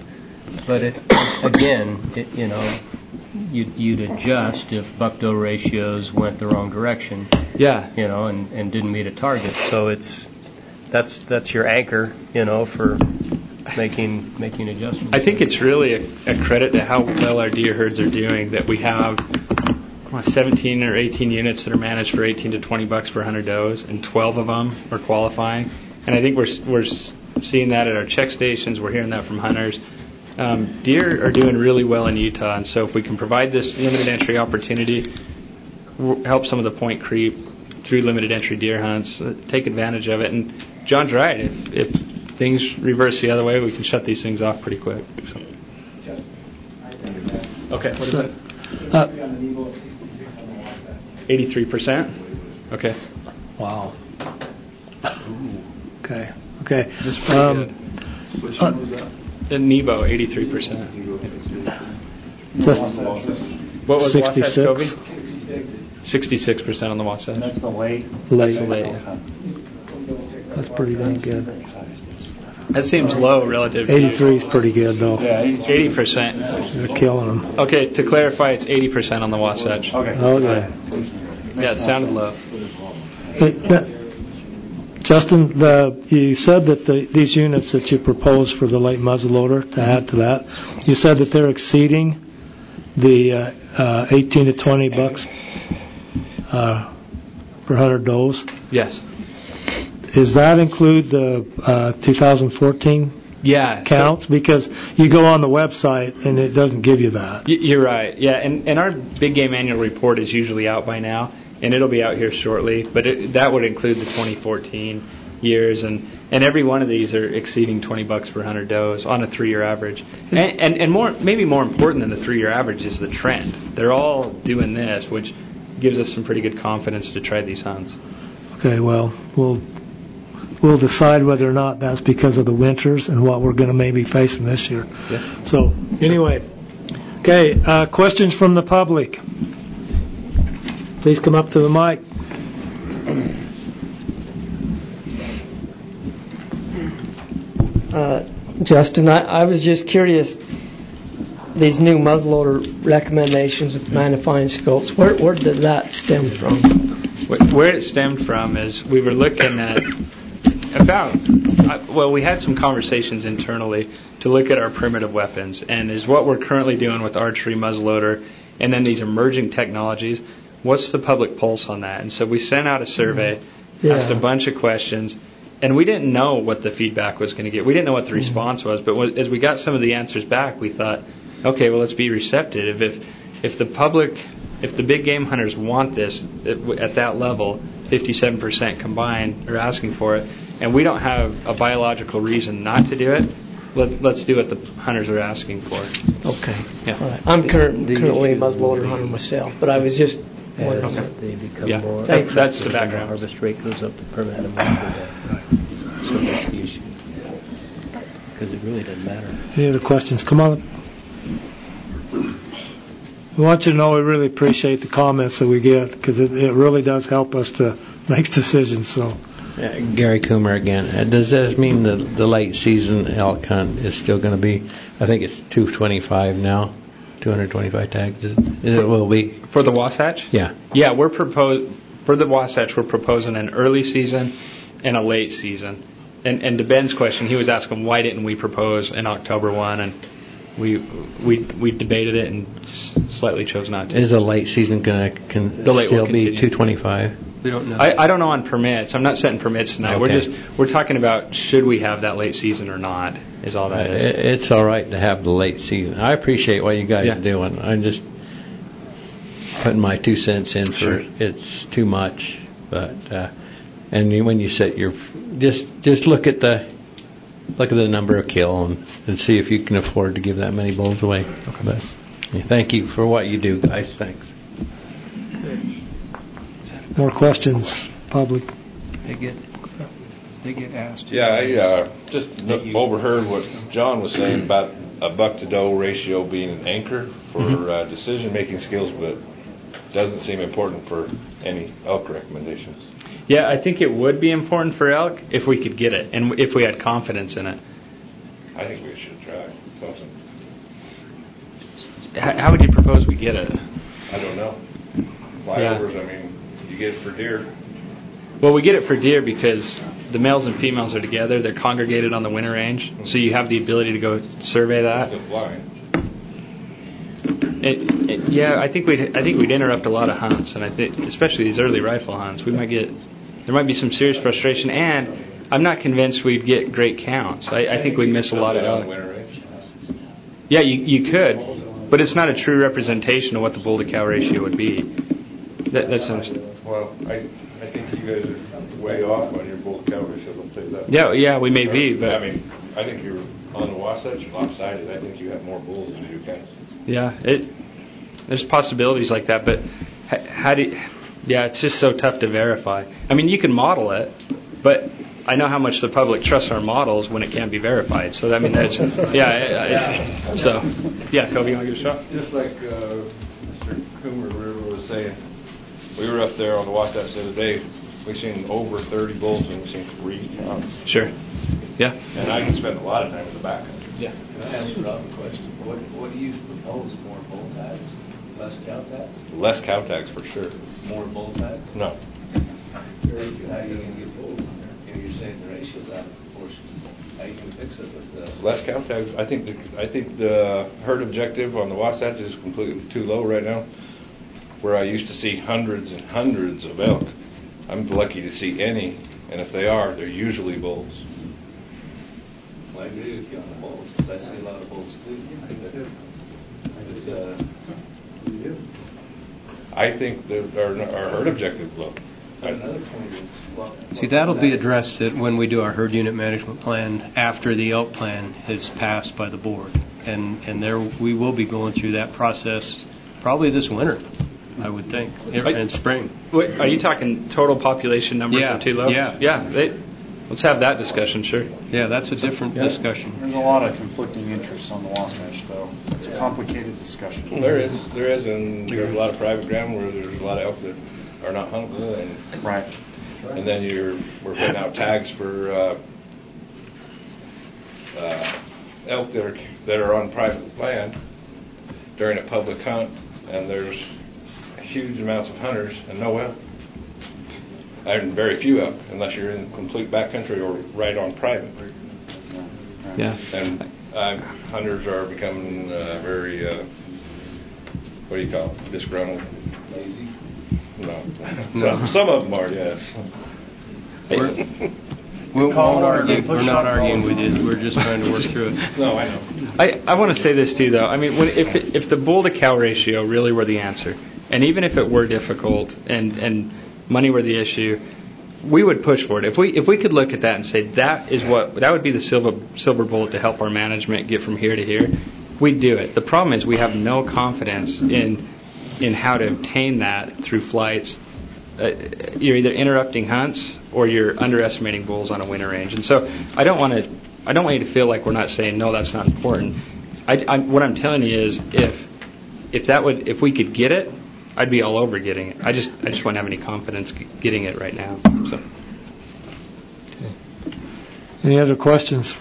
But it, again, it, you know, you'd, you'd adjust if buck-doe ratios went the wrong direction. Yeah. You know, and, and didn't meet a target. So it's that's that's your anchor, you know, for making making adjustments. I think it's really a, a credit to how well our deer herds are doing that we have what, seventeen or eighteen units that are managed for eighteen to twenty bucks per one hundred does, and twelve of them are qualifying. And I think we're we're seeing that at our check stations. We're hearing that from hunters. Um, deer are doing really well in Utah, and so if we can provide this limited entry opportunity, w- help some of the point creep through limited entry deer hunts, uh, take advantage of it. And John's right. If if things reverse the other way, we can shut these things off pretty quick. So. Okay. What is So, it? uh, eighty-three percent. Okay. Wow. Okay. Okay. That's pretty Um, good. Which one was that? The Nebo, eighty-three percent. Just What was Wasatch, sixty-six. Kobe? sixty-six percent on the Wasatch. That's the late. Late. That's the late. That's pretty dang good. That seems low relative to... eighty-three is pretty good, though. Yeah, eighty percent. They're killing them. Okay, to clarify, it's eighty percent on the Wasatch. Okay. Okay. Yeah, it sounded low. Hey, that, Justin, the, you said that the, these units that you proposed for the light muzzleloader, to add to that, you said that they're exceeding the uh, uh, eighteen to twenty bucks uh, per hundred does. Yes. Does that include the uh, two thousand fourteen yeah, counts? So, because you go on the website and it doesn't give you that. You're right. Yeah, and, and our big game annual report is usually out by now, and it'll be out here shortly. But it, that would include the twenty fourteen years, and, and every one of these are exceeding twenty bucks per hundred does on a three-year average. And, and and more, maybe more important than the three-year average is the trend. They're all doing this, which gives us some pretty good confidence to try these hunts. Okay, well, we'll we'll decide whether or not that's because of the winters and what we're going to maybe facing this year. Yeah. So, anyway, okay, uh, questions from the public. Please come up to the mic. Uh, Justin, I, I was just curious, these new muzzleloader recommendations with magnifying scopes, where, where did that stem from? Where it stemmed from is we were looking at about, well, we had some conversations internally to look at our primitive weapons, and is what we're currently doing with archery, muzzleloader, and then these emerging technologies, what's the public pulse on that? And so we sent out a survey, yeah. asked a bunch of questions, and we didn't know what the feedback was going to get. We didn't know what the response was, but as we got some of the answers back, we thought, okay, well, let's be receptive. If if the public, if the big game hunters want this at that level, fifty-seven percent combined are asking for it, and we don't have a biological reason not to do it, let, let's do what the hunters are asking for. Okay. Yeah. All right. I'm current, currently a muzzleloader hunter myself, but I was just wondering. Okay. They become yeah. more. That, that's the background. Harvest rate goes up, the permit amount after that. Right. So that's the issue. Because it really doesn't matter. Any other questions? Come on. We want you to know we really appreciate the comments that we get, because it, it really does help us to make decisions. So, uh, Gary Coomer again. Uh, does that mean the the late season elk hunt is still going to be? I think it's two twenty-five now, two hundred twenty-five tags. Is it, it will be for the Wasatch. Yeah, yeah. We're propose for the Wasatch. We're proposing an early season and a late season. And and to Ben's question, he was asking why didn't we propose an October one, and we we we debated it and slightly chose not to. Is the late season going to con- still be two twenty-five? We don't know. I, I don't know on permits. I'm not setting permits tonight. Okay. We're just we're talking about should we have that late season or not. Is all that is. It's all right to have the late season. I appreciate what you guys yeah. are doing. I'm just putting my two cents in for sure. It's too much, but uh, and when you set your just just look at the look at the number of kill and, and see if you can afford to give that many bulls away. Okay. But, yeah, thank you for what you do, guys. Thanks. More questions, public? They get they get asked. Yeah, I uh, just overheard what John was saying about a buck to doe ratio being an anchor for mm-hmm. uh, decision making skills, but doesn't seem important for any elk recommendations. Yeah, I think it would be important for elk if we could get it and if we had confidence in it. I think we should try something. How would you propose we get it? I don't know. Flyovers, yeah. I mean, you get it for deer. Well, we get it for deer because the males and females are together. They're congregated on the winter range, so you have the ability to go survey that. Still flying. It, it, yeah, I think we'd I think we'd interrupt a lot of hunts, and I think especially these early rifle hunts, we might get there might be some serious frustration, and I'm not convinced we'd get great counts. I, I think we'd miss a lot of elk. Yeah, you you could, but it's not a true representation of what the bull to cow ratio would be. That, that's well, I I think you guys are way off on your bull to cow ratio. I'll tell you that. Yeah, yeah, we may be, but I mean, I think you're on the Wasatch lopsided. I think you have more bulls than you do cows. Yeah, it. There's possibilities like that, but how, how do? You, yeah, it's just so tough to verify. I mean, you can model it, but I know how much the public trusts our models when it can't be verified. So I mean, that's yeah. I, I, so yeah, Kobe, you want to give it a shot? Just like uh, Mister Coomer River was saying, we were up there on the Wasatch the other day. We've seen over thirty bulls and we've seen three cows. Sure. Yeah. And I can spend a lot of time in the back country. Yeah. Can I ask Rob a question? What, what do you propose? More bull tags? Less cow tags? Less cow tags for sure. More bull tags? No. How are you going to get bulls on there? You know, you're saying the ratio's out of proportion. How are you going to fix it with the... Less cow tags. I think the, I think the herd objective on the Wasatch is completely too low right now. Where I used to see hundreds and hundreds of elk, I'm lucky to see any, and if they are, they're usually bulls. Well, I agree with you on the bulls, because I see a lot of bulls too. But, uh, I think that our, our herd objective's low. Another point is, well, See, that'll be addressed at when we do our herd unit management plan after the elk plan is passed by the board. And and there we will be going through that process probably this winter, I would think, in spring. Wait, are you talking total population numbers Yeah, are too low? yeah. Yeah. They, let's have that discussion, sure. Yeah, that's a different Yeah. discussion. There's a lot of conflicting interests on the Wasatch, though. It's a complicated discussion. There is, there is, and there's a lot of private ground where there's a lot of elk that are not huntable, and right. And then you're we're putting out tags for uh, uh, elk that are that are on private land during a public hunt, and there's huge amounts of hunters and no elk, and very few elk unless you're in complete backcountry or right on private. Yeah. And uh, hunters are becoming uh, very uh, what do you call it? Disgruntled. Lazy. No. some, some of them are, yes. We're, we won't argue. We're not arguing with you. We're just trying to work through it. No, I know. I, I want to say this too, though. I mean, when, if it, if the bull to cow ratio really were the answer, and even if it were difficult and, and money were the issue, we would push for it. If we if we could look at that and say that is what that would be the silver silver bullet to help our management get from here to here, we'd do it. The problem is we have no confidence in in how to obtain that through flights. Uh, you're either interrupting hunts or you're underestimating bulls on a winter range. And so I don't want to I don't want you to feel like we're not saying no, that's not important. I, I, what I'm telling you is if if that would if we could get it, I'd be all over getting it. I just I just wouldn't have any confidence getting it right now. So. Okay. Any other questions?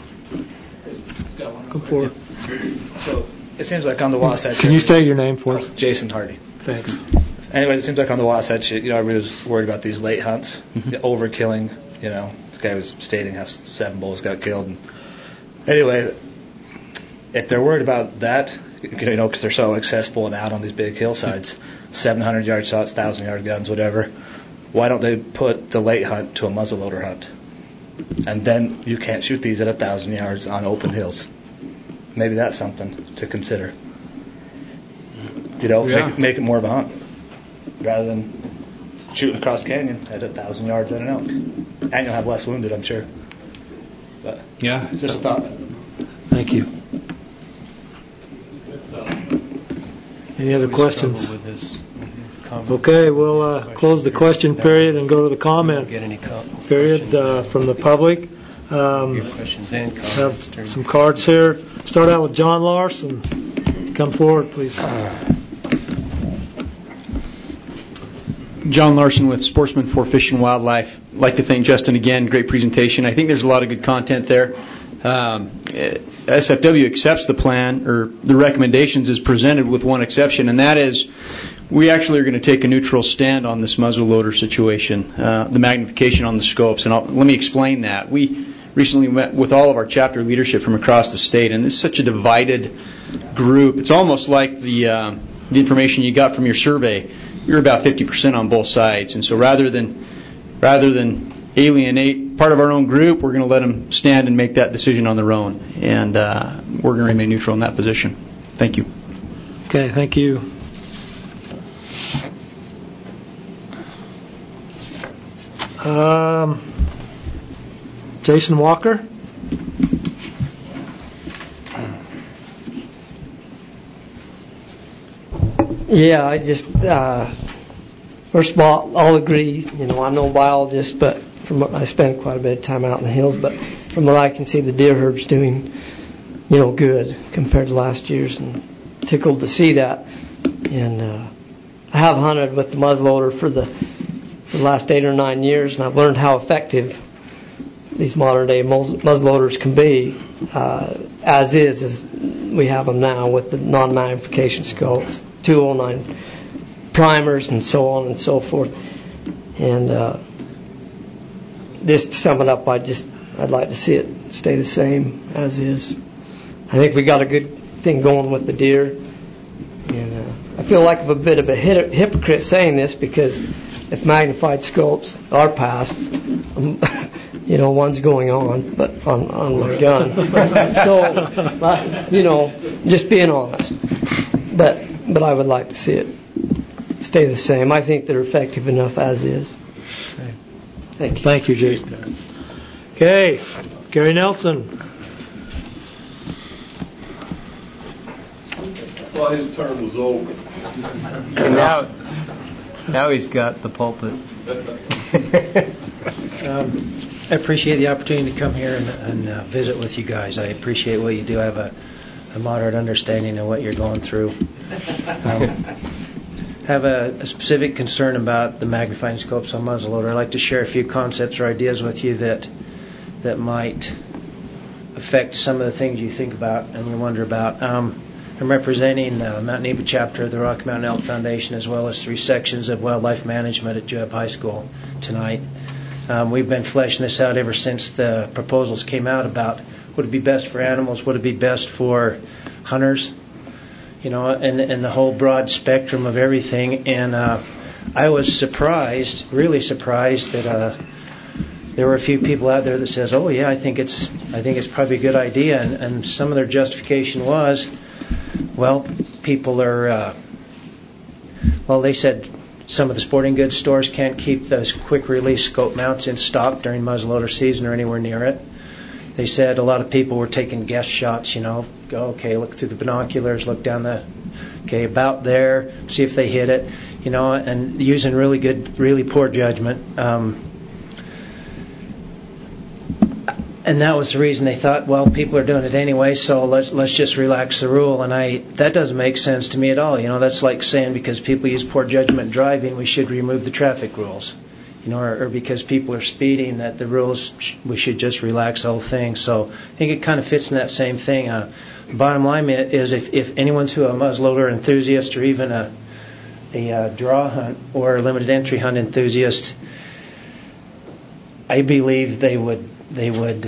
Go for it. So it seems like on the Wasatch. Can you say your name for us? Jason Hardy. Thanks. Anyways, it seems like on the Wasatch, you know, everybody was worried about these late hunts, Mm-hmm. overkilling. You know, this guy was stating how seven bulls got killed. And anyway, if they're worried about that, you know, because they're so accessible and out on these big hillsides, seven hundred yard shots, one thousand yard guns, whatever, why don't they put the late hunt to a muzzleloader hunt? And then you can't shoot these at one thousand yards on open hills. Maybe that's something to consider. You know, Yeah. make, it, make it more of a hunt rather than shooting across the canyon at a thousand yards at an elk. And you'll have less wounded, I'm sure. But yeah, just a thought. Thank you. Any other We questions? struggle with this comment. Okay, we'll uh, close the question period and go to the comment Get any com- period uh, from the public. Um, Your questions and have comments during- some cards here. Start out with John Larson. Come forward, please. John Larson with Sportsman for Fish and Wildlife. I'd like to thank Justin again. Great presentation. I think there's a lot of good content there. Um, S F W accepts the plan or the recommendations as presented with one exception, and that is we actually are going to take a neutral stand on this muzzleloader situation, uh, the magnification on the scopes. And I'll, let me explain that. We recently met with all of our chapter leadership from across the state, and it's such a divided group. It's almost like the, uh, the information you got from your survey. You're about fifty percent on both sides, and so rather than rather than alienate part of our own group, we're going to let them stand and make that decision on their own, and uh, we're going to remain neutral in that position. Thank you. Okay, thank you. Um, Jason Walker. Yeah, I just, uh, first of all, I'll agree, you know, I'm no biologist, but from what I spend quite a bit of time out in the hills, but from what I can see, the deer herd's doing, you know, good compared to last year's, and tickled to see that. And uh, I have hunted with the muzzleloader for the, for the last eight or nine years, and I've learned how effective these modern day muzzleloaders can be, uh, as is, as we have them now with the non-magnification scopes, two oh nine primers, and so on and so forth. And uh, just to sum it up, I just I'd like to see it stay the same as is. I think we got a good thing going with the deer, and uh, I feel like I'm a bit of a hypocrite saying this because if magnified scopes are passed, um, you know, one's going on, but on, on my gun. So, uh, you know, just being honest. But but I would like to see it stay the same. I think they're effective enough as is. Thank you. Thank you, Jason. Okay, Gary Nelson. Well, his term was over. And now, now he's got the pulpit. um, I appreciate the opportunity to come here and, and uh, visit with you guys. I appreciate what you do. I have a, a moderate understanding of what you're going through. Um, have a, a specific concern about the magnifying scopes on muzzleloader. I'd like to share a few concepts or ideas with you that that might affect some of the things you think about and you wonder about. Um, I'm representing the Mount Nebo chapter of the Rocky Mountain Elk Foundation, as well as three sections of wildlife management at Joab High School tonight. Um, we've been fleshing this out ever since the proposals came out about would it be best for animals, would it be best for hunters, you know, and, and the whole broad spectrum of everything. And uh, I was surprised, really surprised, that uh, there were a few people out there that says, "Oh yeah, I think it's, I think it's probably a good idea," and, and some of their justification was, well, people are, uh, well, they said some of the sporting goods stores can't keep those quick release scope mounts in stock during muzzleloader season or anywhere near it. They said a lot of people were taking guess shots, you know, go, okay, look through the binoculars, look down the, okay, about there, see if they hit it, you know, and using really good, really poor judgment. Um, And that was the reason they thought, well, people are doing it anyway, so let's let's just relax the rule. And I that doesn't make sense to me at all. You know, that's like saying because people use poor judgment driving, we should remove the traffic rules. You know, or, or because people are speeding, that the rules we should just relax the whole thing. So I think it kind of fits in that same thing. Uh, bottom line is, if if anyone's who a muzzleloader enthusiast or even a a uh, draw hunt or a limited entry hunt enthusiast, I believe they would. They would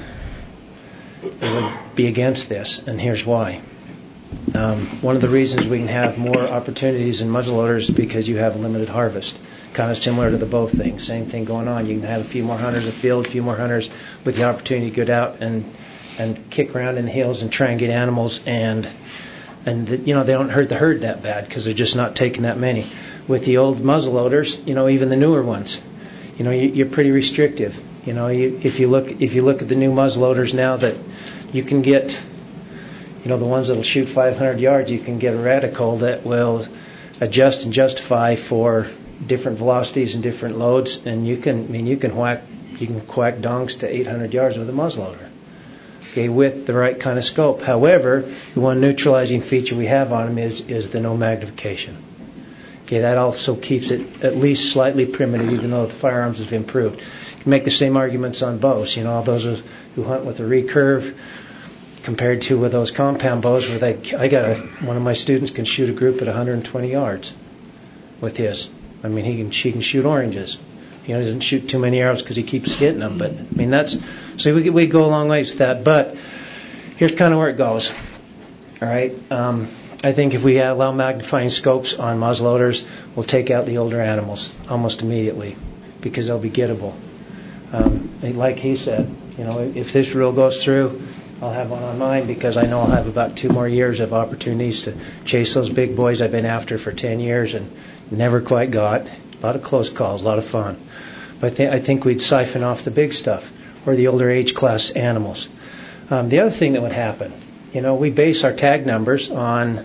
they would be against this, and here's why. Um, one of the reasons we can have more opportunities in muzzleloaders is because you have a limited harvest. Kind of similar to the bow thing. Same thing going on. You can have a few more hunters afield, a few more hunters with the opportunity to get out and and kick around in the hills and try and get animals, and and the, you know they don't hurt the herd that bad because they're just not taking that many. With the old muzzleloaders, you know, even the newer ones, you know, you, you're pretty restrictive. You know, you, if you look if you look at the new muzzleloaders now, that you can get, you know, the ones that'll shoot five hundred yards, you can get a reticle that will adjust and justify for different velocities and different loads, and you can, I mean, you can whack you can whack donks to eight hundred yards with a muzzleloader, okay, with the right kind of scope. However, the one neutralizing feature we have on them is is the no magnification. Okay, that also keeps it at least slightly primitive, even though the firearms have improved. Make the same arguments on bows. You know, those who hunt with a recurve compared to with those compound bows, where they, I got a, one of my students can shoot a group at one hundred twenty yards with his. I mean, he can she can shoot oranges. You know, he doesn't shoot too many arrows because he keeps hitting them. But I mean, that's so we we go a long ways with that. But here's kind of where it goes. All right. Um, I think if we allow magnifying scopes on muzzleloaders, we'll take out the older animals almost immediately because they'll be gettable. Um, like he said, you know, if this rule goes through, I'll have one on mine because I know I'll have about two more years of opportunities to chase those big boys I've been after for ten years and never quite got. A lot of close calls, a lot of fun. But I, th- I think we'd siphon off the big stuff or the older age class animals. Um, the other thing that would happen, you know, we base our tag numbers on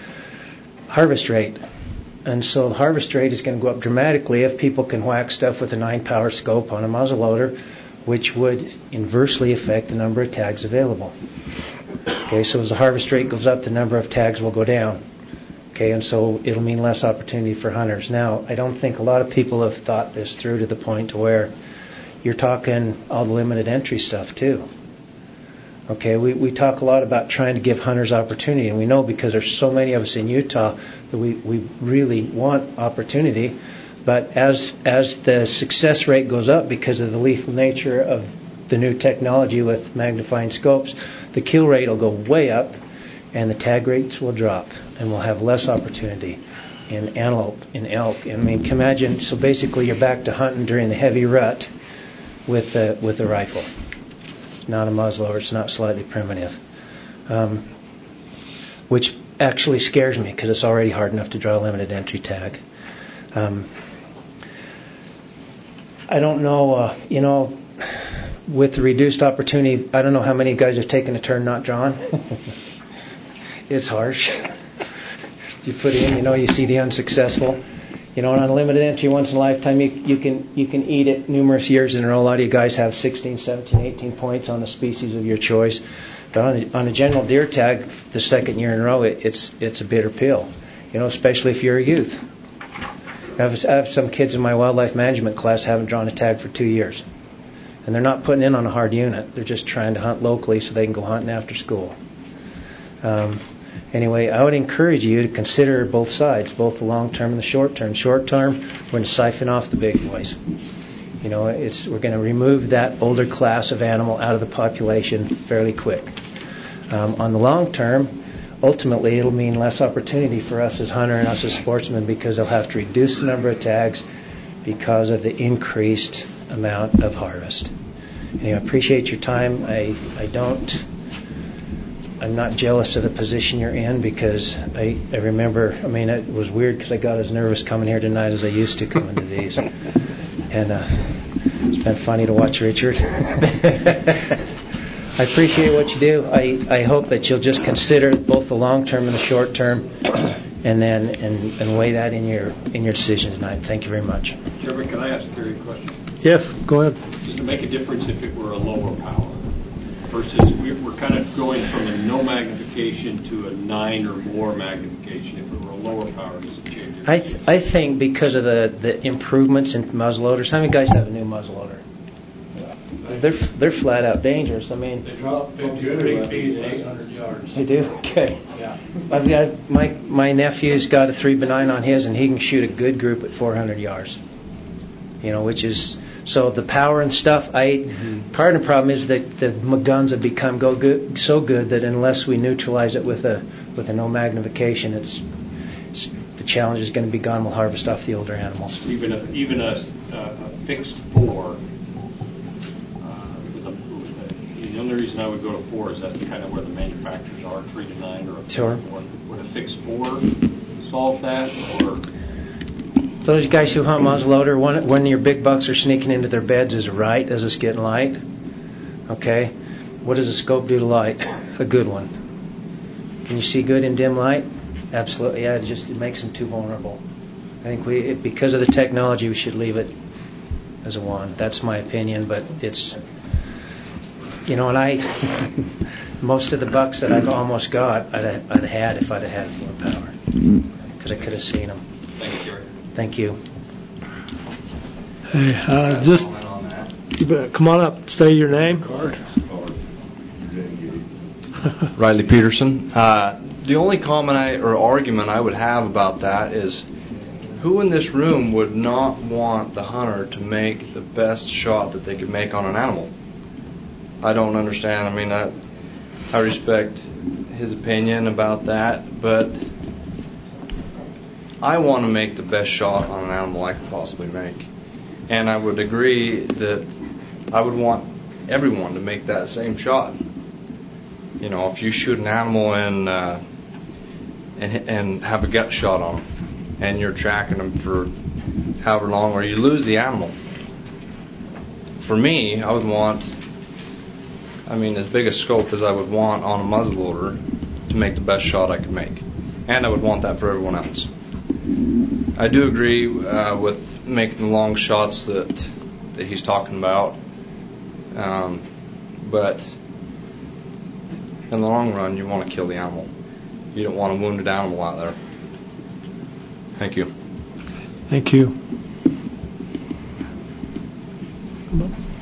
harvest rate. And so the harvest rate is going to go up dramatically if people can whack stuff with a nine power scope on a muzzleloader, which would inversely affect the number of tags available. Okay, so as the harvest rate goes up, the number of tags will go down. Okay, and so it'll mean less opportunity for hunters. Now, I don't think a lot of people have thought this through to the point to where, you're talking all the limited entry stuff too. Okay, we, we talk a lot about trying to give hunters opportunity, and we know because there's so many of us in Utah that we, we really want opportunity. But as as the success rate goes up because of the lethal nature of the new technology with magnifying scopes, the kill rate will go way up, and the tag rates will drop, and we'll have less opportunity in antelope, in elk. I mean, can imagine. So basically, you're back to hunting during the heavy rut with the with the rifle. Not a muzzleloader. It's not slightly primitive, um, which actually scares me because it's already hard enough to draw a limited entry tag. Um, I don't know, uh, you know, with the reduced opportunity, I don't know how many guys have taken a turn not drawn. It's harsh. You put in, you know, you see the unsuccessful. You know, and on a limited entry once in a lifetime, you, you can you can eat it numerous years in a row. A lot of you guys have sixteen, seventeen, eighteen points on the species of your choice. But on a, on a general deer tag, the second year in a row, it, it's it's a bitter pill. You know, especially if you're a youth. I have, I have some kids in my wildlife management class haven't drawn a tag for two years. And they're not putting in on a hard unit. They're just trying to hunt locally so they can go hunting after school. Um, Anyway, I would encourage you to consider both sides, both the long term and the short term. Short term, we're going to siphon off the big boys. You know, it's we're going to remove that older class of animal out of the population fairly quick. Um, on the long term, ultimately, it'll mean less opportunity for us as hunter and us as sportsmen because they'll have to reduce the number of tags because of the increased amount of harvest. Anyway, I appreciate your time. I I don't. I'm not jealous of the position you're in because I, I remember, I mean, it was weird because I got as nervous coming here tonight as I used to coming to these. And uh, it's been funny to watch Richard. I appreciate what you do. I, I hope that you'll just consider both the long term and the short term and then and, and weigh that in your in your decision tonight. Thank you very much. Chairman, can I ask Terry a question? Yes, go ahead. Does it make a difference if it were a lower power? Versus we're kind of going from a no magnification to a nine or more magnification. If it were a lower power, does it change it? I th- I think because of the, the improvements in muzzleloaders. How many guys have a new muzzleloader? They're they're flat out dangerous. I mean, they drop fifty-three feet at eight hundred yards. You do? Okay. Yeah. I've got my my nephew's got a three benign on his, and he can shoot a good group at four hundred yards. You know, which is. So the power and stuff, I mm-hmm. part of the problem is that the guns have become go good, so good that unless we neutralize it with a with a no magnification, it's, it's the challenge is going to be gone. We'll harvest off the older animals. Even a even a, a fixed four. Uh, with a, with a, the only reason I would go to four is that's kind of where the manufacturers are, three to nine or a sure. four. Would a fixed four solve that or? Those guys who hunt muzzleloader, when, when your big bucks are sneaking into their beds, is right as it's getting light. Okay, what does a scope do to light? A good one. Can you see good in dim light? Absolutely. Yeah, it just it makes them too vulnerable. I think we, it, because of the technology, we should leave it as a one. That's my opinion, but it's, you know, and I, most of the bucks that I've almost got, I'd have, I'd have had if I'd have had more power, because I could have seen them. Thank you. Thank you. Hey, uh, just you better come on up. Say your name. Riley Peterson. Uh, the only comment I, or argument I would have about that is, who in this room would not want the hunter to make the best shot that they could make on an animal? I don't understand. I mean, I, I respect his opinion about that, but I want to make the best shot on an animal I can possibly make. And I would agree that I would want everyone to make that same shot. You know, if you shoot an animal and uh, and and have a gut shot on them, and you're tracking them for however long, or you lose the animal. For me, I would want, I mean, as big a scope as I would want on a muzzleloader to make the best shot I could make. And I would want that for everyone else. I do agree uh, with making the long shots that that he's talking about, um, but in the long run, you want to kill the animal. You don't want a wounded animal out there. Thank you. Thank you.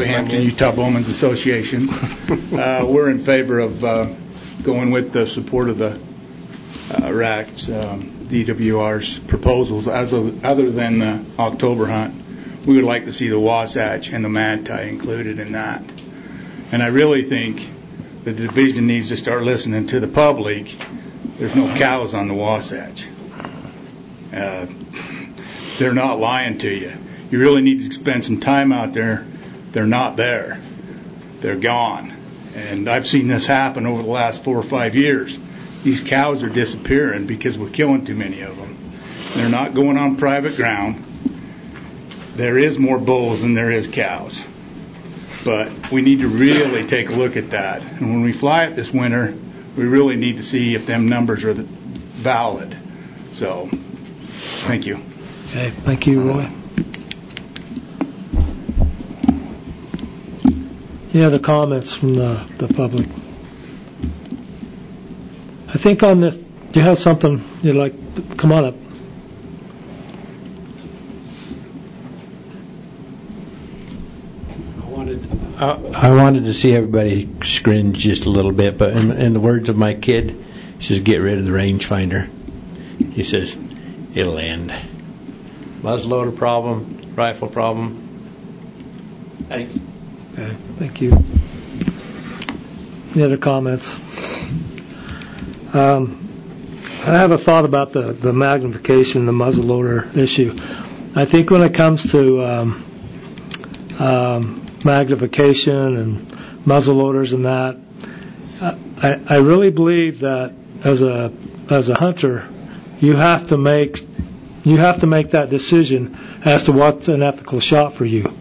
Charlie Hampton, Utah Bowmen's Association. uh, we're in favor of uh, going with the support of the uh, R A C's, um, D W R's proposals. As of, other than the October hunt, we would like to see the Wasatch and the Manti included in that. And I really think that the division needs to start listening to the public. There's no cows on the Wasatch. Uh, they're not lying to you. You really need to spend some time out there. They're not there. They're gone. And I've seen this happen over the last four or five years. These cows are disappearing because we're killing too many of them. They're not going on private ground. There is more bulls than there is cows. But we need to really take a look at that. And when we fly it this winter, we really need to see if them numbers are valid. So, thank you. Okay, thank you, Roy. Any other comments from the, the public? I think on this, do you have something you'd like to come on up? I wanted, I, I wanted to see everybody cringe just a little bit, but in, in the words of my kid, he says, get rid of the rangefinder. He says, it'll end. Muzzleloader problem, rifle problem. Thanks. Okay, thank you. Any other comments? Um, I have a thought about the, the magnification, the muzzleloader issue. I think when it comes to um, um, magnification and muzzleloaders and that, I, I really believe that as a as a hunter, you have to make you have to make that decision as to what's an ethical shot for you.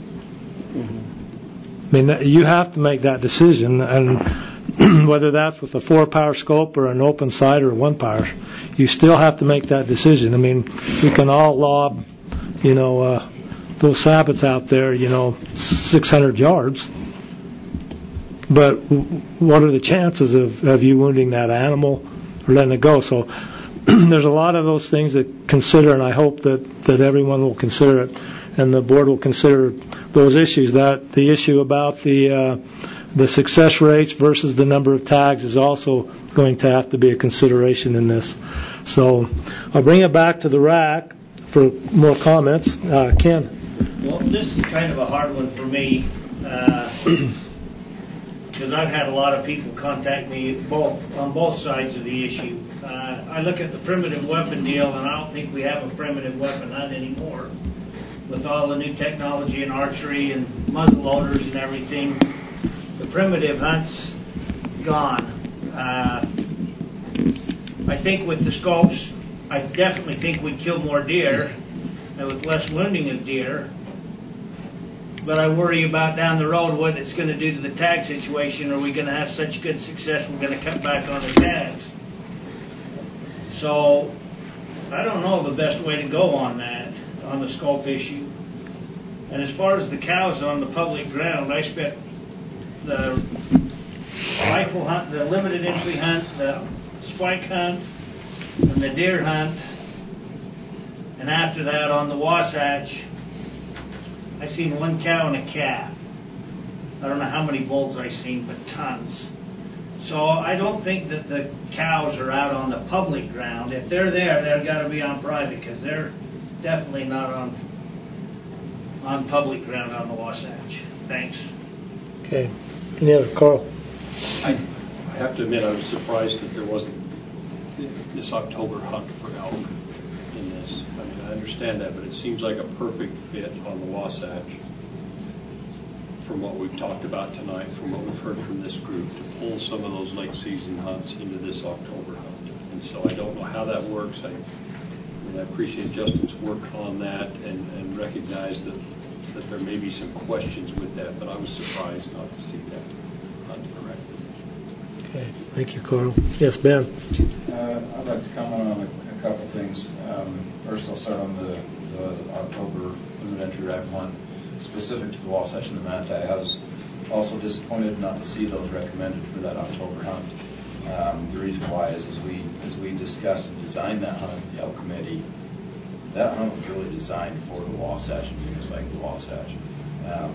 I mean, you have to make that decision, and whether that's with a four-power scope or an open sight or a one-power, you still have to make that decision. I mean, we can all lob, you know, uh, those sabots out there, you know, six hundred yards, but what are the chances of, of you wounding that animal or letting it go? So there's a lot of those things to consider, and I hope that, that everyone will consider it, and the board will consider those issues. That the issue about the uh, the success rates versus the number of tags is also going to have to be a consideration in this. So I'll bring it back to the rack for more comments. Uh, Ken? Well, this is kind of a hard one for me because uh, I've had a lot of people contact me both on both sides of the issue. Uh, I look at the primitive weapon deal, and I don't think we have a primitive weapon hunt anymore. With all the new technology in archery and muzzle loaders and everything, the primitive hunt's gone. Uh, I think with the scopes, I definitely think we'd kill more deer and with less wounding of deer. But I worry about down the road what it's going to do to the tag situation. Are we going to have such good success we're going to cut back on the tags? So I don't know the best way to go on that, on the scope issue. And as far as the cows on the public ground, I spent the rifle hunt, the limited entry hunt, the spike hunt, and the deer hunt, and after that on the Wasatch, I seen one cow and a calf. I don't know how many bulls I seen, but tons. So I don't think that the cows are out on the public ground. If they're there, they've got to be on private because they're definitely not on on public ground on the Wasatch. Thanks. Okay. Any other, Carl? I, I have to admit I was surprised that there wasn't this October hunt for elk in this. I mean, I understand that, but it seems like a perfect fit on the Wasatch from what we've talked about tonight, from what we've heard from this group, to pull some of those late season hunts into this October hunt. And so I don't know how that works. I, I mean, I appreciate Justin's work on that and, and recognize that, that there may be some questions with that, but I was surprised not to see that hunt corrected. Okay, thank you, Carl. Yes, Ben? Uh, I'd like to comment on a, a couple things. Um, first, I'll start on the, the October limited entry rifle hunt. Specific to the Wasatch and the Manti, I was also disappointed not to see those recommended for that October hunt. Um, the reason why is as we as we discussed and designed that hunt, the elk committee, that hunt was really designed for the Wasatch and units like the Wasatch. Um,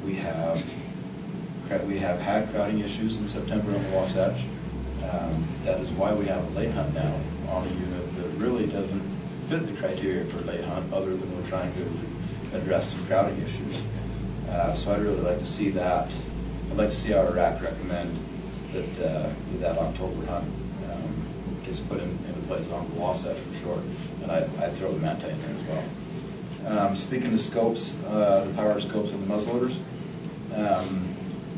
we have we have had crowding issues in September on the Wasatch. Um, that is why we have a late hunt now on a unit that really doesn't fit the criteria for late hunt, other than we're trying to address some crowding issues. Uh, so I'd really like to see that. I'd like to see our R A C recommend that uh, that October hunt um, gets put in, into place on the Wasatch for sure, and I'd, I'd throw the Manta in there as well. Um, speaking to scopes, uh, the power scopes of the muzzleloaders. Um,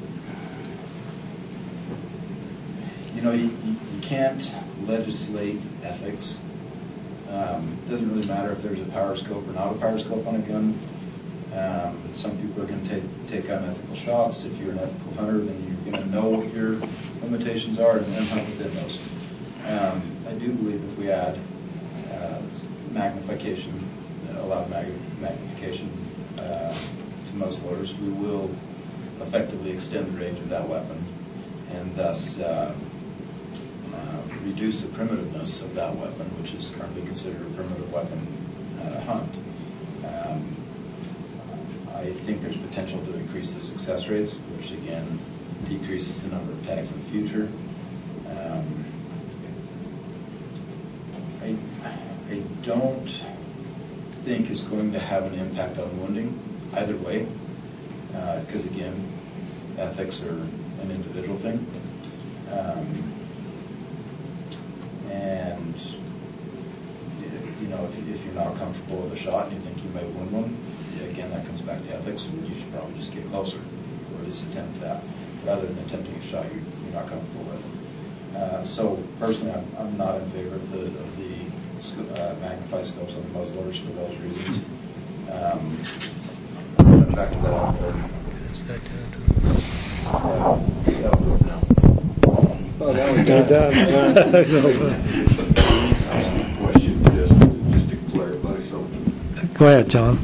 you know, you, you, you can't legislate ethics. Um, it doesn't really matter if there's a power scope or not a power scope on a gun. Um, some people are going to take, take unethical shots. If you're an ethical hunter, then you're going to know what your limitations are and then hunt within those. Um, I do believe if we add uh, magnification, uh, allow mag- magnification uh, to muzzleloaders, we will effectively extend the range of that weapon and thus uh, uh, reduce the primitiveness of that weapon, which is currently considered a primitive weapon uh, hunt. Um, I think there's potential to increase the success rates, which again decreases the number of tags in the future. Um, I, I don't think it's going to have an impact on wounding either way, because uh, again, ethics are an individual thing. Um, and you know, if, if you're not comfortable with a shot and you think you may wound one, again, that comes back to ethics, and you should probably just get closer, or at least attempt that, rather than attempting a shot you're, you're not comfortable with. Uh, so, personally, I'm, I'm not in favor of the, of the uh, magnified scopes on the muzzleloaders for those reasons. Um, back to that out there. Uh, that'll do it now. Oh, that was good. Done. Question, just, just to clarify something. Go ahead, John.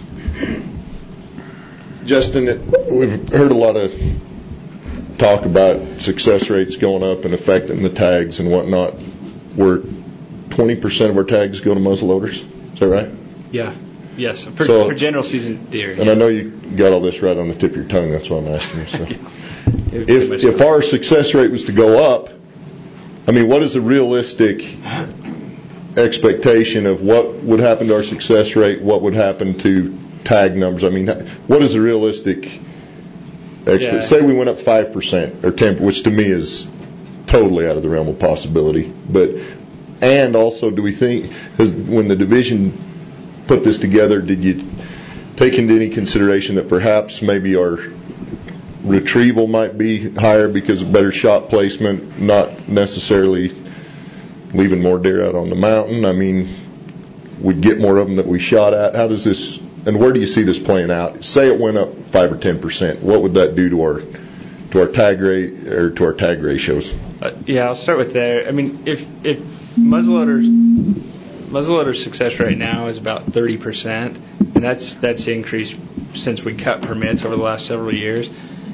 Justin, we've heard a lot of talk about success rates going up and affecting the tags and whatnot. We're twenty percent of our tags go to muzzleloaders. Is that right? Yeah. Yes. For, so, for general season deer. And yeah. I know you got all this right on the tip of your tongue. That's why I'm asking you. So. yeah. If if our success rate was to go up, I mean, what is the realistic expectation of what would happen to our success rate? What would happen to tag numbers? I mean, what is the realistic expect? Yeah. Say we went up five percent or ten, which to me is totally out of the realm of possibility. But and also, do we think, because when the division put this together, did you take into any consideration that perhaps maybe our retrieval might be higher because of better shot placement, not necessarily leaving more deer out on the mountain? I mean, we'd get more of them that we shot at. How does this, and where do you see this playing out? Say it went up five or ten percent. What would that do to our to our tag rate or to our tag ratios? Uh, yeah, I'll start with there. I mean, if if muzzleloaders muzzleloader success rate now is about thirty percent, and that's that's increased since we cut permits over the last several years.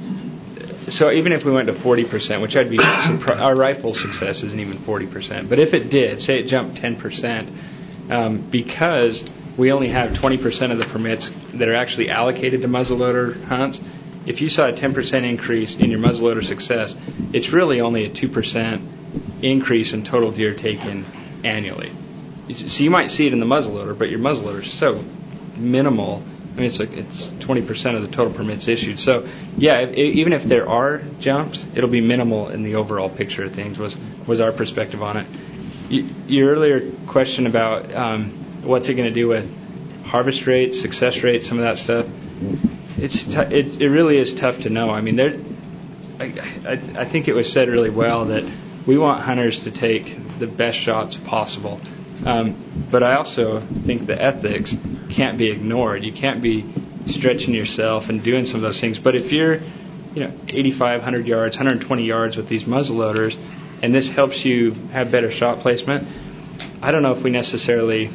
So even if we went to forty percent, which I'd be surprised, our rifle success isn't even forty percent. But if it did, say it jumped ten percent, um, because we only have twenty percent of the permits that are actually allocated to muzzleloader hunts, if you saw a ten percent increase in your muzzleloader success, it's really only a two percent increase in total deer taken annually. So you might see it in the muzzleloader, but your muzzleloader is so minimal. I mean, it's like it's twenty percent of the total permits issued. So, yeah, if, even if there are jumps, it'll be minimal in the overall picture of things. Was was our perspective on it? You, your earlier question about um, what's it going to do with harvest rate, success rate, some of that stuff. It's t- it it really is tough to know. I mean, there. I, I I think it was said really well that we want hunters to take the best shots possible. Um, but I also think the ethics can't be ignored. You can't be stretching yourself and doing some of those things. But if you're, you know, eighty-five, one hundred yards, one hundred twenty yards with these muzzleloaders, and this helps you have better shot placement, I don't know if we necessarily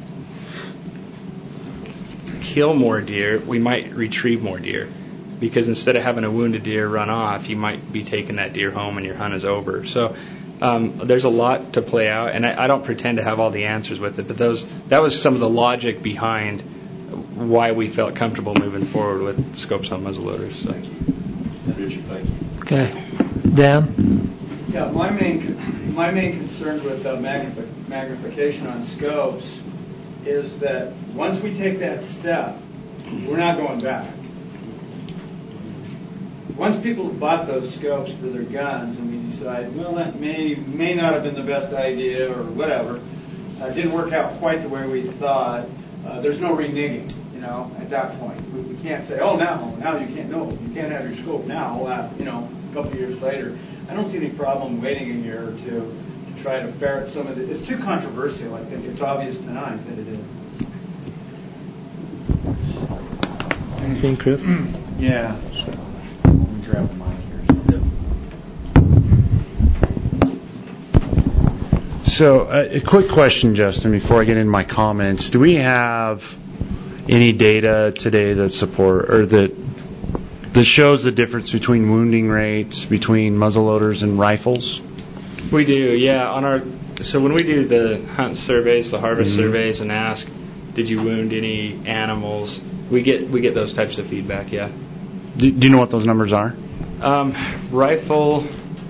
kill more deer. We might retrieve more deer, because instead of having a wounded deer run off, you might be taking that deer home and your hunt is over. So. Um, there's a lot to play out, and I, I don't pretend to have all the answers with it, but those that was some of the logic behind why we felt comfortable moving forward with scopes on muzzleloaders. So. Richard, thank you. Okay. Dan? Yeah, my main my main concern with uh, magnif- magnification on scopes is that once we take that step, we're not going back. Once people have bought those scopes for their guns and we decide, well, that may may not have been the best idea or whatever, uh, didn't work out quite the way we thought, uh, there's no reneging, you know, at that point. We, we can't say, oh, now, now you can't, no, you can't have your scope now, uh, you know, a couple of years later. I don't see any problem waiting a year or two to try to ferret some of it. It's too controversial. I think it's obvious tonight that it is. Anything, Chris? Yeah. Let me grab the mic here. So, uh, a quick question, Justin, before I get into my comments. Do we have any data today that support or that that shows the difference between wounding rates between muzzleloaders and rifles? We do, yeah. On our so when we do the hunt surveys, the harvest Mm-hmm. surveys, and ask, did you wound any animals? We get we get those types of feedback, yeah. Do, do you know what those numbers are? Um, rifle,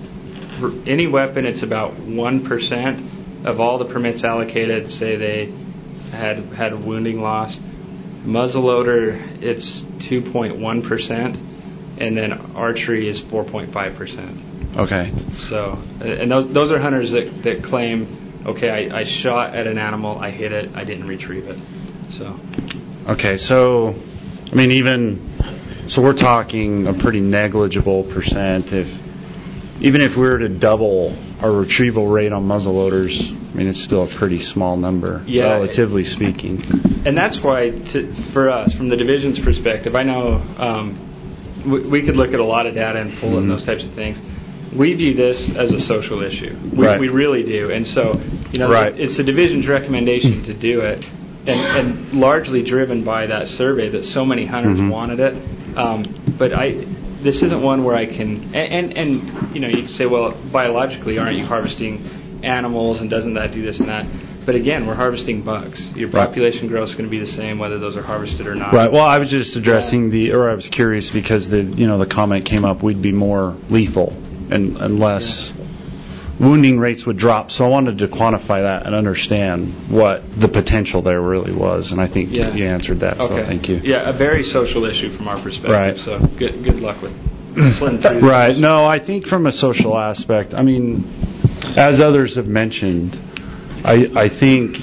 for any weapon, it's about one percent of all the permits allocated say they had had a wounding loss. Muzzleloader, it's two point one percent, and then archery is four point five percent. Okay. So, and those those are hunters that, that claim, okay, I, I shot at an animal, I hit it, I didn't retrieve it. So. Okay, so, I mean, even, so we're talking a pretty negligible percent. If, even if we were to double our retrieval rate on muzzleloaders, I mean, it's still a pretty small number, Yeah. relatively speaking. And that's why, to, for us, from the division's perspective, I know um, we, we could look at a lot of data and pull mm-hmm. in those types of things. We view this as a social issue. We, right. we really do. And so, you know, right. it, it's the division's recommendation to do it, and, and largely driven by that survey that so many hunters mm-hmm. wanted it. Um, but I, this isn't one where I can, and, and, and, you know, you can say, well, biologically, aren't you harvesting animals, and doesn't that do this and that? But again, we're harvesting bucks. Your population growth is going to be the same whether those are harvested or not. Right. Well, I was just addressing the, or I was curious because the, you know, the comment came up, we'd be more lethal and, and less wounding rates would drop. So I wanted to quantify that and understand what the potential there really was. And I think Yeah. you answered that. Okay. So thank you. Yeah, a very social issue from our perspective. Right. So good good luck with sliding through. Right. No, I think from a social aspect, I mean, as others have mentioned, I, I think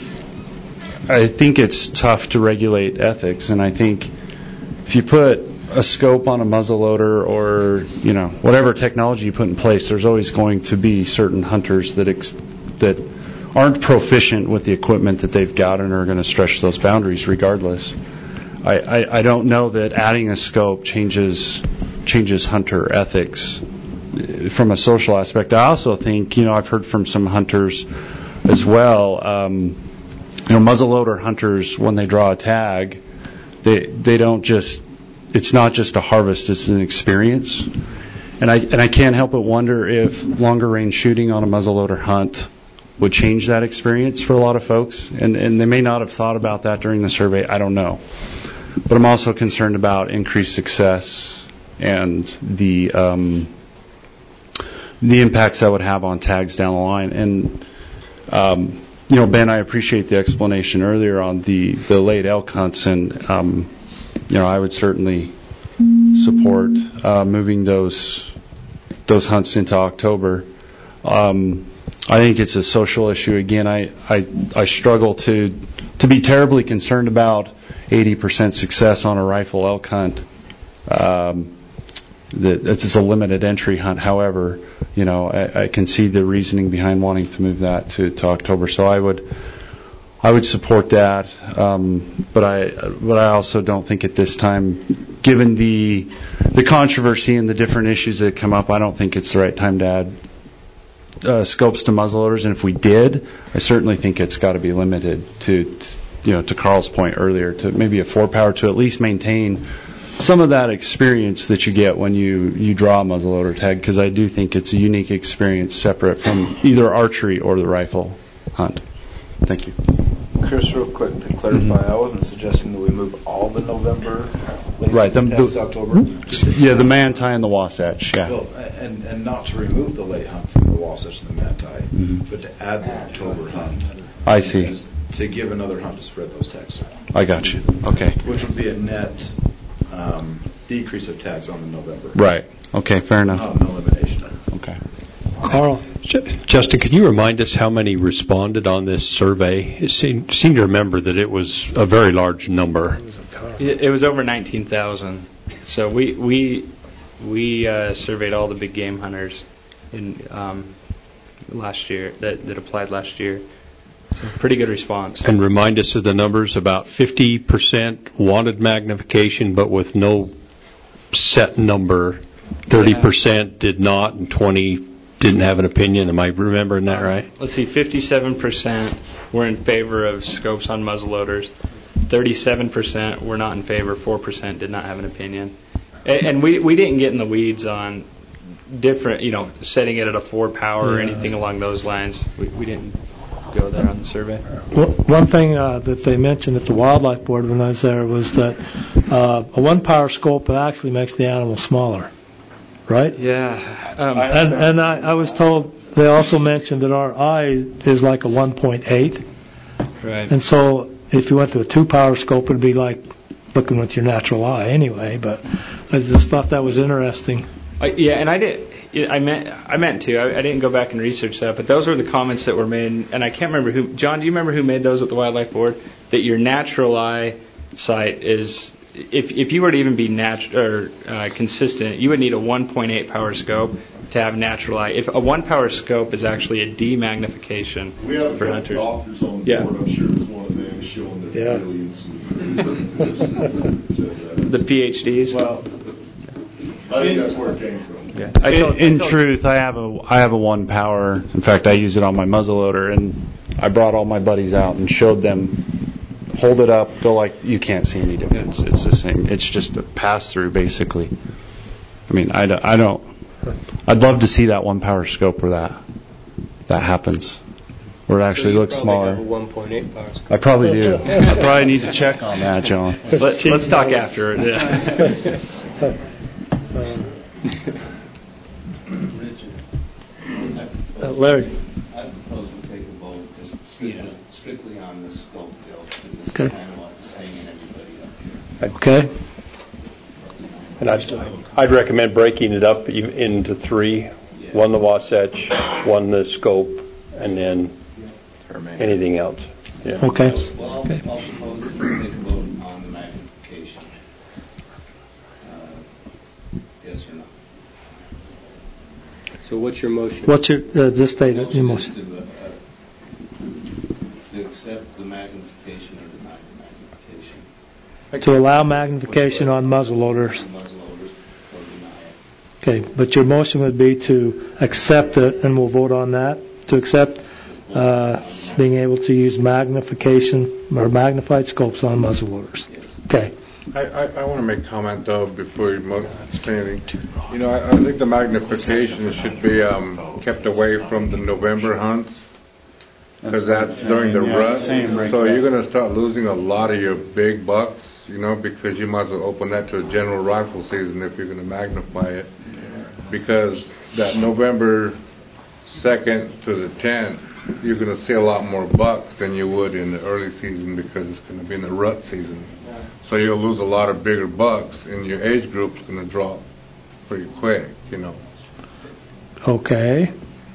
I think it's tough to regulate ethics, and I think if you put a scope on a muzzleloader or, you know, whatever technology you put in place, there's always going to be certain hunters that ex- that aren't proficient with the equipment that they've got and are going to stretch those boundaries regardless. I, I, I don't know that adding a scope changes changes hunter ethics from a social aspect. I also think, you know, I've heard from some hunters as well, um, you know, muzzleloader hunters, when they draw a tag, they they don't just, it's not just a harvest, it's an experience. And I and I can't help but wonder if longer range shooting on a muzzleloader hunt would change that experience for a lot of folks. And, and they may not have thought about that during the survey, I don't know. But I'm also concerned about increased success and the um, the impacts that would have on tags down the line. And um, you know, Ben, I appreciate the explanation earlier on the, the late elk hunts, and um, you know, I would certainly support uh, moving those those hunts into October. Um, I think it's a social issue. Again, I, I I struggle to to be terribly concerned about eighty percent success on a rifle elk hunt. Um, that it's just a limited entry hunt. However, you know, I, I can see the reasoning behind wanting to move that to, to October. So I would I would support that. Um, but I but I also don't think at this time, given the the controversy and the different issues that come up, I don't think it's the right time to add uh, scopes to muzzleloaders. And if we did, I certainly think it's got to be limited to, to you know, to Carl's point earlier, to maybe a four power to at least maintain some of that experience that you get when you, you draw a muzzleloader tag, because I do think it's a unique experience separate from either archery or the rifle hunt. Thank you. Chris, real quick to clarify, I wasn't suggesting that we move all the November late Right, season the- tags the- to October. Yeah, the Manti and the Wasatch, yeah. Well, and, and not to remove the late hunt from the Wasatch and the Manti, Mhm. but to add the October hunt. I see. Just to give another hunt to spread those tags through. I got you. Okay. Which would be a net um, decrease of tags on the November. Right. Okay, fair enough. Not an elimination. Okay. Carl. Justin, can you remind us how many responded on this survey? It seemed, seemed to remember that it was a very large number. It, it was over nineteen thousand. So we we we uh, surveyed all the big game hunters in um, last year that, that applied last year. So pretty good response. And remind us of the numbers. About fifty percent wanted magnification, but with no set number. thirty percent did not, and twenty didn't have an opinion. Am I remembering that right? Let's see, fifty-seven percent were in favor of scopes on muzzleloaders. thirty-seven percent were not in favor. four percent did not have an opinion. And, and we, we didn't get in the weeds on different, you know, setting it at a four power or Yeah. anything along those lines. We, we didn't go there on the survey. Well, one thing uh, that they mentioned at the Wildlife Board when I was there was that uh, a one-power scope actually makes the animal smaller, right? Yeah. Um, and and I, I was told they also mentioned that our eye is like a one point eight. Right. And so if you went to a two-power scope, it would be like looking with your natural eye anyway. But I just thought that was interesting. I, yeah, and I did. I meant I meant to. I, I didn't go back and research that, but those were the comments that were made. And I can't remember who. John, do you remember who made those at the Wildlife Board? That your natural eye sight is, if if you were to even be natu- or uh, consistent, you would need a one point eight power scope to have natural eye. If a one power scope is actually a demagnification We have for a hunters. couple doctors on the Yeah. board. I'm sure there's one of them showing their Yeah. brilliance. The PhDs. Well, I think that's where it came from. Yeah. I in in truth, I have a I have a one power. In fact, I use it on my muzzleloader, and I brought all my buddies out and showed them. Hold it up, go like you can't see any difference. It's the same. It's just a pass through, basically. I mean, I don't, I don't. I'd love to see that one power scope where that that happens, where it actually so you looks probably smaller. Have a one point eight power scope. I probably do. I probably need to check on that, John. Let, let's talk after. Yeah. Uh, Larry. I propose we take a vote just you know, strictly on the scope bill, because this Okay. is kind of what's hanging everybody up here. Okay. And I'd, I'd recommend breaking it up e- into three. One the Wasatch, one the scope, and then anything else. Yeah. Okay. Well, I'll, Okay. I'll propose we take a vote on the magnification. Uh, yes or no? So what's your motion? What's your, uh, just state it, your Motion motion. is to, uh, to accept the magnification or deny the magnification. To allow magnification on muzzleloaders. Muzzleloaders or deny it. Okay, but your motion would be to accept it, and we'll vote on that, to accept uh, being able to use magnification or magnified scopes on muzzleloaders. Okay. I, I, I want to make a comment though before you mo- say anything. You know, I, I think the magnification should be um, kept away from the November hunts because that's during the Yeah, rut. same right So there. you're going to start losing a lot of your big bucks, you know, because you might as well open that to a general rifle season if you're going to magnify it. Because that November second to the tenth, you're going to see a lot more bucks than you would in the early season because it's going to be in the rut season. So you'll lose a lot of bigger bucks, and your age group's going to drop pretty quick, you know. Okay.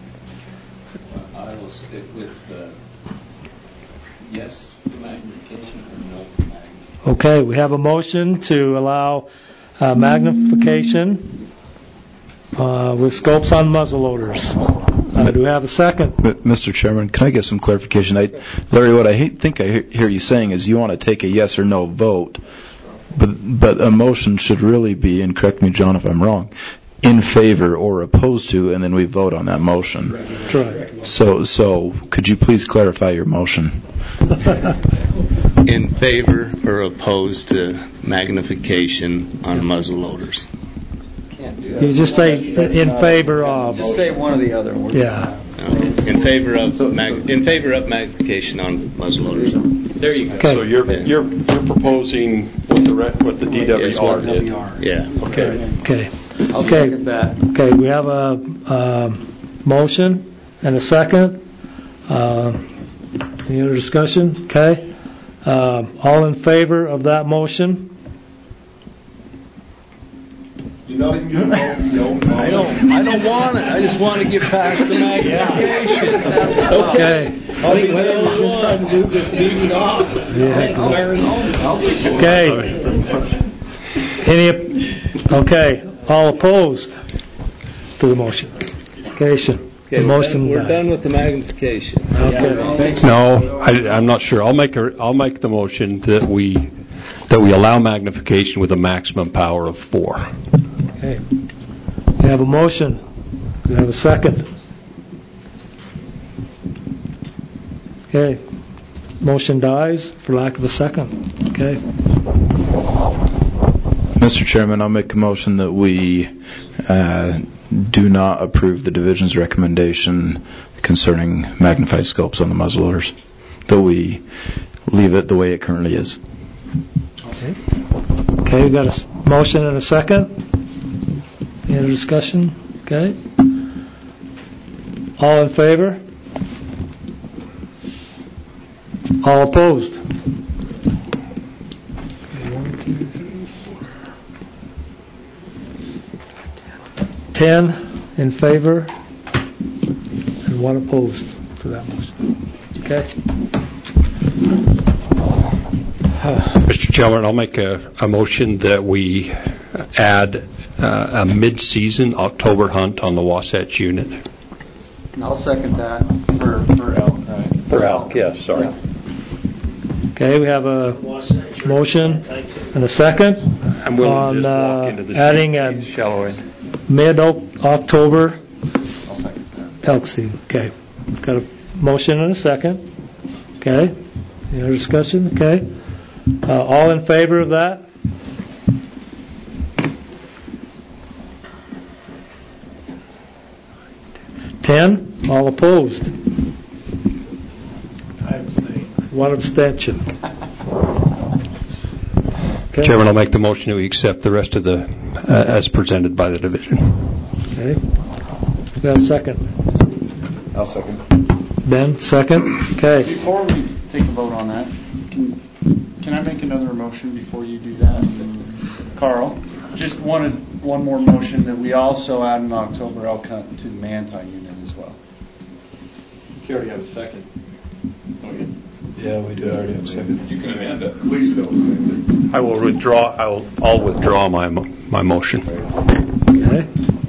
I will stick with the yes for magnification or no for magnification. Okay, we have a motion to allow uh, magnification uh, with scopes on muzzleloaders. Uh, do we have a second? Mister Chairman, can I get some clarification? I, Larry, what I hate, think I he- hear you saying is you want to take a yes or no vote, but but a motion should really be, and correct me, John, if I'm wrong, in favor or opposed to, and then we vote on that motion. Right. So, so could you please clarify your motion? In favor or opposed to magnification on muzzleloaders? You just say in favor of. Just say one or the other. Yeah. Okay. In favor of mag- in favor of magnification on muzzleloaders. There you go. Okay. So you're you're you're proposing what the re- what the D W R did. Yeah. Okay. Okay. I'll Okay. second that. Okay, we have a um, motion and a second. Uh, Any other discussion? Okay. Um, All in favor of that motion? You're not even going to vote for your own motion. I don't. I don't want it. I just want to get past the magnification. Okay. I think we're just trying to move this meeting off. Okay. Any, okay, all opposed to the motion? Okay, so the Okay, motion we're died. done with the magnification. Okay. No, I, I'm not sure. I'll make a, I'll make the motion that we that we allow magnification with a maximum power of four. Okay. We have a motion. We have a second. Okay. Motion dies for lack of a second. Okay. Mister Chairman, I'll make a motion that we uh, do not approve the division's recommendation concerning magnified scopes on the muzzleloaders, that we leave it the way it currently is. Okay. Okay, we got a s- motion and a second. Any other discussion? Okay. All in favor? All opposed? Ten in favor and one opposed to that motion. Okay. Mister Chairman, I'll make a, a motion that we add uh, a mid-season October hunt on the Wasatch unit. And I'll second that for, for elk, right? For elk, yes, sorry. Yeah. Okay, we have a motion and a second I'm willing on to just walk uh, into the adding a shallow end. mid-October I'll second that. elk season. Okay, got a motion and a second. Okay, any other discussion? Okay, uh, all in favor of that? Ten. All opposed? I abstain. One abstention. Okay. Chairman, I'll make the motion to accept the rest of the, uh, as presented by the division. Okay. We got a second. I'll second. Ben, second. Okay. Before we take a vote on that, can, can I make another motion before you do that? Carl, just wanted one more motion that we also add an October elk hunt to the Manti unit as well. You already have a second. Oh, yeah. Yeah, we do already have a second. You can amend it. Please don't. I will withdraw. I will. I'll withdraw my mo- my motion. Okay.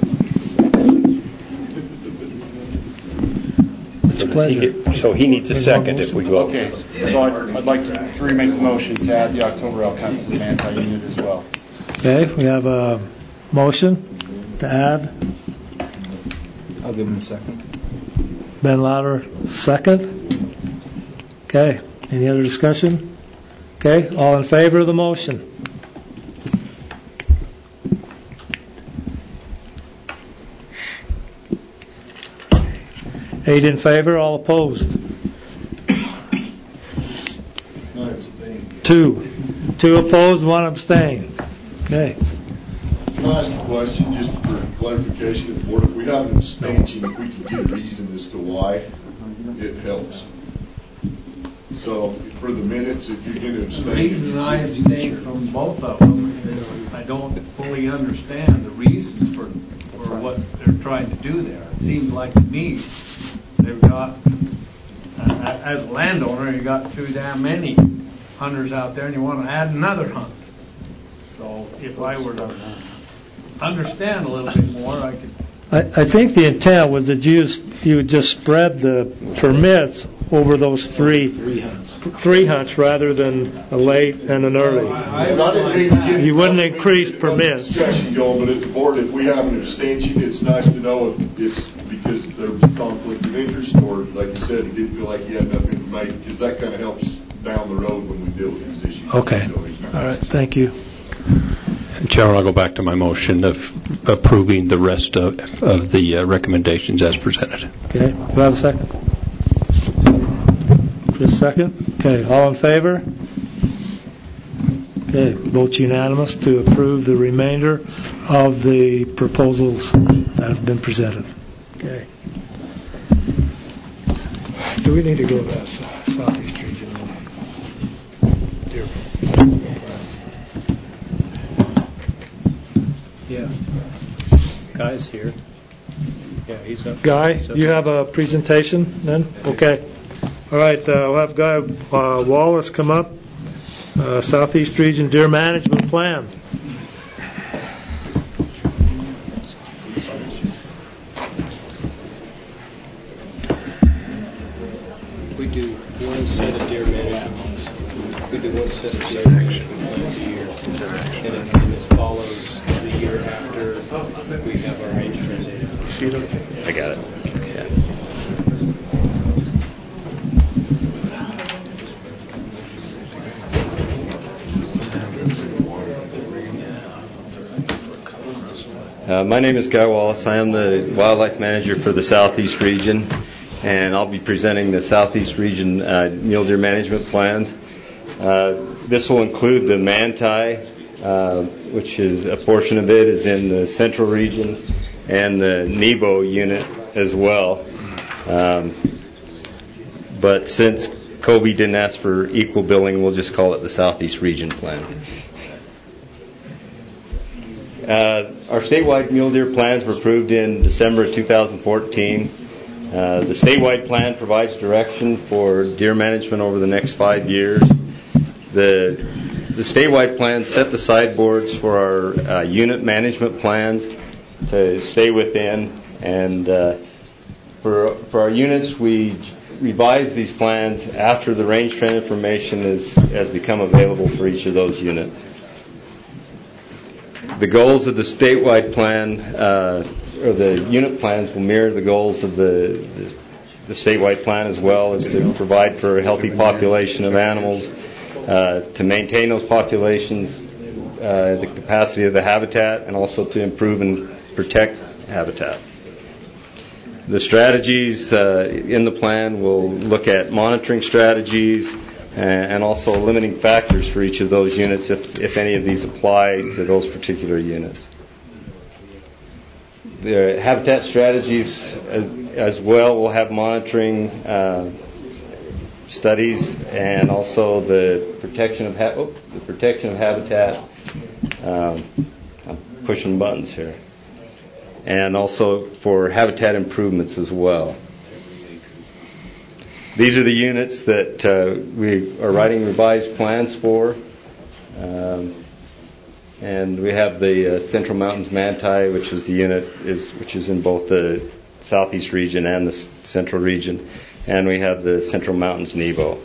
It's a pleasure. So he needs a second if we go. Okay, so I'd, I'd like to remake the motion to add the October elk hunt to the Manti unit as well. Okay, we have a motion to add. I'll give him a second. Ben Louder, second. Okay, any other discussion? Okay, all in favor of the motion? Eight in favor, all opposed? Two. Two opposed, one abstain. Okay. Can I ask a question, just for clarification of the board? If we have an abstention, if we can get a reason as to why, it helps. So for the minutes, if you're going to The abstain. reason I abstain from both of them is I don't fully understand the reasons for, for what they're trying to do there. It seems like to me they've got, uh, as a landowner, you got too damn many hunters out there and you want to add another hunt. So if I were to understand a little bit more, I could. I, I think the intent was that you, you would just spread the permits over those three, three hunts, three hunts rather than a late and an early. And I didn't mean to get- You wouldn't increase permits. Discussion going, but at the board, if we have an abstention, it's nice to know if it's because there was a conflict of interest, or like you said, you didn't feel like you had enough information, because that kind of helps down the road when we deal with these issues. Okay. So it's nice. All right. Thank you. Chairman, I'll go back to my motion of approving the rest of, of the uh, recommendations as presented. Okay. Do I have a second? Just a second. Okay. All in favor? Okay. Vote unanimous to approve the remainder of the proposals that have been presented. Okay. Do we need to go to that Southeast region? Yeah. Guy's here. Yeah, he's up. Guy, He's up. you have a presentation then? Okay. All right. Uh, we'll have Guy uh, Wallace come up. Uh, Southeast Region Deer Management Plan. We do one set of deer management. We do one set of deer management plans a year, and it, and it follows the year after we have our range transition. See it? I got it. Yeah. Uh, my name is Guy Wallace. I am the wildlife manager for the Southeast region, and I'll be presenting the Southeast region uh, mule deer management plans. Uh, this will include the Manti, uh, which is a portion of it is in the central region, and the Nebo unit as well. Um, but since Kobe didn't ask for equal billing, we'll just call it the Southeast region plan. Uh, our statewide mule deer plans were approved in December of two thousand fourteen. Uh, the statewide plan provides direction for deer management over the next five years. The, the statewide plans set the sideboards for our uh, unit management plans to stay within. And uh, for, for our units, we revise these plans after the range trend information is, has become available for each of those units. The goals of the statewide plan, uh, or the unit plans, will mirror the goals of the, the, the statewide plan, as well as to provide for a healthy population of animals, uh, to maintain those populations, uh, the capacity of the habitat, and also to improve and protect habitat. The strategies uh, in the plan will look at monitoring strategies, and also limiting factors for each of those units if, if any of these apply to those particular units. The habitat strategies as, as well will have monitoring uh, studies, and also the protection of ha- oh, the protection of habitat. Um, I'm pushing buttons here, and also for habitat improvements as well. These are the units that uh, we are writing revised plans for. Um, and we have the uh, Central Mountains Manti, which is the unit is which is in both the Southeast region and the Central region. And we have the Central Mountains Nebo.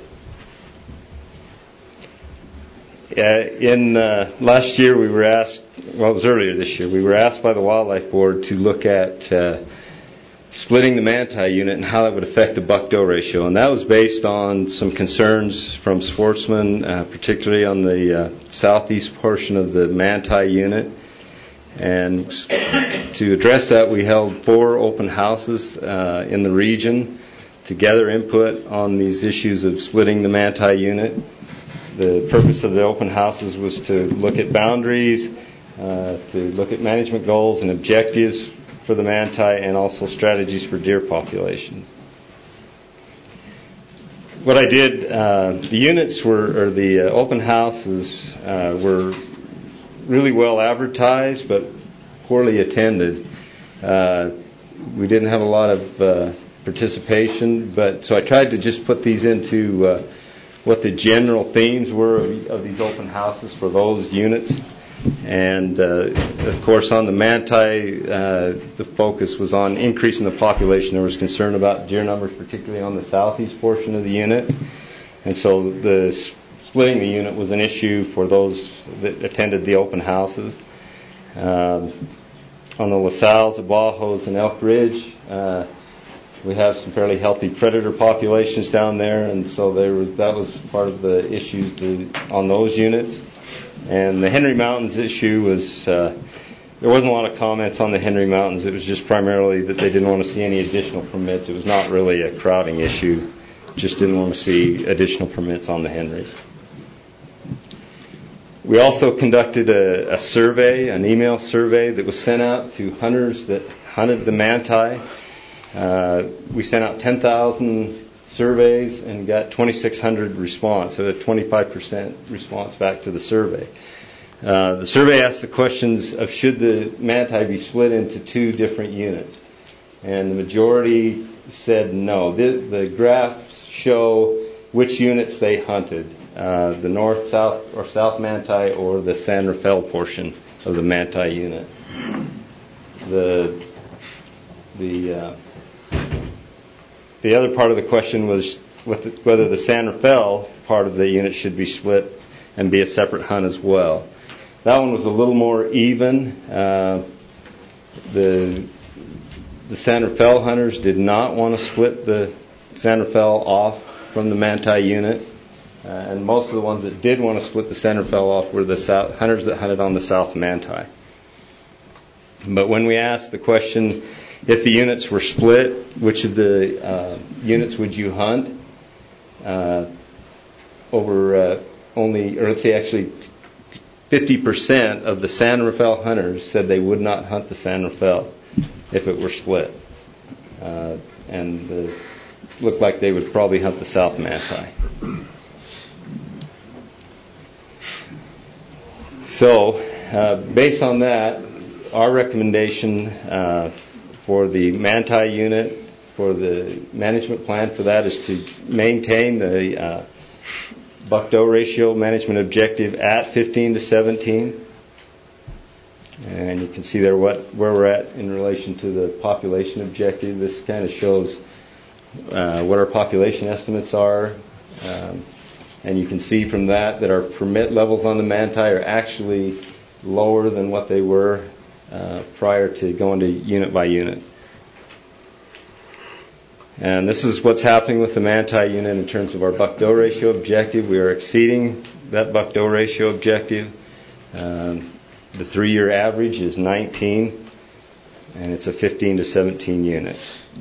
Uh, in uh, last year we were asked, well it was earlier this year, we were asked by the Wildlife Board to look at uh, splitting the Manti unit and how that would affect the buck-doe ratio. And that was based on some concerns from sportsmen, uh, particularly on the uh, southeast portion of the Manti unit. And to address that, we held four open houses uh, in the region to gather input on these issues of splitting the Manti unit. The purpose of the open houses was to look at boundaries, uh, to look at management goals and objectives for the Manti, and also strategies for deer population. What I did, uh, the units were, or the uh, open houses uh, were really well advertised, but poorly attended. Uh, we didn't have a lot of uh, participation, but so I tried to just put these into uh, what the general themes were of, of these open houses for those units. And, uh, of course, on the Manti, uh, the focus was on increasing the population. There was concern about deer numbers, particularly on the southeast portion of the unit. And so the splitting the unit was an issue for those that attended the open houses. Um, on the La Salles, Abajos, and Elk Ridge, uh, we have some fairly healthy predator populations down there, and so there was, that was part of the issues the, on those units. And the Henry Mountains issue was, uh, there wasn't a lot of comments on the Henry Mountains. It was just primarily that they didn't want to see any additional permits. It was not really a crowding issue. Just didn't want to see additional permits on the Henrys. We also conducted a, a survey, an email survey that was sent out to hunters that hunted the Manti. Uh, we sent out ten thousand surveys and got twenty-six hundred response, so a twenty-five percent response back to the survey. Uh, the survey asked the questions of should the Manti be split into two different units, and the majority said no. The, the graphs show which units they hunted, uh, the north, south, or south Manti, or the San Rafael portion of the Manti unit. The the uh, the other part of the question was whether the San Rafael part of the unit should be split and be a separate hunt as well. That one was a little more even. Uh, the the San Rafael hunters did not want to split the San Rafael off from the Manti unit, uh, and most of the ones that did want to split the San Rafael off were the south, hunters that hunted on the South Manti. But when we asked the question, if the units were split, which of the uh, units would you hunt? Uh, over uh, only, or let's say actually fifty percent of the San Rafael hunters said they would not hunt the San Rafael if it were split. Uh, and it looked like they would probably hunt the South Manti. So, uh, based on that, our recommendation uh, for the Manti unit, for the management plan for that, is to maintain the uh, buck-doe ratio management objective at fifteen to seventeen. And you can see there what where we're at in relation to the population objective. This kind of shows uh, what our population estimates are. Um, and you can see from that that our permit levels on the Manti are actually lower than what they were uh, prior to going to unit by unit. And this is what's happening with the Manti unit in terms of our buck-doe ratio objective. We are exceeding that buck-doe ratio objective. Um, the three-year average is nineteen, and it's a fifteen to seventeen unit.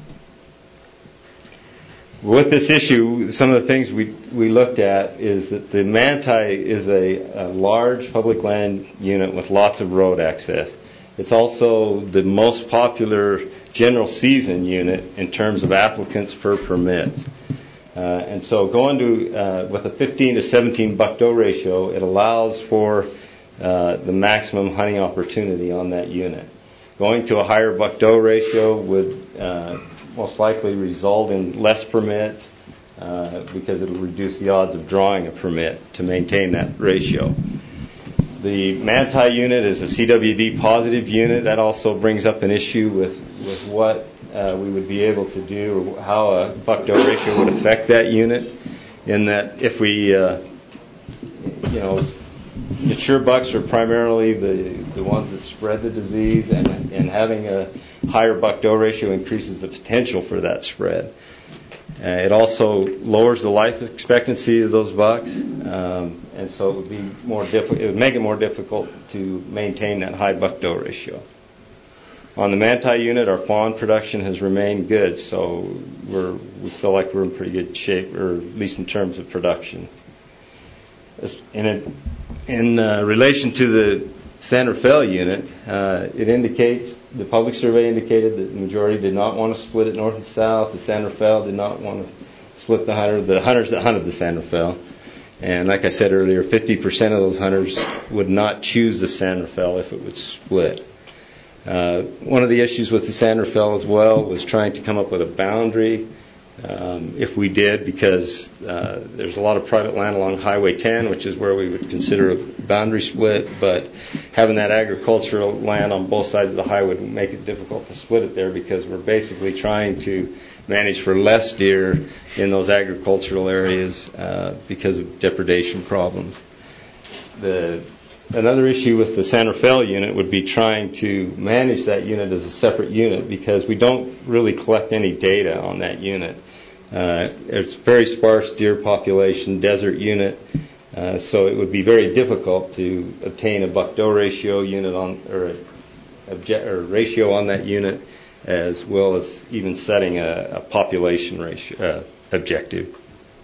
With this issue, some of the things we we looked at is that the Manti is a, a large public land unit with lots of road access. It's also the most popular general season unit in terms of applicants per permit. Uh, and so going to, uh, with a fifteen to seventeen buck-doe ratio, it allows for uh, the maximum hunting opportunity on that unit. Going to a higher buck-doe ratio would uh, most likely result in less permits uh, because it will reduce the odds of drawing a permit to maintain that ratio. The Manti unit is a C W D positive unit. That also brings up an issue with, with what uh, we would be able to do, or how a buck-doe ratio would affect that unit. In that, if we, uh, you know, mature bucks are primarily the, the ones that spread the disease, and, and having a higher buck-doe ratio increases the potential for that spread. Uh, it also lowers the life expectancy of those bucks, um, and so it would be more difficult. It would make it more difficult to maintain that high buck-doe ratio. On the Manti unit, our fawn production has remained good, so we're we feel like we're in pretty good shape, or at least in terms of production. In it, in uh, relation to the San Rafael unit, uh, it indicates, the public survey indicated that the majority did not want to split it north and south. The San Rafael did not want to split the hunter, the hunters that hunted the San Rafael. And like I said earlier, fifty percent of those hunters would not choose the San Rafael if it would split. Uh, one of the issues with the San Rafael as well was trying to come up with a boundary. Um, if we did, because uh, there's a lot of private land along Highway ten, which is where we would consider a boundary split, but having that agricultural land on both sides of the highway would make it difficult to split it there, because we're basically trying to manage for less deer in those agricultural areas uh, because of depredation problems. The Another issue with the San Rafael unit would be trying to manage that unit as a separate unit, because we don't really collect any data on that unit. Uh, it's a very sparse deer population, desert unit, Uh, so it would be very difficult to obtain a buck-doe ratio unit on, or a obje- or ratio on that unit, as well as even setting a, a population ratio uh, objective.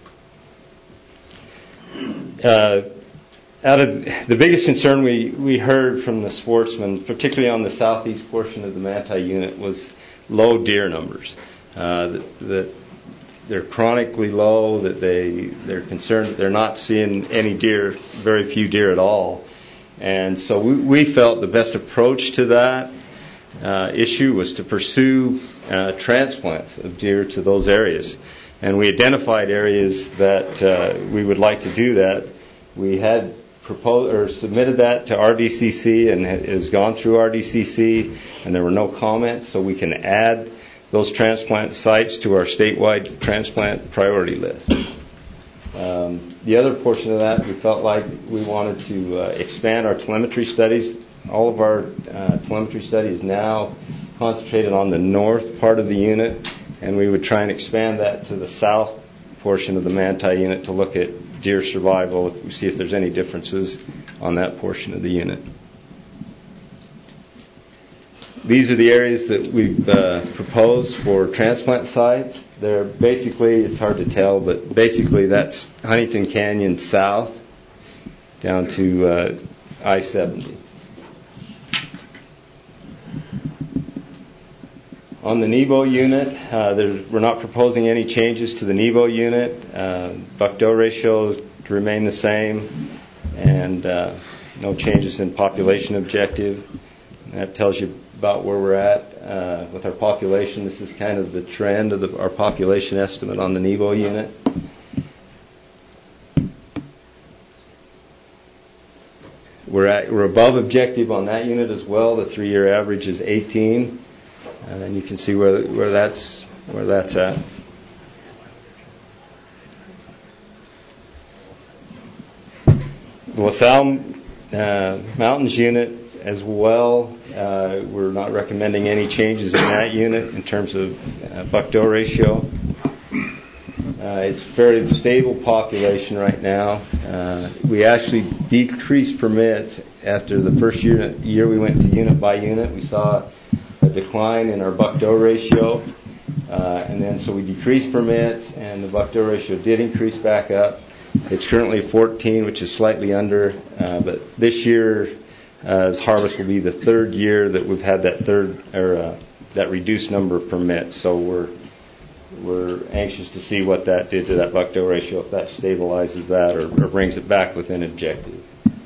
Uh, out of the biggest concern we, we heard from the sportsmen, particularly on the southeast portion of the Manti unit, was low deer numbers. Uh, that, that they're chronically low, that they, they're concerned that they're not seeing any deer, very few deer at all. And so we, we felt the best approach to that uh, issue was to pursue uh, transplants of deer to those areas. And we identified areas that uh, we would like to do that. We had proposed or submitted that to R D C C, and it has gone through R D C C, and there were no comments, so we can add those transplant sites to our statewide transplant priority list. Um, the other portion of that, we felt like we wanted to uh, expand our telemetry studies. All of our uh, telemetry studies now concentrated on the north part of the unit, and we would try and expand that to the south portion of the Manti unit to look at deer survival, see if there's any differences on that portion of the unit. These are the areas that we've uh, proposed for transplant sites. They're basically, it's hard to tell, but basically that's Huntington Canyon south down to uh, I seventy. On the Nebo unit, uh, we're not proposing any changes to the Nebo unit. Uh, buck-doe ratios remain the same, and uh, no changes in population objective. That tells you about where we're at uh, with our population. This is kind of the trend of the, our population estimate on the Nebo unit. We're at we're above objective on that unit as well. The three-year average is eighteen, and you can see where where that's where that's at. The LaSalle uh, Mountains unit as well. Uh, we're not recommending any changes in that unit in terms of uh, buck-doe ratio. Uh, it's a very stable population right now. Uh, we actually decreased permits after the first year, year we went to unit by unit. We saw a decline in our buck-doe ratio, uh, and then so we decreased permits, and the buck-doe ratio did increase back up. It's currently fourteen, which is slightly under, uh, but this year, uh, as harvest will be the third year that we've had that third or uh, that reduced number of permits. So we're we're anxious to see what that did to that buck-doe ratio, if that stabilizes that or, or brings it back within objective.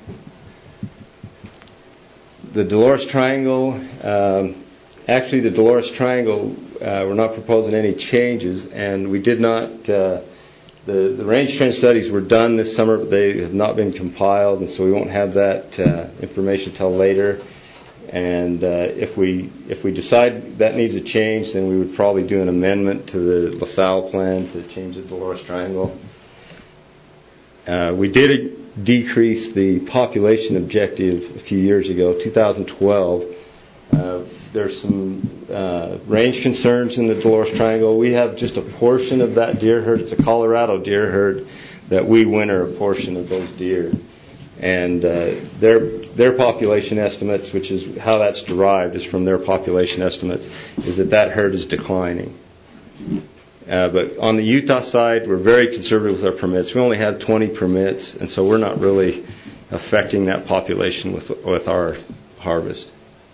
The Dolores Triangle, um, actually the Dolores Triangle, uh, we're not proposing any changes, and we did not. Uh, The, the range trend studies were done this summer, but they have not been compiled, and so we won't have that uh, information till later. And uh, if we if we decide that needs a change, then we would probably do an amendment to the LaSalle plan to change the Dolores Triangle. Uh, we did decrease the population objective a few years ago, two thousand twelve. Uh, there's some uh, range concerns in the Dolores Triangle. We have just a portion of that deer herd. It's a Colorado deer herd that we winter a portion of those deer. And uh, their their population estimates, which is how that's derived, is from their population estimates, is that that herd is declining. Uh, but on the Utah side, we're very conservative with our permits. We only have twenty permits, and so we're not really affecting that population with with our harvest.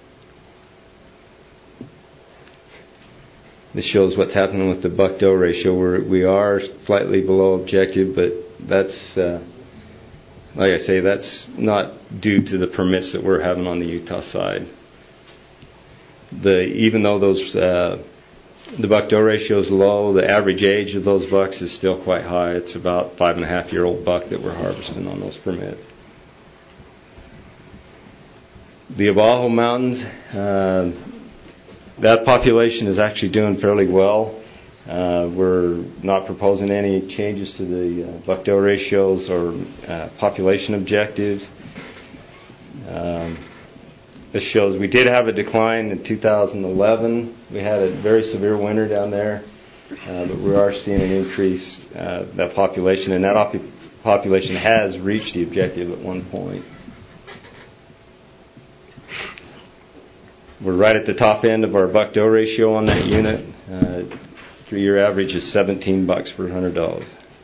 This shows what's happening with the buck-doe ratio. We're, we are slightly below objective, but that's, uh, like I say, that's not due to the permits that we're having on the Utah side. The even though those uh, the buck-doe ratio is low, the average age of those bucks is still quite high. It's about five and a half year old buck that we're harvesting on those permits. The Abajo Mountains. Uh, That population is actually doing fairly well. Uh, we're not proposing any changes to the uh, buck-doe ratios or uh, population objectives. Um, this shows we did have a decline in two thousand eleven. We had a very severe winter down there, uh, but we are seeing an increase uh, that population, and that op- population has reached the objective at one point. We're right at the top end of our buck-doe ratio on that unit. Uh, three-year average is seventeen bucks per one hundred dollars.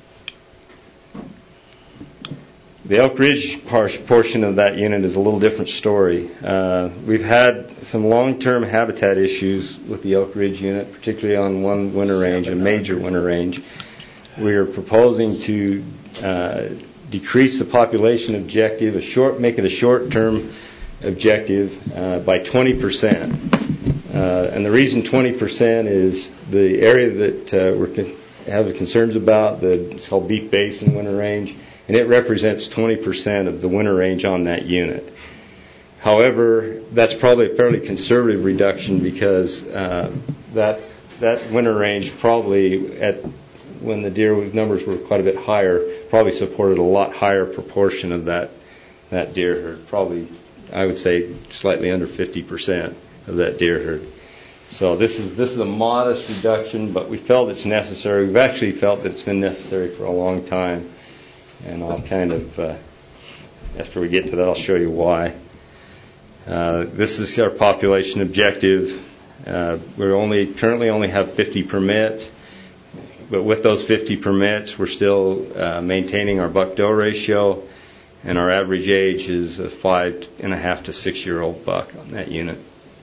The Elk Ridge portion of that unit is a little different story. Uh, we've had some long-term habitat issues with the Elk Ridge unit, particularly on one winter range, a major winter range. We are proposing to uh, decrease the population objective, a short, make it a short-term objective uh, by twenty percent. Uh, and the reason twenty percent is the area that uh, we're con- have concerns about, the, it's called Beef Basin Winter Range, and it represents twenty percent of the winter range on that unit. However, that's probably a fairly conservative reduction because uh, that that winter range probably, at when the deer numbers were quite a bit higher, probably supported a lot higher proportion of that that deer herd. Probably, I would say, slightly under fifty percent of that deer herd. So this is this is a modest reduction, but we felt it's necessary. We've actually felt that it's been necessary for a long time. And I'll kind of, uh, after we get to that, I'll show you why. Uh, this is our population objective. Uh, we only currently only have fifty permits, but with those fifty permits, we're still uh, maintaining our buck-doe ratio, and our average age is a five and a half to six-year-old buck on that unit.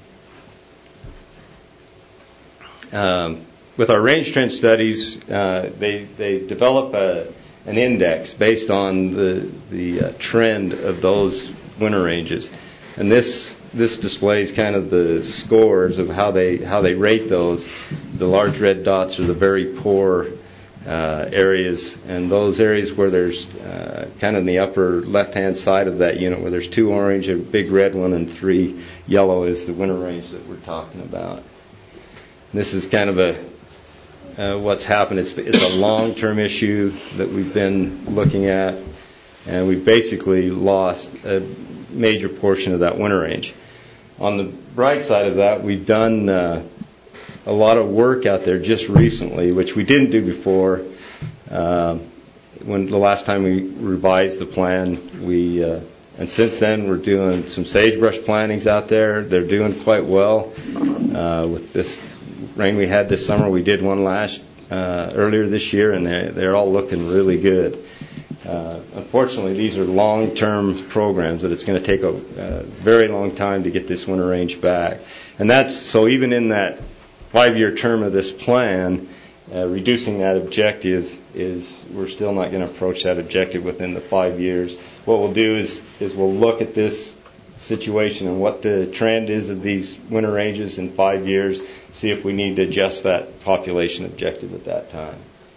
Um, with our range trend studies, uh, they they develop a an index based on the the uh, trend of those winter ranges, and this this displays kind of the scores of how they how they rate those. The large red dots are the very poor uh, areas, and those areas where there's uh, kind of in the upper left-hand side of that unit where there's two orange, a big red one, and three yellow is the winter range that we're talking about. This is kind of a Uh, what's happened. It's, it's a long-term issue that we've been looking at, and we've basically lost a major portion of that winter range. On the bright side of that, we've done uh, a lot of work out there just recently, which we didn't do before. Uh, when the last time we revised the plan, we uh, and since then we're doing some sagebrush plantings out there. They're doing quite well uh, with this rain we had this summer. We did one last uh, earlier this year, and they're, they're all looking really good. Uh, unfortunately, these are long-term programs that it's going to take a, a very long time to get this winter range back. And that's so even in that five-year term of this plan, uh, reducing that objective is we're still not going to approach that objective within the five years. What we'll do is is we'll look at this situation and what the trend is of these winter ranges in five years. See if we need to adjust that population objective at that time.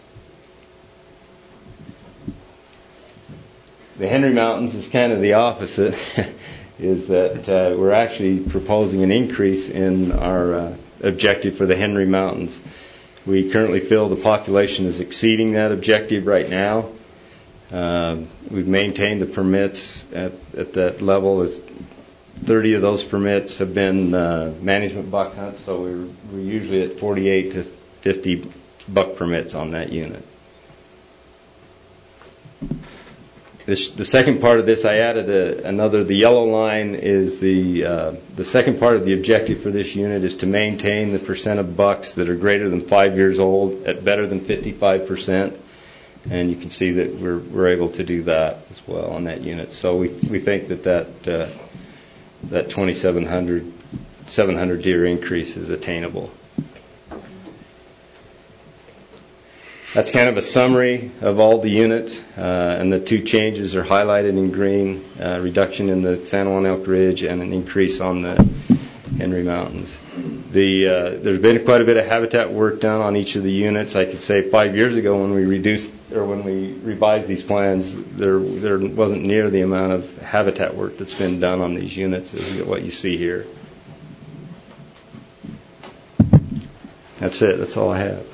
The Henry Mountains is kind of the opposite, is that uh, we're actually proposing an increase in our uh, objective for the Henry Mountains. We currently feel the population is exceeding that objective right now. Uh, we've maintained the permits at, at that level. As thirty of those permits have been uh, management buck hunts, so we're, we're usually at forty-eight to fifty buck permits on that unit. This, the second part of this, I added a, another. The yellow line is the uh, the second part of the objective for this unit is to maintain the percent of bucks that are greater than five years old at better than fifty-five percent, and you can see that we're we're able to do that as well on that unit. So we we think that that uh, that twenty-seven hundred, seven hundred deer increase is attainable. That's kind of a summary of all the units, uh, and the two changes are highlighted in green, uh, reduction in the San Juan Elk Ridge and an increase on the Henry Mountains. The, uh, there's been quite a bit of habitat work done on each of the units. I could say five years ago when we reduced or when we revised these plans, there there wasn't near the amount of habitat work that's been done on these units as what you see here. That's it. That's all I have.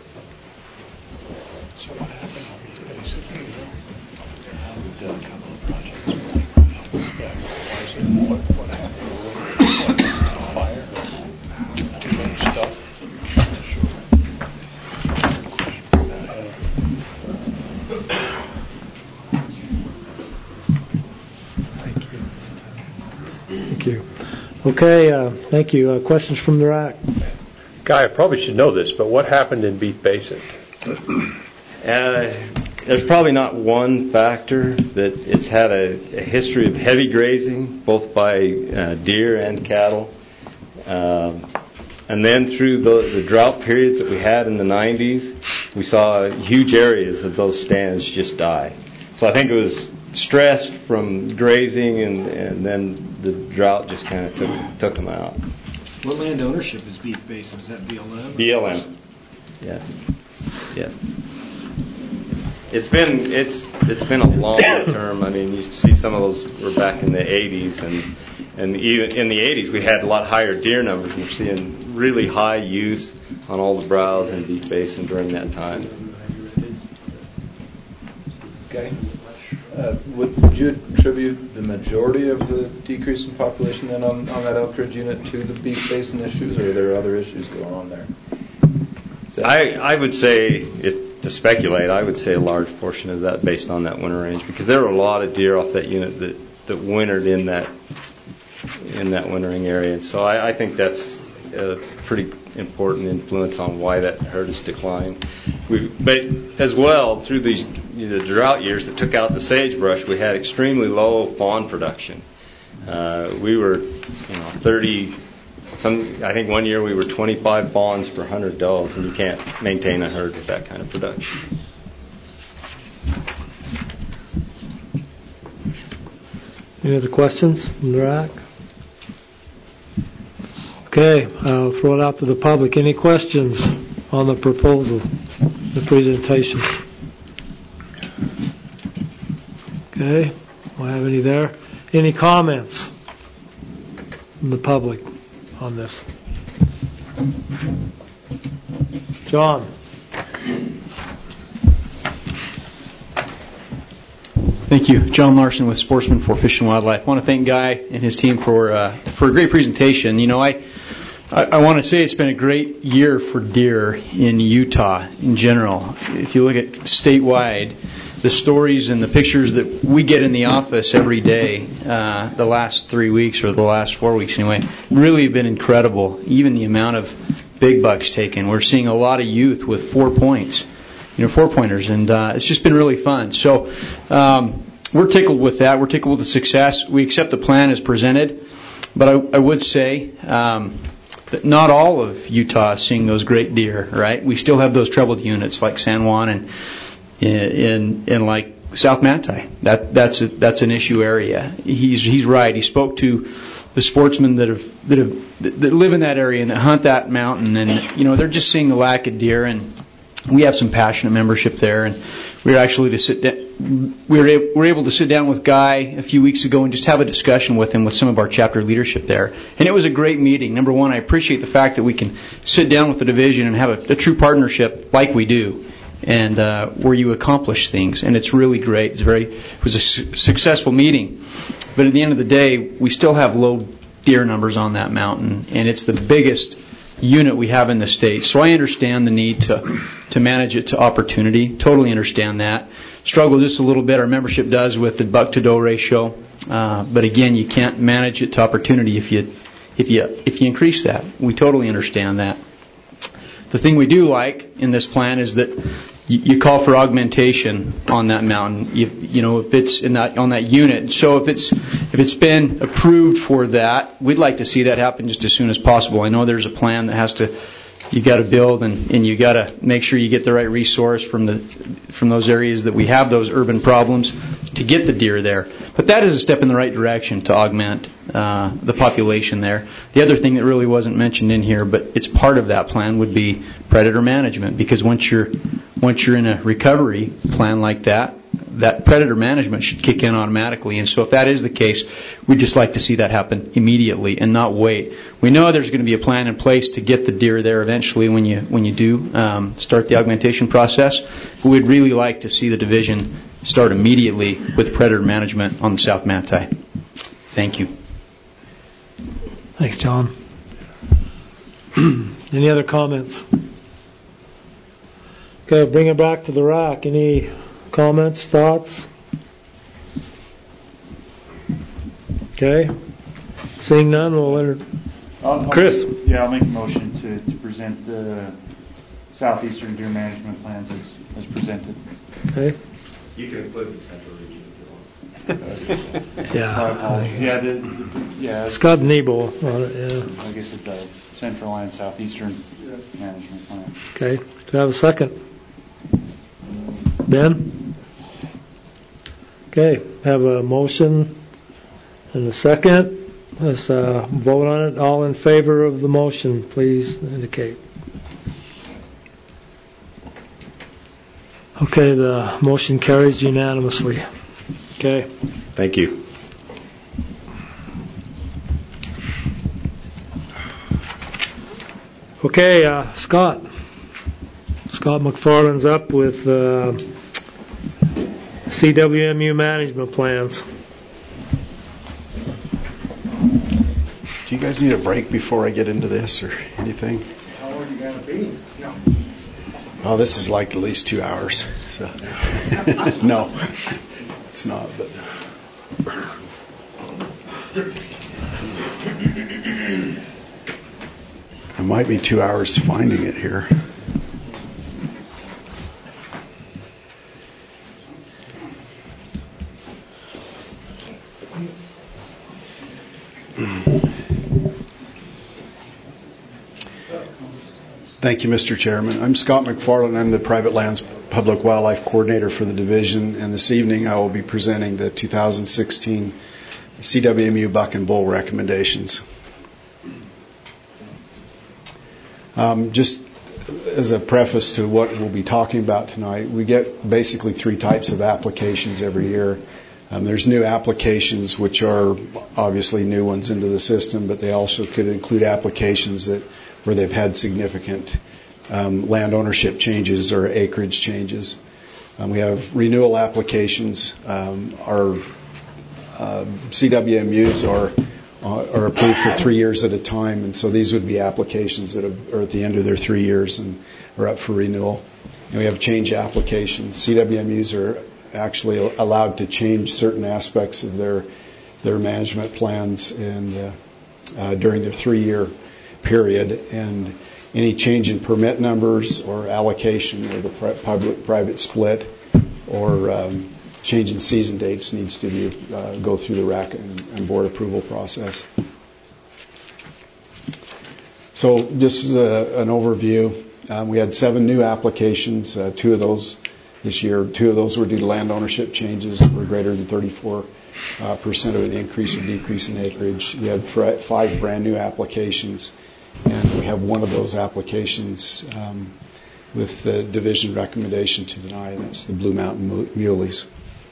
Okay, uh, thank you. Uh, questions from the R A C? Guy, I probably should know this, but what happened in Beef Basin? Uh, there's probably not one factor. That it's had a, a history of heavy grazing, both by uh, deer and cattle. Um, and then through the, the drought periods that we had in the nineties, we saw huge areas of those stands just die. So I think it was stress from grazing, and, and then the drought just kind of took, took them out. What land ownership is Beef Basin? Is that B L M? B L M. Yes. Yes. It's been it's it's been a long term. I mean, you see some of those were back in the eighties, and and even in the eighties we had a lot higher deer numbers. We're seeing really high use on all the browse in Beef Basin during that time. Okay. Uh, would, would you attribute the majority of the decrease in population then on, on that Elk Ridge unit to the Beef Basin issues, or are there other issues going on there? I, I would say, it, to speculate, I would say a large portion of that based on that winter range, because there were a lot of deer off that unit that, that wintered in that in that wintering area. And so I, I think that's a pretty important influence on why that herd has declined. We, but as well, through these you know, the drought years that took out the sagebrush, we had extremely low fawn production. Uh, we were, you know, thirty. Some, I think one year we were twenty-five fawns per one hundred does, and you can't maintain a herd with that kind of production. Any other questions from the R A C? Okay, I'll throw it out to the public. Any questions on the proposal, the presentation? Okay, don't have any there. Any comments from the public on this? John. Thank you. John Larson with Sportsman for Fish and Wildlife. I want to thank Guy and his team for uh, for a great presentation. You know, I, I I want to say it's been a great year for deer in Utah in general. If you look at statewide, the stories and the pictures that we get in the office every day, uh, the last three weeks or the last four weeks anyway, really have been incredible. Even the amount of big bucks taken. We're seeing a lot of youth with four points. You know, four pointers, and uh, it's just been really fun. So um, we're tickled with that. We're tickled with the success. We accept the plan as presented, but I, I would say um, that not all of Utah is seeing those great deer. Right? We still have those troubled units like San Juan and in in like South Manti. That that's a, that's an issue area. He's he's right. He spoke to the sportsmen that have that have that live in that area and that hunt that mountain, and you know they're just seeing the lack of deer. And we have some passionate membership there, and we were actually to sit down, we were, able, we were able to sit down with Guy a few weeks ago and just have a discussion with him with some of our chapter leadership there. And it was a great meeting. Number one, I appreciate the fact that we can sit down with the division and have a, a true partnership like we do, and uh, where you accomplish things. And it's really great. It's very, it was a su- successful meeting. But at the end of the day, we still have low deer numbers on that mountain, and it's the biggest unit we have in the state. So I understand the need to to manage it to opportunity. Totally understand that. Struggle just a little bit. Our membership does with the buck to doe ratio, uh, but again, you can't manage it to opportunity if you if you if you increase that. We totally understand that. The thing we do like in this plan is that you, you call for augmentation on that mountain. You, you know, if it's in that on that unit. So if it's if it's been approved for that, we'd like to see that happen just as soon as possible. I know there's a plan that has to you got to build and, and you got to make sure you get the right resource from the from those areas that we have those urban problems to get the deer there. But that is a step in the right direction to augment uh, the population there. The other thing that really wasn't mentioned in here, but it's part of that plan, would be predator management. Because once you're once you're in a recovery plan like that, that predator management should kick in automatically. And so if that is the case, we'd just like to see that happen immediately and not wait. We know there's going to be a plan in place to get the deer there eventually when you when you do um, start the augmentation process. But we'd really like to see the division start immediately with predator management on the South Manti. Thank you. Thanks, John. Any other comments? Okay, bring it back to the R A C. Any comments, thoughts? Okay. Seeing none, we'll enter. I'll, I'll Chris. Make, yeah, I'll make a motion to, to present the southeastern deer management plans as, as presented. Okay. You can include the central region if you want. Yeah. My apologies. Yeah, the, the, yeah. It's got Nebo on it, yeah. I guess it does. Central and southeastern management plan. Okay. Do I have a second? Ben? Okay. Have a motion and a second. Let's uh, vote on it. All in favor of the motion, please indicate. Okay, the motion carries unanimously. Okay. Thank you. Okay, uh, Scott. Scott McFarland's up with uh, C W M U management plans. Do you guys need a break before I get into this or anything? How long are you going to be? No. Oh, this is like at least two hours. So. No, it's not. But it might be two hours finding it here. Thank you, Mister Chairman. I'm Scott McFarland. I'm the Private Lands Public Wildlife Coordinator for the division, and this evening I will be presenting the two thousand sixteen C W M U Buck and Bull recommendations. Um, just as a preface to what we'll be talking about tonight, we get basically three types of applications every year. Um, there's new applications, which are obviously new ones into the system, but they also could include applications that where they've had significant um, land ownership changes or acreage changes. Um, we have renewal applications. Um, our uh, C W M Us are uh, are approved for three years at a time, and so these would be applications that have, are at the end of their three years and are up for renewal. And we have change applications. C W M Us are actually allowed to change certain aspects of their their management plans and uh, uh, during their three-year period, and any change in permit numbers or allocation or the public-private split or um, change in season dates needs to be, uh, go through the R A C and, and board approval process. So this is a, an overview. Um, we had seven new applications. Uh, two of those this year, two of those were due to land ownership changes that were greater than thirty-four uh, percent of an increase or decrease in acreage. We had five brand new applications, and we have one of those applications um, with the division recommendation to deny, and that's the Blue Mountain Muleys.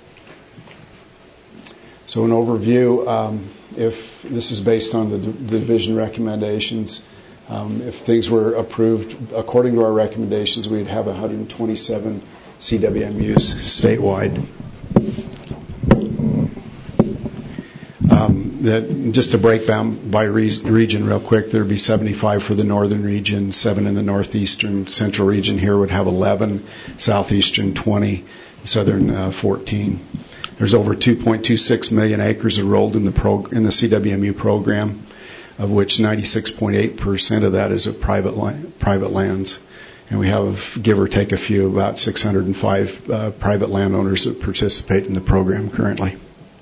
So an overview, um, if this is based on the d- division recommendations, um, if things were approved according to our recommendations, we'd have one hundred twenty-seven C W M Us statewide. Um, that, just to break down by re- region real quick, there would be seventy-five for the northern region, seven in the northeastern. Central region here would have eleven, southeastern twenty, southern uh, fourteen. There's over two point two six million acres enrolled in the prog- in the C W M U program, of which ninety-six point eight percent of that is of private li- private lands. And we have, give or take a few, about six hundred five uh, private landowners that participate in the program currently.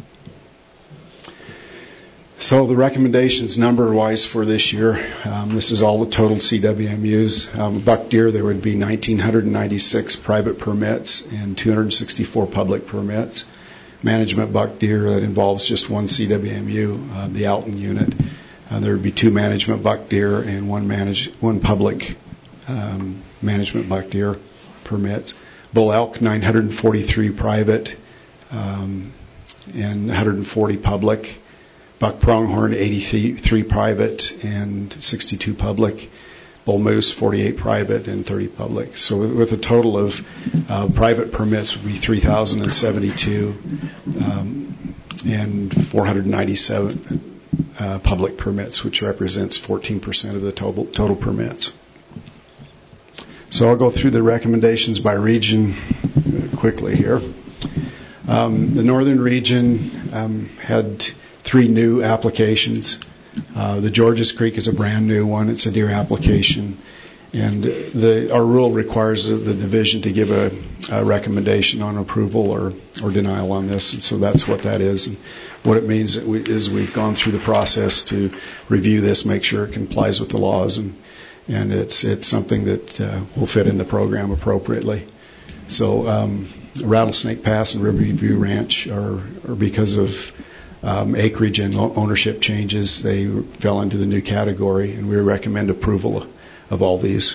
So the recommendations number-wise for this year, um, this is all the total C W M Us. Um, buck deer, there would be one thousand nine hundred ninety-six private permits and two hundred sixty-four public permits. Management buck deer, that involves just one C W M U, uh, the Alton unit. Uh, there would be two management buck deer and one manage, one public um, management buck deer permits. Bull elk, nine hundred forty-three private um, and one hundred forty public. Buck pronghorn, eighty-three private and sixty-two public. Bull moose, forty-eight private and thirty public. So with a total of uh, private permits would be three thousand seventy-two um, and four hundred ninety-seven uh, public permits, which represents fourteen percent of the total, total permits. So I'll go through the recommendations by region quickly here. Um, the northern region um, had three new applications. Uh, the Georges Creek is a brand new one. It's a deer application. And the, our rule requires the, the division to give a, a recommendation on approval or, or denial on this, and so that's what that is. And what it means that we, is we've gone through the process to review this, make sure it complies with the laws, and and it's it's something that uh, will fit in the program appropriately. So um, Rattlesnake Pass and Riverview Ranch are, are because of um, acreage and ownership changes, they fell into the new category, and we recommend approval of of all these.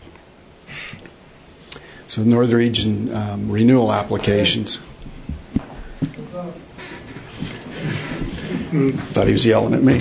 So Northern Region um, renewal applications. Thought he was yelling at me.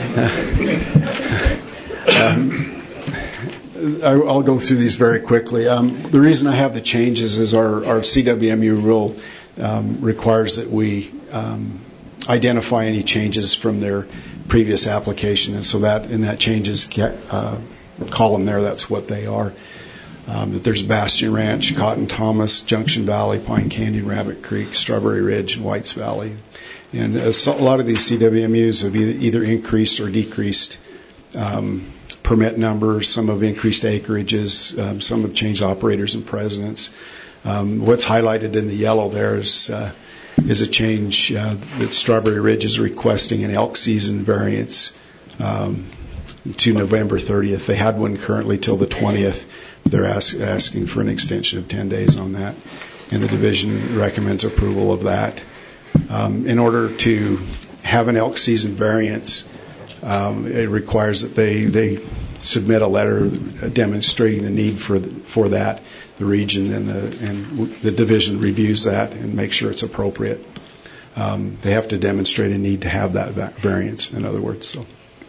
um, I, I'll go through these very quickly. Um, the reason I have the changes is our, our C W M U rule um, requires that we um, identify any changes from their previous application, and so that in that changes uh, column there, that's what they are. Um, that there's Bastion Ranch, Cotton Thomas, Junction Valley, Pine Canyon, Rabbit Creek, Strawberry Ridge, and Whites Valley. And uh, so a lot of these C W M Us have either, either increased or decreased um, permit numbers. Some have increased acreages. Um, some have changed operators and presidents. Um, what's highlighted in the yellow there is uh, is a change uh, that Strawberry Ridge is requesting an elk season variance um, to November thirtieth. They had one currently till the twentieth. They're ask, asking for an extension of ten days on that, and the division recommends approval of that. Um, in order to have an elk season variance, um, it requires that they they submit a letter demonstrating the need for the, for that. The region and the and the division reviews that and makes sure it's appropriate. Um, they have to demonstrate a need to have that variance, in other words. So.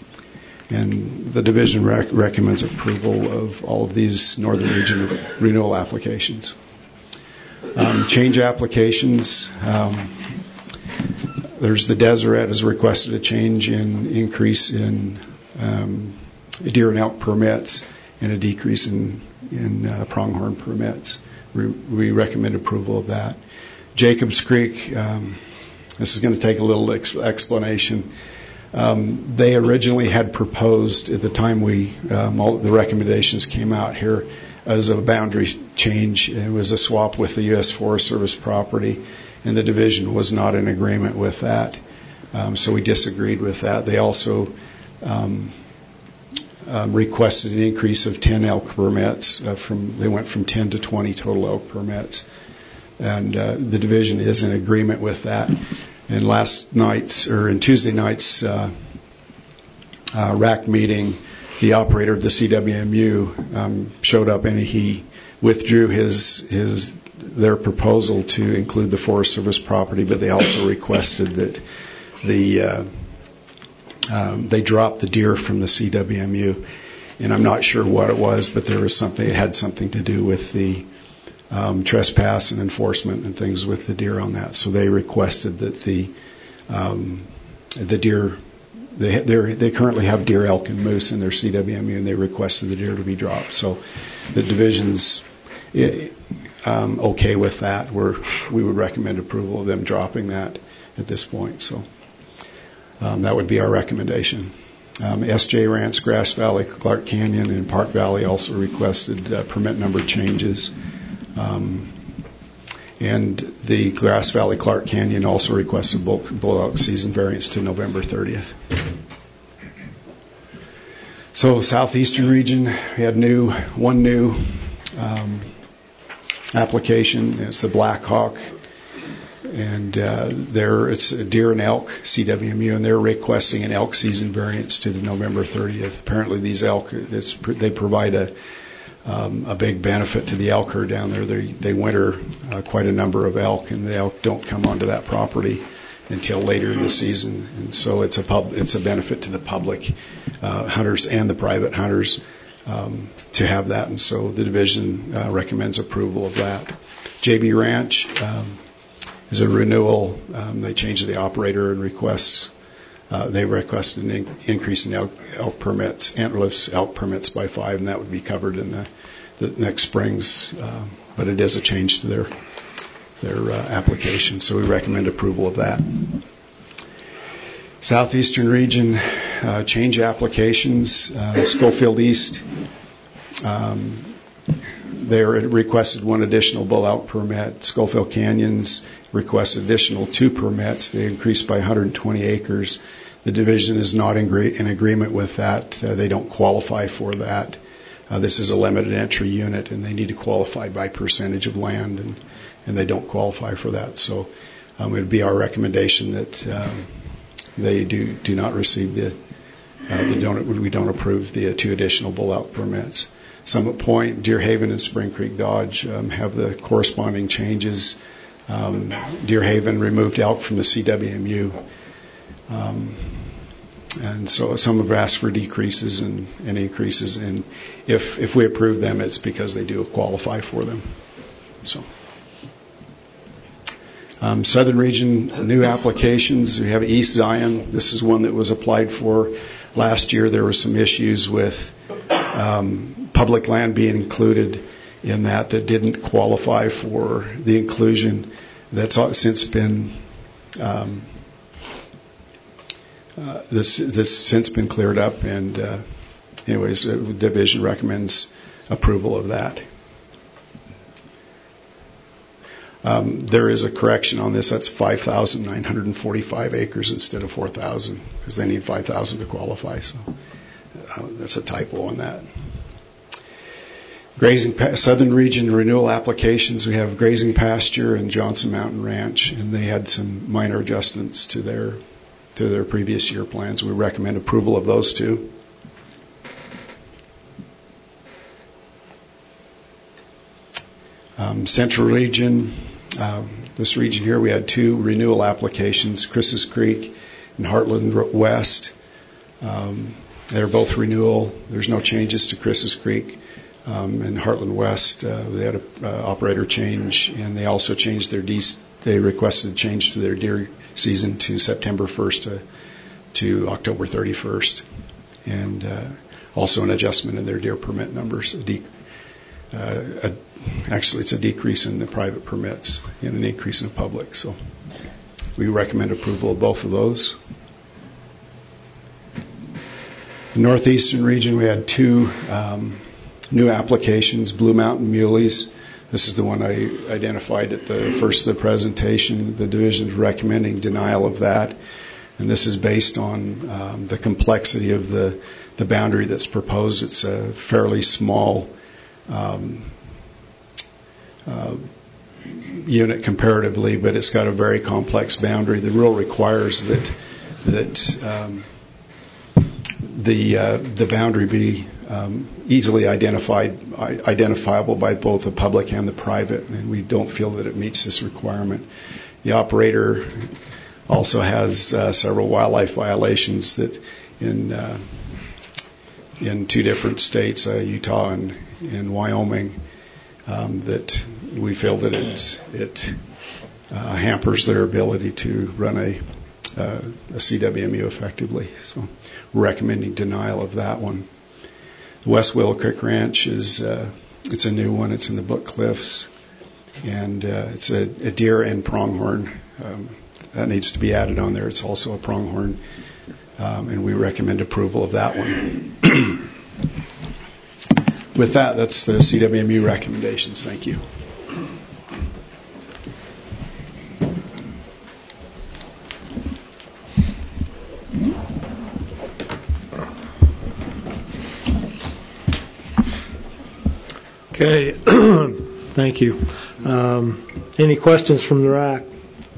And the division rec- recommends approval of all of these Northern Region renewal applications. Um, change applications. Um, there's the Deseret has requested a change in increase in um, deer and elk permits and a decrease in, in uh, pronghorn permits. We, we recommend approval of that. Jacobs Creek, um, this is going to take a little ex- explanation. Um, they originally had proposed at the time we um, all the recommendations came out here as a boundary change. It was a swap with the U S Forest Service property, and the division was not in agreement with that. Um, so we disagreed with that. They also um, um, requested an increase of ten elk permits. Uh, from they went from ten to twenty total elk permits, and uh, the division is in agreement with that. And last night's, or in Tuesday night's uh, uh, R A C meeting, the operator of the C W M U um, showed up and he withdrew his his their proposal to include the Forest Service property, but they also requested that the uh, um, they drop the deer from the C W M U. And I'm not sure what it was, but there was something. It had something to do with the Um, trespass and enforcement and things with the deer on that. So they requested that the um, the deer they they currently have deer, elk, and moose in their C W M U, and they requested the deer to be dropped. So the division's um, okay with that. We're, we would recommend approval of them dropping that at this point. So um, that would be our recommendation. Um, S J Ranch, Grass Valley, Clark Canyon, and Park Valley also requested uh, permit number changes. Um, and the Grass Valley Clark Canyon also requested bull, bull elk season variance to November thirtieth. So southeastern region, we had new one new um, application. It's the Black Hawk, and uh, there it's a deer and elk C W M U, and they're requesting an elk season variance to the November thirtieth. Apparently, these elk it's, they provide a Um, a big benefit to the elk herd down there. They, they winter uh, quite a number of elk, and the elk don't come onto that property until later in the season. And so it's a pub, it's a benefit to the public uh, hunters and the private hunters um, to have that. And so the division uh, recommends approval of that. J B Ranch um, is a renewal. Um, they changed the operator and requests. Uh, they requested an in- increase in elk, elk permits, antlerless elk permits by five, and that would be covered in the, the next spring's. Uh, but it is a change to their their uh, application, so we recommend approval of that. Southeastern region, uh, change applications. Uh, Schofield East, um, they requested one additional bull-out permit. Schofield Canyons requested additional two permits. They increased by one hundred twenty acres. The division is not in, agree- in agreement with that. Uh, they don't qualify for that. Uh, this is a limited entry unit, and they need to qualify by percentage of land, and, and they don't qualify for that. So um, it would be our recommendation that um, they do do not receive the, uh, the don't, we don't approve the uh, two additional bull-out permits. Summit Point, Deer Haven, and Spring Creek Dodge um, have the corresponding changes. Um, Deer Haven removed elk from the C W M U. Um, and so some have asked for decreases and, and increases. And if if we approve them, it's because they do qualify for them. So, um, Southern Region, new applications. We have East Zion. This is one that was applied for last year. There were some issues with um, public land being included in that that didn't qualify for the inclusion. That's since been um, uh, this this since been cleared up, and uh, anyways, the division recommends approval of that. Um, there is a correction on this. That's five thousand nine hundred forty-five acres instead of four thousand, because they need five thousand to qualify. So uh, that's a typo on that. Grazing Southern Region renewal applications. We have Grazing Pasture and Johnson Mountain Ranch, and they had some minor adjustments to their to their previous year plans. We recommend approval of those two. Um, Central Region. Uh, this region here, we had two renewal applications: Chris's Creek and Heartland West. Um, they're both renewal. There's no changes to Chris's Creek. Um, and Heartland West, uh, they had an uh, operator change, and they also changed their de- they requested a change to their deer season to September first to, to October thirty-first, and uh, also an adjustment in their deer permit numbers. A de- uh, a, actually, it's a decrease in the private permits and an increase in the public. So we recommend approval of both of those. The Northeastern region, we had two um, new applications, Blue Mountain Muleys. This is the one I identified at the first of the presentation. The division is recommending denial of that, and this is based on um, the complexity of the, the boundary that's proposed. It's a fairly small um, uh, unit comparatively, but it's got a very complex boundary. The rule requires that that um, the uh, the boundary be um, easily identified, identifiable by both the public and the private, and we don't feel that it meets this requirement. The operator also has uh, several wildlife violations that in uh, in two different states, uh, Utah and, and Wyoming, um, that we feel that it it uh, hampers their ability to run a uh, a C W M U effectively. So we're recommending denial of that one. The West Willow Creek Ranch is uh, it's a new one. It's in the Book Cliffs, and uh, it's a, a deer and pronghorn. Um, that needs to be added on there. It's also a pronghorn, um, and we recommend approval of that one. With that, that's the C W M U recommendations. Thank you. Okay, thank you. Um, any questions from the R A C?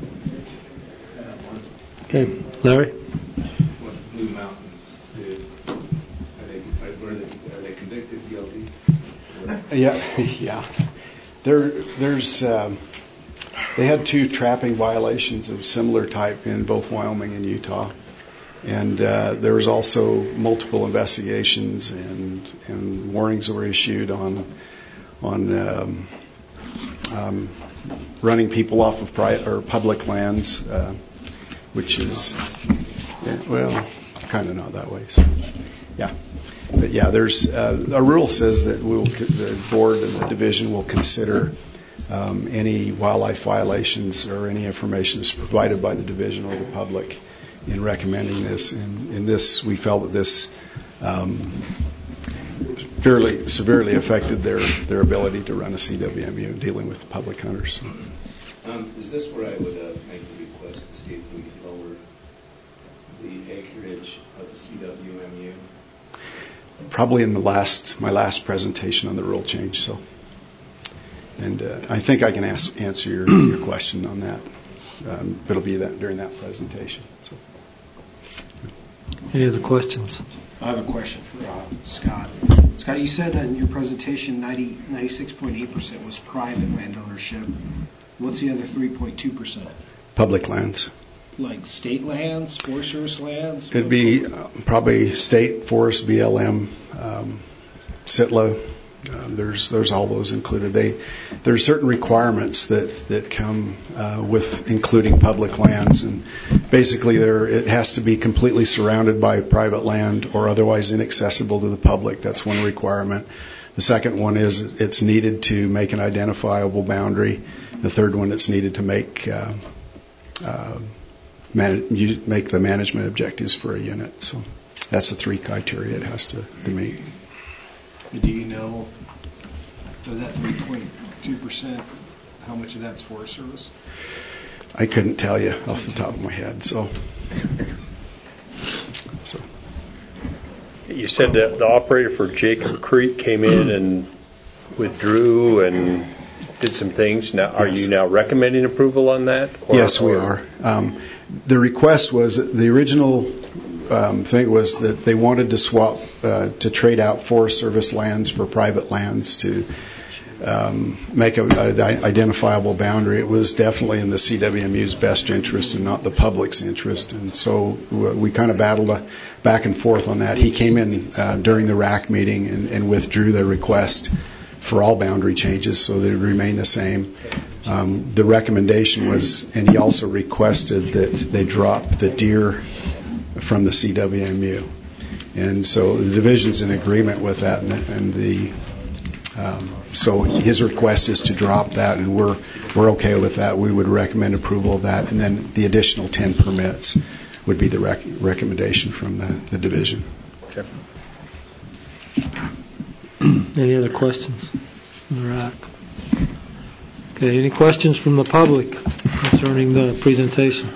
Okay, Larry? What Blue Mountains did, are they, are they, are they convicted guilty? Yeah, yeah. There, there's, um, they had two trapping violations of similar type in both Wyoming and Utah. And uh, there was also multiple investigations and, and warnings were issued on on um, um, running people off of private or public lands, uh, which is, yeah, well, kind of not that way. So, yeah. But yeah, there's uh, a rule says that we'll, the board and the division will consider um, any wildlife violations or any information that's provided by the division or the public in recommending this. And in this, we felt that this um, fairly severely affected their, their ability to run a C W M U dealing with the public hunters. Um, is this where I would uh, make the request to see if we could lower the acreage of the C W M U? Probably in the last my last presentation on the rule change. So, and uh, I think I can ask, answer your, your question on that. Um, it'll be that during that presentation. So. Any other questions? I have a question for uh, Scott. Scott, you said that in your presentation ninety, ninety-six point eight percent was private land ownership. What's the other three point two percent? Public lands. Like state lands, Forest Service lands? It'd be uh, probably state, forest, B L M, um, S I T L A. Um, there's there's all those included. They there's certain requirements that that come uh, with including public lands, and basically there it has to be completely surrounded by private land or otherwise inaccessible to the public. That's one requirement. The second one is it's needed to make an identifiable boundary. The third one, it's needed to make uh, uh, man- make the management objectives for a unit. So that's the three criteria it has to, to meet. Do you know of that three point two percent, how much of that's Forest Service? I couldn't tell you off the top of my head. So, so. You said that the operator for Jacob Creek came in and withdrew and did some things. Now, are yes. you now recommending approval on that? Or, yes, we or? are. Um, the request was the original um, thing was that they wanted to swap uh, to trade out Forest Service lands for private lands to um, make a, a identifiable boundary. It was definitely in the C W M U's best interest and not the public's interest, and so we kind of battled a back and forth on that. He came in uh, during the R A C meeting and, and withdrew the request for all boundary changes, so they would remain the same. Um, the recommendation was, and he also requested that they drop the deer from the C W M U, and so the division's in agreement with that, and, and the um, so his request is to drop that, and we're we're okay with that. We would recommend approval of that, and then the additional ten permits would be the rec- recommendation from the, the division. Okay. Any other questions from the R A C? Okay, any questions from the public concerning the presentation?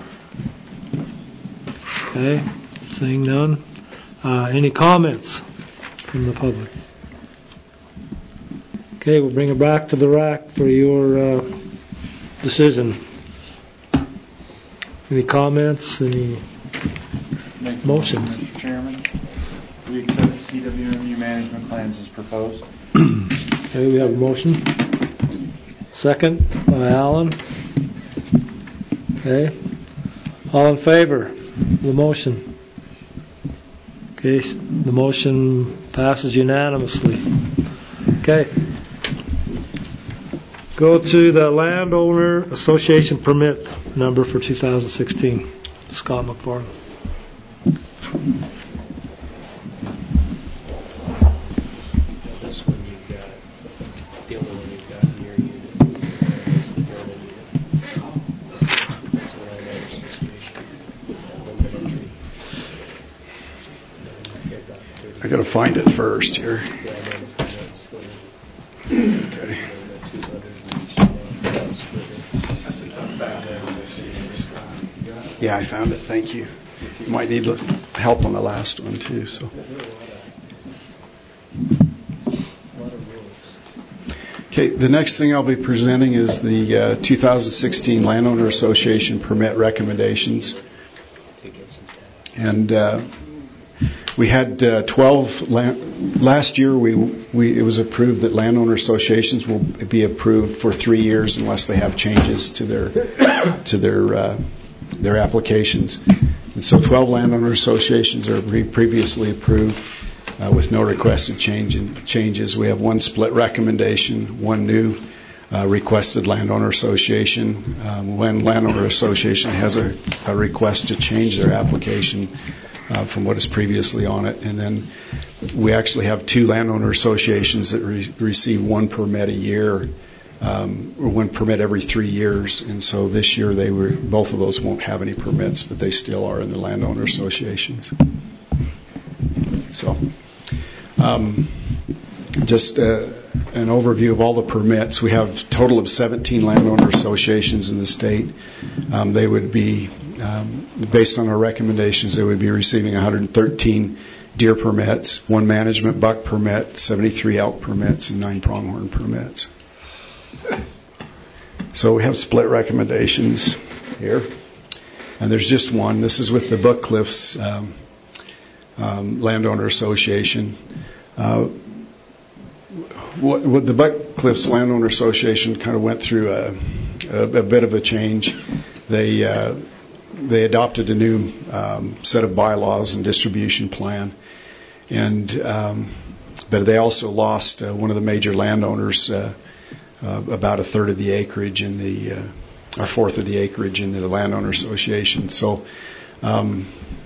Okay, seeing none. Uh, any comments from the public? Okay, we'll bring it back to the R A C for your uh, decision. Any comments? Any Make motions? Mister Chairman, we accept the C W M U management plans as proposed. Okay, we have a motion. Second by Alan. Okay. All in favor of the motion? Okay, the motion passes unanimously. Okay. Go to the Landowner Association permit number for two thousand sixteen. Scott McFarland. This one you've got, the only one you've got in your unit is the Vernon unit. That's a landowner association. I got to find it first here. Okay. Yeah, I found it. Thank you. You might need help on the last one too. So. Okay, the next thing I'll be presenting is the uh, two thousand sixteen Landowner Association permit recommendations. And uh, we had uh, twelve land, last year. We, we it was approved that landowner associations will be approved for three years unless they have changes to their to their uh, their applications. And so twelve landowner associations are pre- previously approved uh, with no requested change in, changes. We have one split recommendation, one new uh, requested landowner association. Um, when landowner association has a, a request to change their application uh, from what is previously on it. And then we actually have two landowner associations that re- receive one permit a year um, one permit every three years, and so this year they were both of those won't have any permits, but they still are in the landowner associations. So, um, just uh, an overview of all the permits. We have a total of seventeen landowner associations in the state. Um, they would be, um, based on our recommendations, they would be receiving one hundred thirteen deer permits, one management buck permit, seventy-three elk permits, and nine pronghorn permits. So we have split recommendations here. And there's just one. This is with the Buck Cliffs um, um, Landowner Association. Uh, what, what the Buck Cliffs Landowner Association kind of went through a, a, a bit of a change. They uh, they adopted a new um, set of bylaws and distribution plan, and um, but they also lost uh, one of the major landowners, uh, uh, about a third of the acreage in the uh, or fourth of the acreage in the landowner association. So. Um,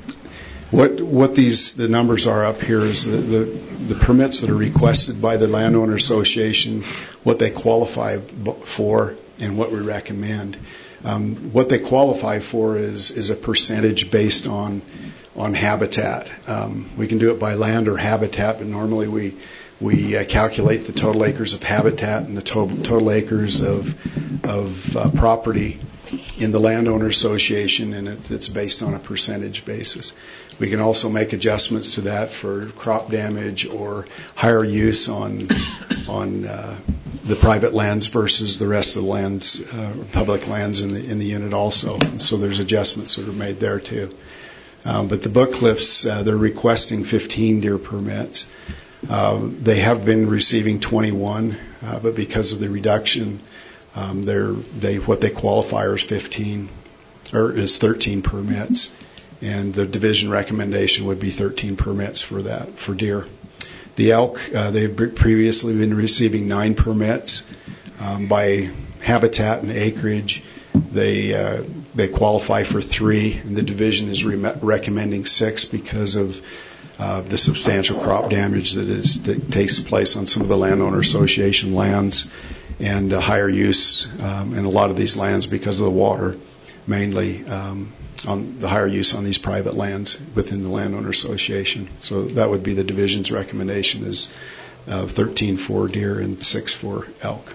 What what these the numbers are up here is the, the, the permits that are requested by the landowner association, what they qualify for, and what we recommend. Um, what they qualify for is is a percentage based on on habitat. Um, we can do it by land or habitat, but normally we we uh, calculate the total acres of habitat and the total total acres of of uh, property in the landowner association, and it, it's based on a percentage basis. We can also make adjustments to that for crop damage or higher use on on uh, the private lands versus the rest of the lands, uh, public lands in the in the unit also. And so there's adjustments that are made there too. Um, but the Buck Cliffs, uh, they're requesting fifteen deer permits. Uh, they have been receiving twenty-one, uh, but because of the reduction, Um, they're, they what they qualify is fifteen, or is thirteen permits, and the division recommendation would be thirteen permits for that for deer. The elk, uh, they've previously been receiving nine permits um, by habitat and acreage. They uh, they qualify for three, and the division is re- recommending six because of uh, the substantial crop damage that is that takes place on some of the landowner association lands, and uh, higher use um, in a lot of these lands because of the water, mainly um, on the higher use on these private lands within the landowner association. So that would be the division's recommendation is uh, thirteen for deer and six for elk.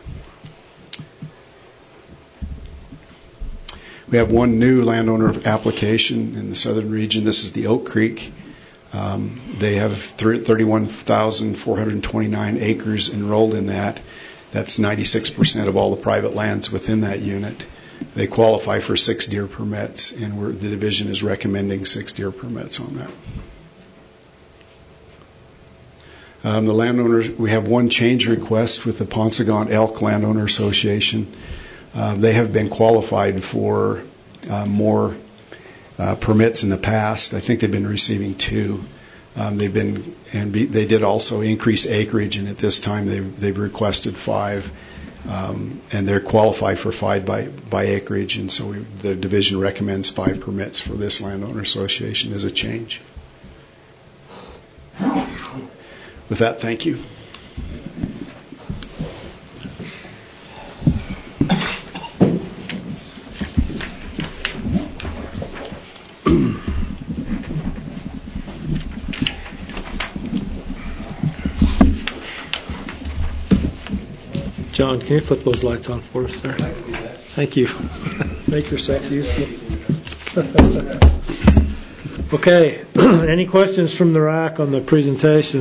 We have one new landowner application in the southern region. This is the Oak Creek. Um, they have thirty-one thousand four hundred twenty-nine acres enrolled in that. That's ninety-six percent of all the private lands within that unit. They qualify for six deer permits, and we're, the division is recommending six deer permits on that. Um, the landowners, we have one change request with the Paunsaugunt Elk Landowner Association. Uh, they have been qualified for uh, more uh, permits in the past. I think they've been receiving two. Um, they've been, and be, they did also increase acreage, and at this time they've, they've requested five, um, and they're qualified for five by, by acreage, and so we, the division recommends five permits for this landowner association as a change. With that, thank you. John, can you flip those lights on for us there? Thank you. Make yourself useful. Okay. Any questions from the R A C on the presentation?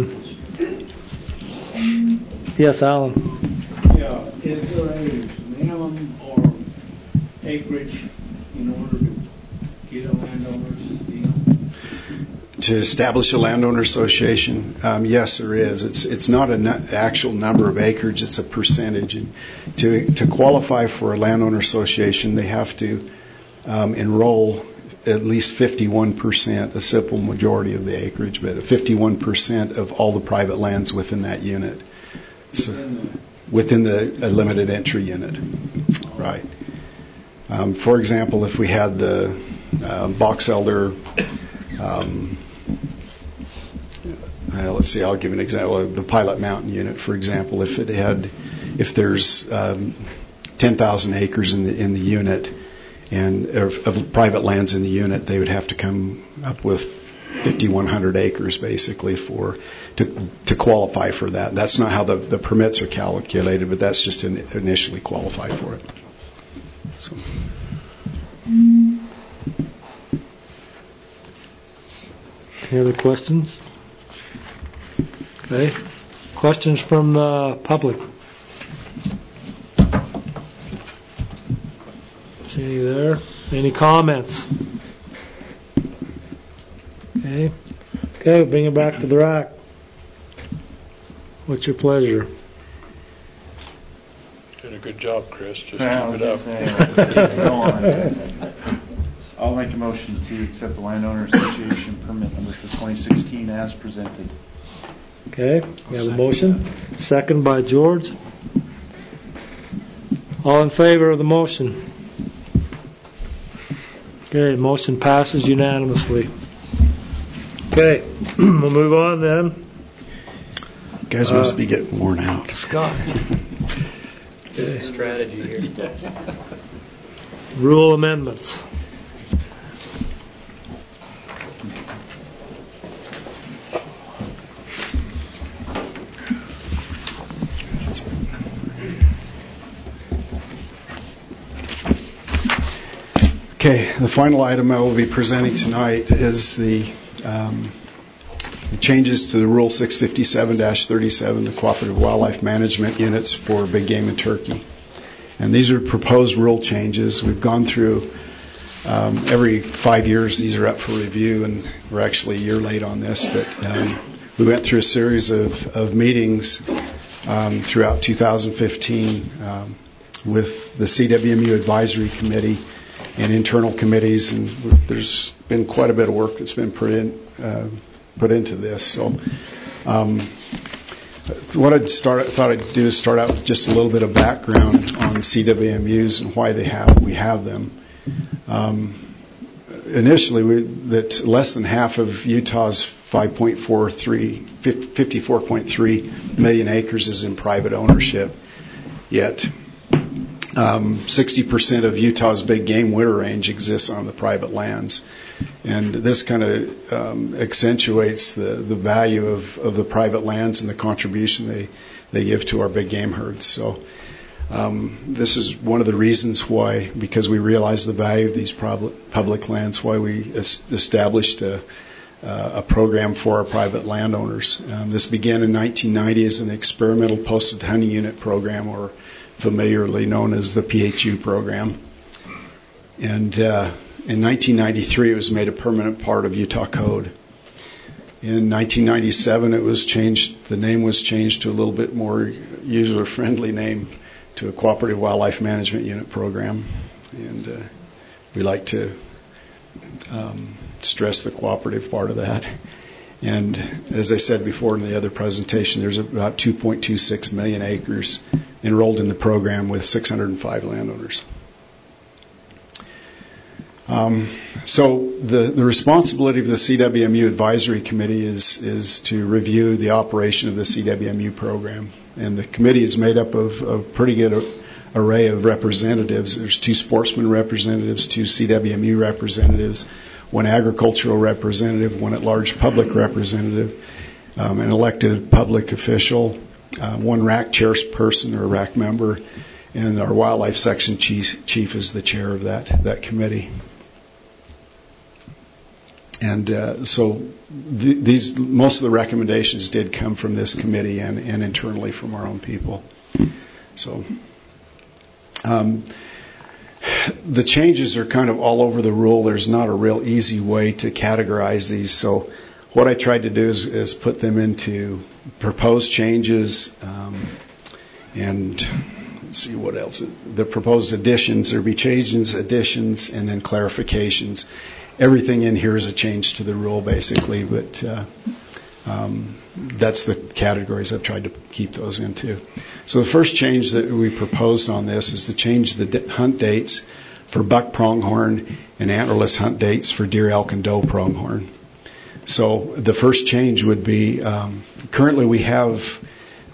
Yes, Alan. Yeah. Is there a minimum or acreage in order to get a landowner's deal? To establish a landowner association, um, yes, there is. It's it's not an actual number of acres; it's a percentage. And to to qualify for a landowner association, they have to um, enroll at least fifty-one percent, a simple majority of the acreage, but fifty-one percent of all the private lands within that unit. So, within the a limited entry unit, right? Um, for example, if we had the uh, box elder. Um, Uh, let's see, I'll give an example of the Pilot Mountain unit, for example. If it had if there's um, ten thousand acres in the in the unit and of, of private lands in the unit, they would have to come up with fifty-one hundred acres basically for to to qualify for that. That's not how the, the permits are calculated, but that's just to initially qualify for it. So. Any other questions? Okay. Questions from the public? See any there? Any comments? Okay. Okay, we'll bring it back to the rack. What's your pleasure? Doing a good job, Chris. Just Yeah, keep it up. say, let's keep it going. I'll make a motion to accept the landowner association permit number for twenty sixteen as presented. Okay, we have a motion. Second by George. All in favor of the motion? Okay, motion passes unanimously. Okay, we'll move on then. You guys must uh, be getting worn out. Scott. There's a strategy here. Rule amendments. Okay, the final item I will be presenting tonight is the, um, the changes to the Rule six fifty-seven dash thirty-seven, the Cooperative Wildlife Management Units for big game and turkey. And these are proposed rule changes. We've gone through um, every five years, these are up for review, and we're actually a year late on this, but um, we went through a series of, of meetings um, throughout two thousand fifteen um, with the C W M U Advisory Committee and internal committees, and there's been quite a bit of work that's been put in uh, put into this. So, um, what I'd start thought I'd do is start out with just a little bit of background on C W M Us and why they have we have them. Um, initially, we, that less than half of Utah's five point four three, fifty-four point three million acres is in private ownership, yet Um, sixty percent of Utah's big game winter range exists on the private lands. And this kind of um, accentuates the, the value of, of the private lands and the contribution they, they give to our big game herds. So um, this is one of the reasons why, because we realize the value of these public, public lands, why we es- established a, uh, a program for our private landowners. Um, this began in nineteen ninety as an experimental posted hunting unit program, or familiarly known as the P H U program. And uh, in nineteen ninety-three, it was made a permanent part of Utah Code. In nineteen ninety-seven, it was changed. The name was changed to a little bit more user-friendly name, to a Cooperative Wildlife Management Unit program. And uh, we like to um, stress the cooperative part of that. And as I said before in the other presentation, there's about two point two six million acres enrolled in the program with six hundred five landowners. Um, so the, the responsibility of the C W M U Advisory Committee is, is to review the operation of the C W M U program. And the committee is made up of a pretty good array of representatives. There's two sportsman representatives, two C W M U representatives, one agricultural representative, one at-large public representative, um, an elected public official, uh, one R A C chairperson or R A C member, and our wildlife section chief, chief is the chair of that, that committee. And uh, so th- these most of the recommendations did come from this committee and, and internally from our own people. So um, the changes are kind of all over the rule. There's not a real easy way to categorize these. So what I tried to do is, is put them into proposed changes um, and let's see what else. The proposed additions, there'll be changes, additions, and then clarifications. Everything in here is a change to the rule, basically, but uh, um, that's the categories I've tried to keep those into. So the first change that we proposed on this is to change the d- hunt dates for buck pronghorn and antlerless hunt dates for deer, elk, and doe pronghorn. So the first change would be, um, currently we have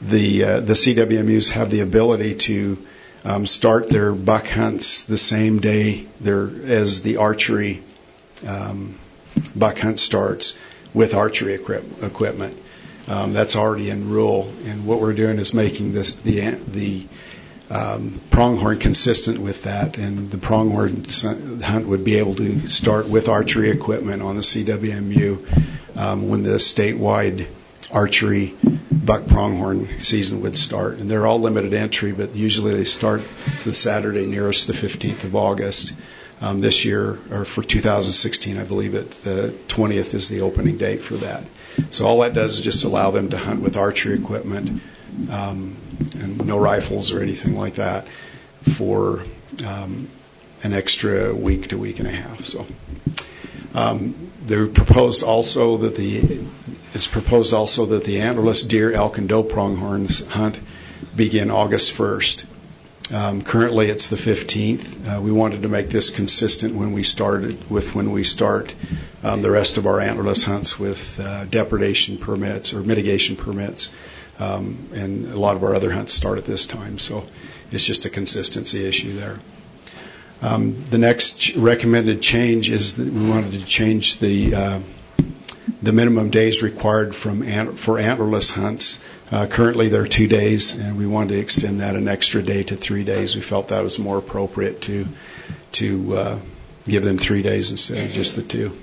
the uh, the C W M Us have the ability to um, start their buck hunts the same day there as the archery um, buck hunt starts with archery equip- equipment. Um, that's already in rule, and what we're doing is making this the the um, pronghorn consistent with that, and the pronghorn hunt would be able to start with archery equipment on the C W M U um, when the statewide archery buck pronghorn season would start. And they're all limited entry, but usually they start the Saturday nearest the fifteenth of August. Um, this year, or for two thousand sixteen, I believe it, the twentieth is the opening date for that. So all that does is just allow them to hunt with archery equipment um, and no rifles or anything like that for um, an extra week to week and a half. So um, they proposed also that the it's proposed also that the antlerless deer, elk, and doe pronghorns hunt begin August first. Um, currently, it's the fifteenth. Uh, we wanted to make this consistent when we started with when we start um, the rest of our antlerless hunts with uh, depredation permits or mitigation permits, um, and a lot of our other hunts start at this time. So it's just a consistency issue there. Um, the next ch- recommended change is that we wanted to change the uh, the minimum days required from ant- for antlerless hunts. Uh, currently, there are two days, and we wanted to extend that an extra day to three days. We felt that was more appropriate to to uh, give them three days instead of just the two.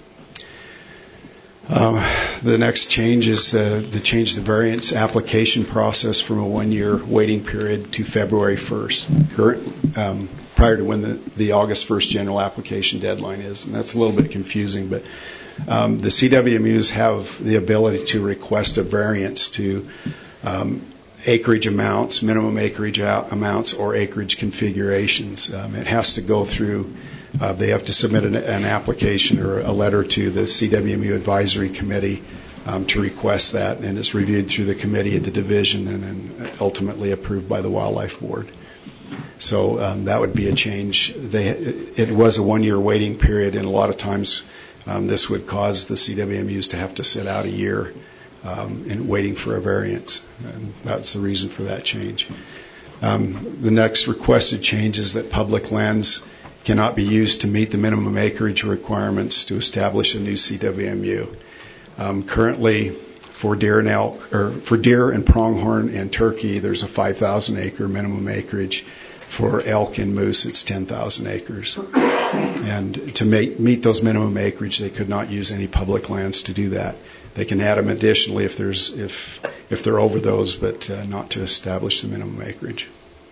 Uh, the next change is uh, to change the variance application process from a one-year waiting period to February first, current, um, prior to when the, the August first general application deadline is. And that's a little bit confusing, but um, the C W M Us have the ability to request a variance to um, acreage amounts, minimum acreage out amounts, or acreage configurations. Um, it has to go through, uh, they have to submit an, an application or a letter to the C W M U Advisory Committee um, to request that, and it's reviewed through the committee at the division and then ultimately approved by the Wildlife Board. So um, that would be a change. They, it was a one-year waiting period, and a lot of times um, this would cause the C W M Us to have to sit out a year Um, and waiting for a variance. And that's the reason for that change. Um, the next requested change is that public lands cannot be used to meet the minimum acreage requirements to establish a new C W M U. Um, currently, for deer and elk, or for deer and pronghorn and turkey, there's a five thousand acre minimum acreage. For elk and moose, it's ten thousand acres. And to make, meet those minimum acreage, they could not use any public lands to do that. They can add them additionally if there's if if they're over those, but uh, not to establish the minimum acreage.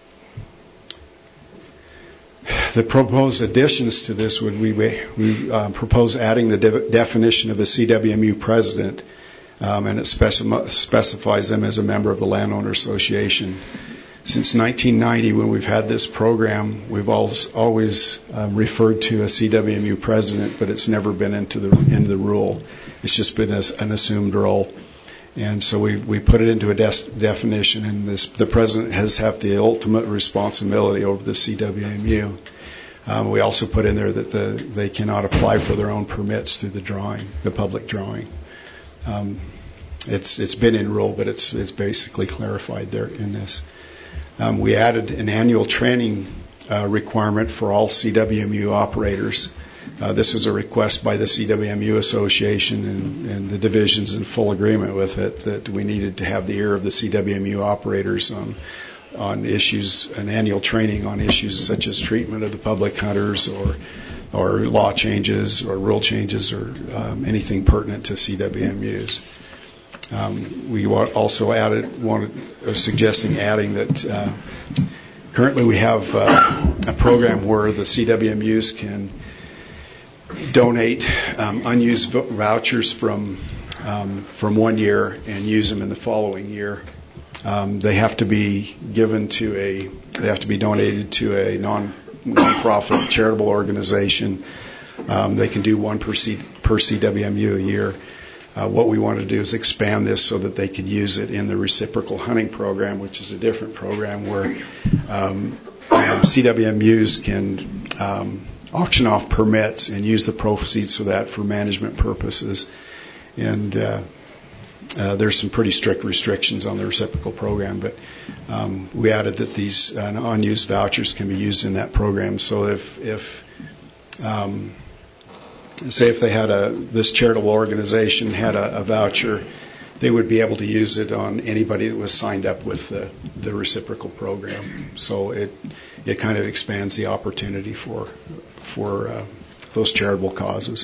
The proposed additions to this would we we uh, propose adding the de- definition of a C W M U president, um, and it speci- specifies them as a member of the Landowner Association. Since nineteen ninety, when we've had this program, we've always, always um, referred to a C W M U president, but it's never been into the into the rule. It's just been as an assumed role, and so we we put it into a des- definition. And this the president has have the ultimate responsibility over the C W M U. Um, we also put in there that the they cannot apply for their own permits through the drawing, the public drawing. Um, it's it's been in rule, but it's it's basically clarified there in this. Um, we added an annual training uh, requirement for all C W M U operators. Uh, this was a request by the C W M U Association, and, and the division's in full agreement with it, that we needed to have the ear of the C W M U operators on on issues, an annual training on issues such as treatment of the public hunters, or or law changes, or rule changes, or um, anything pertinent to C W M Us. Um, we also added, wanted, or suggesting adding that uh, currently we have uh, a program where the C W M Us can donate um, unused vouchers from um, from one year and use them in the following year. Um, they have to be given to a, they have to be donated to a non non-profit charitable organization. Um, they can do one per, C, per C W M U a year. Uh, what we want to do is expand this so that they could use it in the reciprocal hunting program, which is a different program where um, um, C W M Us can um, auction off permits and use the proceeds for that for management purposes. And uh, uh, there's some pretty strict restrictions on the reciprocal program, but um, we added that these uh, unused vouchers can be used in that program. So if, if um, say if they had a, this charitable organization had a, a voucher, they would be able to use it on anybody that was signed up with the, the reciprocal program. So it it kind of expands the opportunity for for uh, those charitable causes.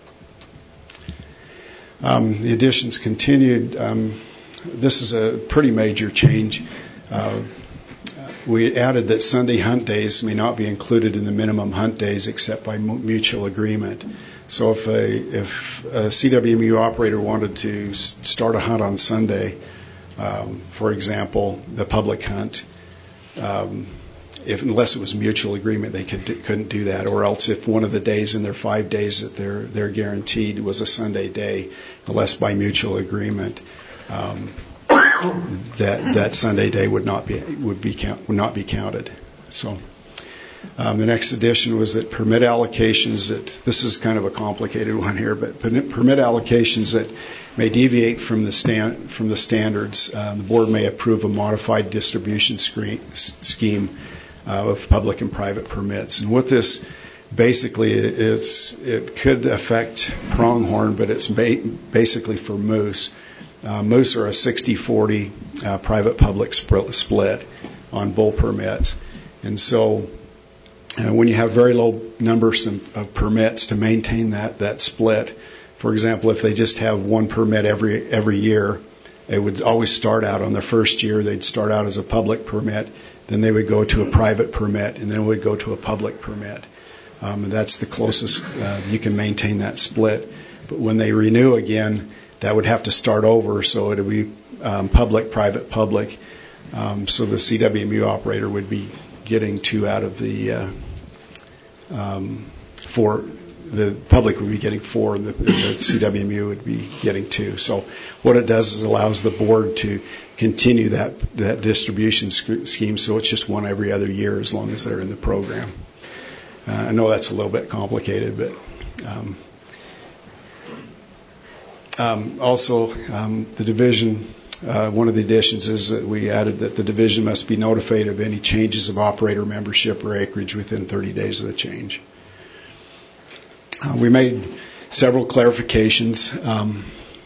Um, the additions continued. Um, this is a pretty major change. Uh, we added that Sunday hunt days may not be included in the minimum hunt days except by mutual agreement. So if a, if a C W M U operator wanted to start a hunt on Sunday, um, for example, the public hunt, um, if unless it was mutual agreement, they could, couldn't do that. Or else, if one of the days in their five days that they're they're guaranteed was a Sunday day, unless by mutual agreement, um, that that Sunday day would not be would be count, would not be counted. So. Um, the next addition was that permit allocations that, this is kind of a complicated one here, but permit allocations that may deviate from the stand, from the standards, uh, the board may approve a modified distribution screen, scheme uh, of public and private permits. And what this basically is, it could affect pronghorn, but it's ba- basically for moose. Uh, moose are a sixty forty uh, private-public sp- split on bull permits. And so Uh, when you have very low numbers of, of permits to maintain that, that split, for example, if they just have one permit every every year, it would always start out on the first year, they'd start out as a public permit, then they would go to a private permit, and then it would go to a public permit. Um, and that's the closest uh, you can maintain that split. But when they renew again, that would have to start over, so it would be um, public, private, public. Um, so the C W M U operator would be getting two out of the uh, um, four. The public would be getting four, and the, the C W M U would be getting two. So what it does is allows the board to continue that that distribution scheme. So it's just one every other year as long as they're in the program. Uh, I know that's a little bit complicated, but um, um, also um, the division. Uh, one of the additions is that we added that the division must be notified of any changes of operator membership or acreage within thirty days of the change. Uh, we made several clarifications. Um,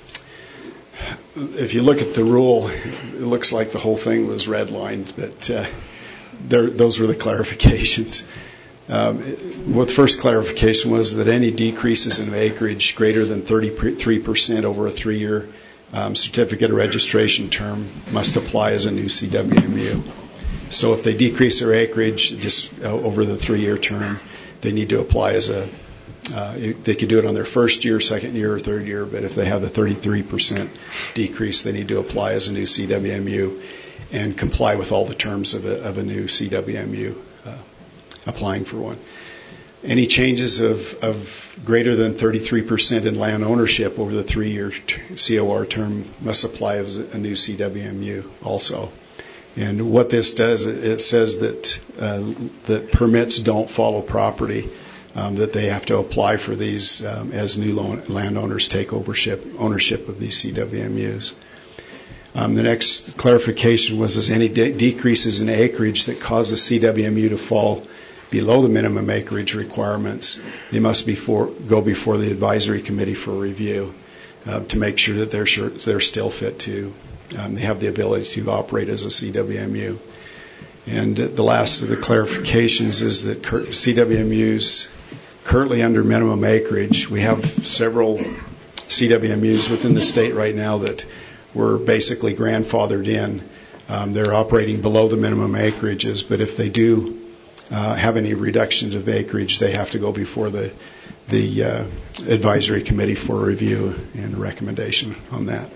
if you look at the rule, it looks like the whole thing was redlined, but uh, there, those were the clarifications. Um, well, the first clarification was that any decreases in acreage greater than thirty-three percent over a three-year Um, certificate of registration term must apply as a new C W M U. So if they decrease their acreage just uh, over the three-year term, they need to apply as a, uh, they could do it on their first year, second year, or third year, but if they have the thirty-three percent decrease, they need to apply as a new C W M U and comply with all the terms of a, of a new C W M U uh, applying for one. Any changes of, of greater than thirty-three percent in land ownership over the three-year t- C O R term must apply as a new C W M U also. And what this does, it, it says that uh, that permits don't follow property, um, that they have to apply for these um, as new lo- landowners take ownership, ownership of these C W M Us. Um, the next clarification was is any de- decreases in acreage that cause the C W M U to fall below the minimum acreage requirements, they must before, go before the advisory committee for review uh, to make sure that they're sure they're still fit to, um, they have the ability to operate as a C W M U. And the last of the clarifications is that cur- C W M Us currently under minimum acreage, we have several C W M Us within the state right now that were basically grandfathered in. Um, they're operating below the minimum acreages, but if they do Uh, have any reductions of acreage, they have to go before the the uh, advisory committee for review and a recommendation on that.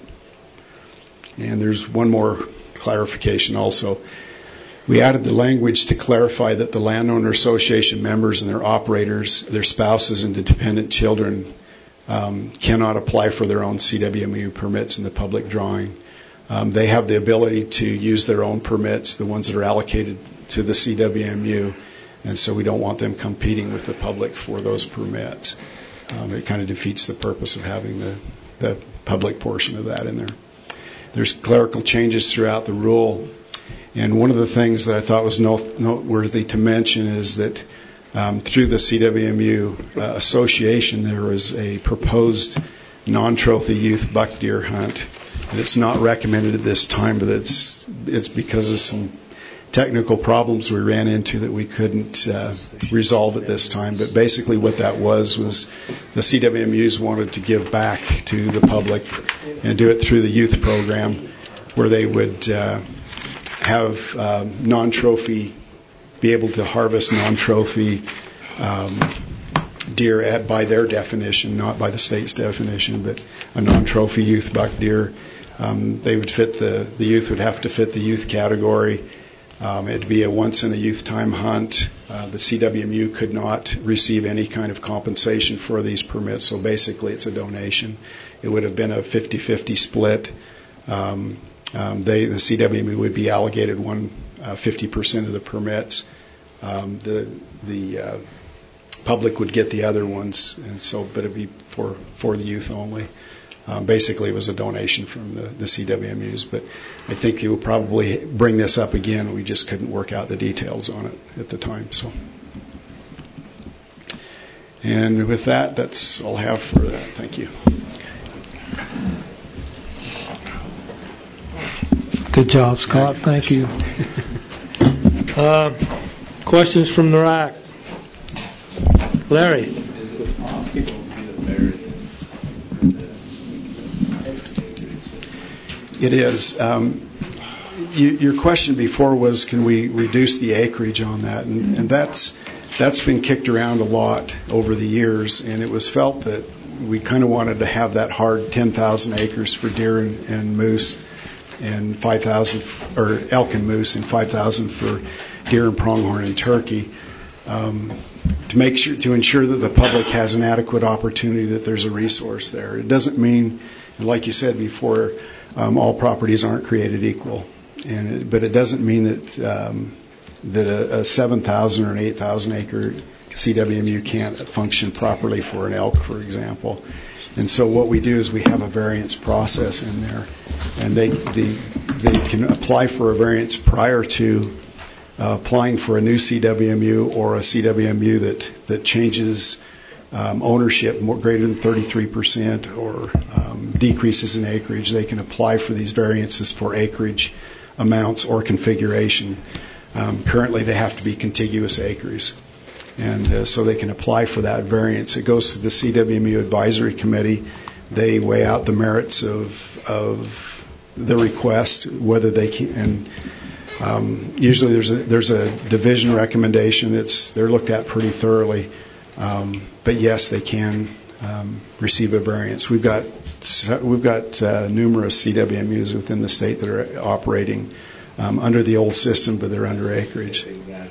And there's one more clarification also. We added the language to clarify that the landowner association members and their operators, their spouses and dependent children um, cannot apply for their own C W M U permits in the public drawing. Um, they have the ability to use their own permits, the ones that are allocated to the C W M U, and so we don't want them competing with the public for those permits. um, it kind of defeats the purpose of having the, the public portion of that in there. There's clerical changes throughout the rule, and one of the things that I thought was note- noteworthy to mention is that um, through the C W M U uh, Association, there was a proposed non-trophy youth buck deer hunt, and it's not recommended at this time, but it's it's because of some technical problems we ran into that we couldn't uh, resolve at this time. But basically what that was was the C W M Us wanted to give back to the public and do it through the youth program, where they would uh, have um, non-trophy, be able to harvest non-trophy um, deer at, by their definition, not by the state's definition, but a non-trophy youth buck deer. Um, they would fit the, the youth would have to fit the youth category. Um, it'd be a once in a youth time hunt. Uh, the C W M U could not receive any kind of compensation for these permits, so basically it's a donation. It would have been a fifty-fifty split. Um, um, they, the C W M U would be allocated one uh, fifty percent of the permits. Um, the the uh, public would get the other ones, and so but it'd be for for the youth only. Um, basically, it was a donation from the, the C W M Us, but I think you will probably bring this up again. We just couldn't work out the details on it at the time. So, and with that, that's all I have for that. Thank you. Good job, Scott. Thank you. Uh, questions from the rack? Larry. Is it possible to get a variance for the It is. Um, you, your question before was, can we reduce the acreage on that? And, and that's that's been kicked around a lot over the years, and it was felt that we kind of wanted to have that hard ten thousand acres for deer and, and moose, and five thousand or elk and moose, and five thousand for deer and pronghorn and turkey, um, to make sure to ensure that the public has an adequate opportunity, that there's a resource there. It doesn't mean, like you said before, um, all properties aren't created equal, and it, but it doesn't mean that um, that a, a seven thousand or an eight thousand acre C W M U can't function properly for an elk, for example. And so what we do is we have a variance process in there, and they the, they can apply for a variance prior to uh, applying for a new C W M U or a C W M U that that changes um, ownership more greater than thirty-three percent or um, decreases in acreage. They can apply for these variances for acreage amounts or configuration. Um, currently, they have to be contiguous acres. And uh, so they can apply for that variance. It goes to the C W M U Advisory Committee. They weigh out the merits of of the request, whether they can. And um, usually there's a there's a division recommendation. It's they're looked at pretty thoroughly. Um, but yes, they can um, receive a variance. We've got we've got uh, numerous C W M Us within the state that are operating um, under the old system, but they're under acreage.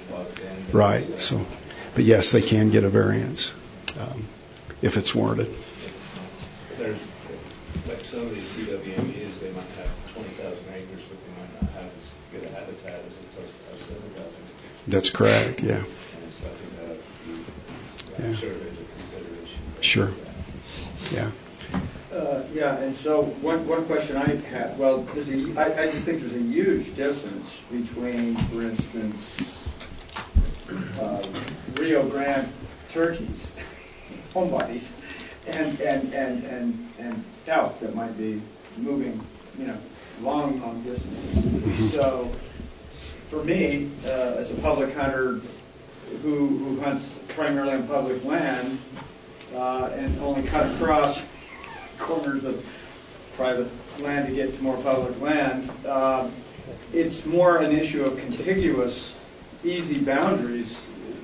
Right. So. But yes, they can get a variance um, if it's warranted. There's, like some of these C W M Us, they might have twenty thousand acres, but they might not have as good a habitat as opposed to have seven thousand. That's correct, yeah. And so I think that would be yeah. sort of as a consideration. Sure. Yeah. Uh, yeah, and so one one question I had, well, there's a, I, I just think there's a huge difference between, for instance, Uh, Rio Grande turkeys, homebodies, and and and and and elk that might be moving, you know, long long distances. Mm-hmm. So, for me, uh, as a public hunter who who hunts primarily on public land uh, and only cut across corners of private land to get to more public land, uh, it's more an issue of contiguous, easy boundaries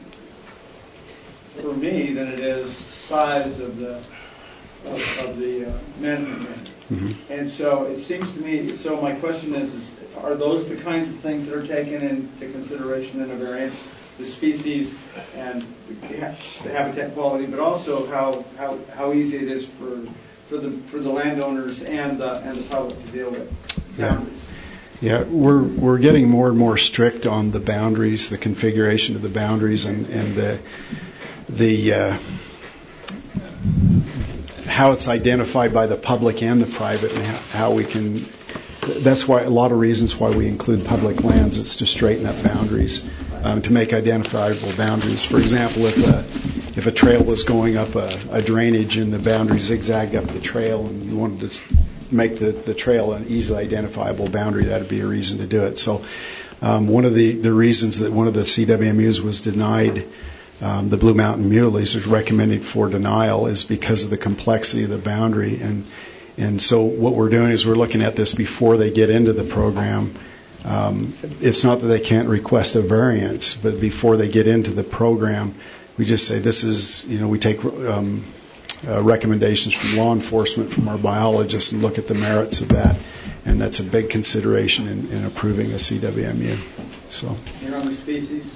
for me than it is size of the of, of the uh, management range. Mm-hmm. And so it seems to me. So my question is: is are those the kinds of things that are taken into consideration in a variance, the species and the, the habitat quality, but also how, how how easy it is for for the for the landowners and the and the public to deal with boundaries? Yeah, we're we're getting more and more strict on the boundaries, the configuration of the boundaries, and and the the uh, how it's identified by the public and the private, and how we can. That's why a lot of reasons why we include public lands. It's to straighten up boundaries, um, to make identifiable boundaries. For example, if a if a trail was going up a, a drainage and the boundary zigzagged up the trail, and you wanted to make the, the trail an easily identifiable boundary, that would be a reason to do it. So, um, one of the, the reasons that one of the C W M Us was denied um, the Blue Mountain Muleys, is recommended for denial, is because of the complexity of the boundary. And and so what we're doing is we're looking at this before they get into the program. Um, it's not that they can't request a variance, but before they get into the program, we just say this is, you know, we take um, uh, recommendations from law enforcement, from our biologists, and look at the merits of that. And that's a big consideration in, in approving a C W M U. So. You're on the species?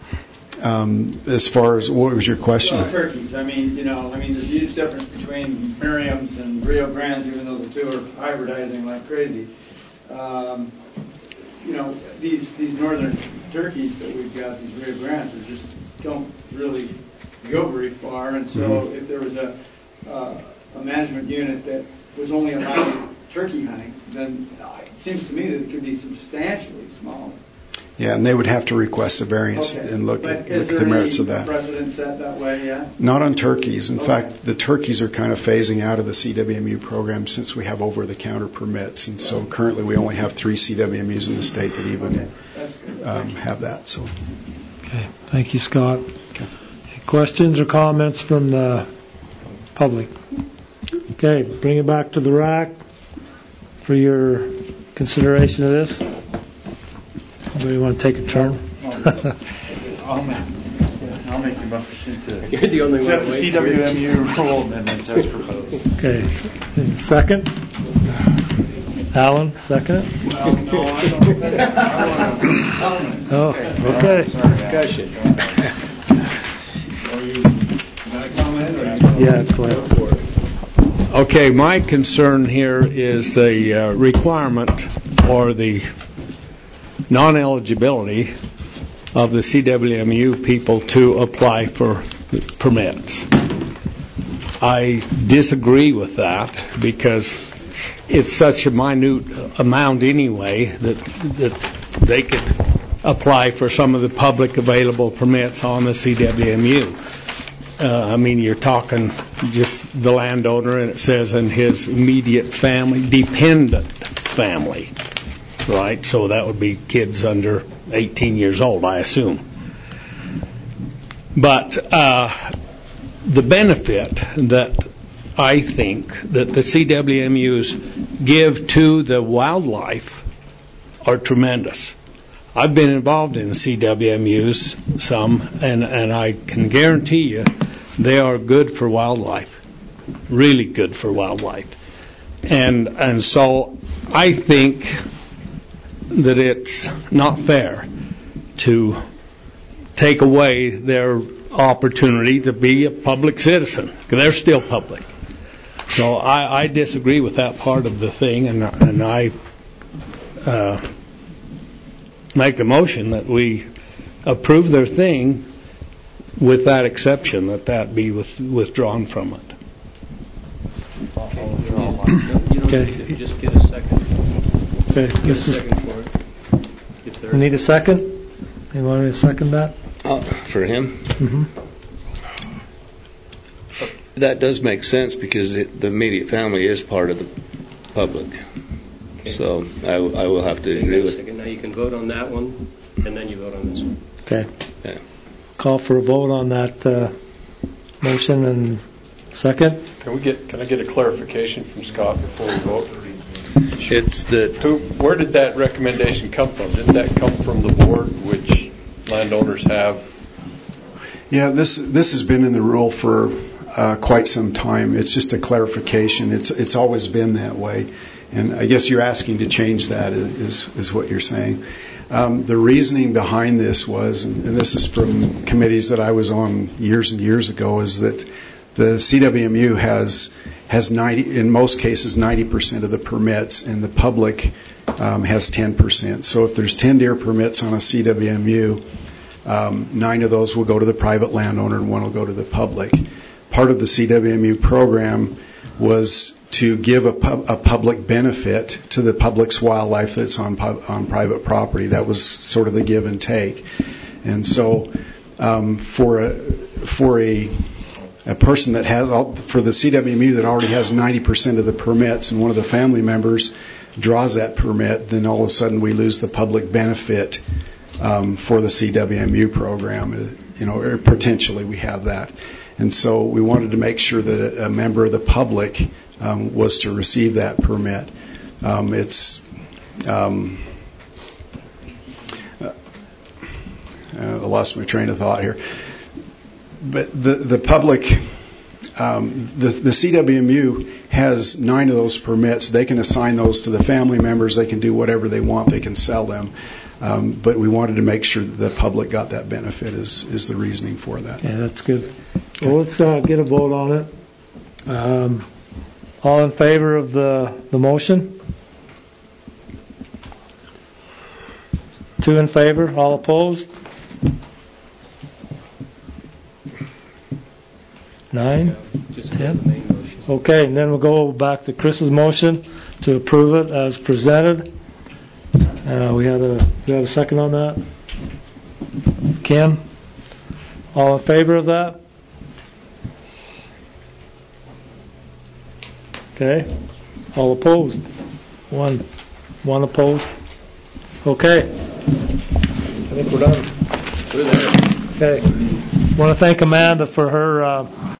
Um, as far as, what was your question? Well, turkeys. I mean, you know, I mean, there's a huge difference between Merriam's and Rio Grandes, even though the two are hybridizing like crazy. Um, you know, these these northern turkeys that we've got, these Rio Grandes, are just don't really go very far. And so, mm-hmm. if there was a uh, a management unit that was only allowing turkey hunting, then uh, it seems to me that it could be substantially smaller. Yeah, and they would have to request a variance okay. and look but at, look at the merits of that. Is there any precedent set that way yet? Not on turkeys. In okay. fact, the turkeys are kind of phasing out of the C W M U program since we have over-the-counter permits. And so currently we only have three C W M Us in the state that even okay. um, have that. So. Okay. Thank you, Scott. Okay. Questions or comments from the public? Okay. Bring it back to the rack for your consideration of this. Anybody want to take a turn? I'll make, I'll make the motion to You're the only accept one the C W M U rule amendments as proposed. Okay. Second? Alan, second it? Well, no, I don't. Oh, okay. Discussion. Are you going to comment? Or yeah, go ahead. Okay, my concern here is the uh, requirement or the non-eligibility of the C W M U people to apply for permits. I disagree with that because it's such a minute amount anyway that that they could apply for some of the public available permits on the C W M U. Uh, I mean, you're talking just the landowner, and it says in his immediate family, dependent family. Right, so that would be kids under eighteen years old, I assume. But uh, the benefit that I think that the C W M Us give to the wildlife are tremendous. I've been involved in C W M Us some, and, and I can guarantee you they are good for wildlife, really good for wildlife. And and so I think that it's not fair to take away their opportunity to be a public citizen, because they're still public. So I, I disagree with that part of the thing, and, and I uh, make the motion that we approve their thing with that exception, that that be with, withdrawn from it. You don't Okay. need to just get a second. Okay, Get a this is, second for it. If there we is- need a second? You want me to second that? Uh, for him? Mm-hmm. That does make sense because it, the immediate family is part of the public. Okay. So I, I will have to Okay, agree wait a with. second. Now you can vote on that one, and then you vote on this one. Okay. Yeah. Call for a vote on that uh, motion and second. Can we get? Can I get a clarification from Scott before we vote? It's that. Who, where did that recommendation come from? Did that come from the board, which landowners have? Yeah, this this has been in the rule for uh, quite some time. It's just a clarification. It's it's always been that way, and I guess you're asking to change that. Is is what you're saying? Um, the reasoning behind this was, and, and this is from committees that I was on years and years ago, is that the C W M U has has ninety, in most cases, ninety percent of the permits, and the public um, has ten percent. So if there's ten deer permits on a C W M U, um, nine of those will go to the private landowner and one will go to the public. part of the C W M U program was to give a, pub, a public benefit to the public's wildlife that's on pub, on private property. That was sort of the give and take. And so um, for a for a a person that has for the C W M U that already has ninety percent of the permits, and one of the family members draws that permit, then all of a sudden we lose the public benefit um, for the C W M U program. You know, or potentially we have that. And so we wanted to make sure that a member of the public um, was to receive that permit. Um, it's um, uh, I lost my train of thought here. But the the public, um, the the C W M U has nine of those permits. They can assign those to the family members. They can do whatever they want. They can sell them. Um, but we wanted to make sure that the public got that benefit. Is is the reasoning for that? Yeah, that's good. Well, let's uh, get a vote on it. Um, all in favor of the the motion? Two in favor. All opposed? Nine? Ten? Okay, and then we'll go back to Chris's motion to approve it as presented. Uh, we had a we had a second on that. Ken? All in favor of that? Okay. All opposed? One. One opposed? Okay. I think we're done. Okay. I want to thank Amanda for her uh,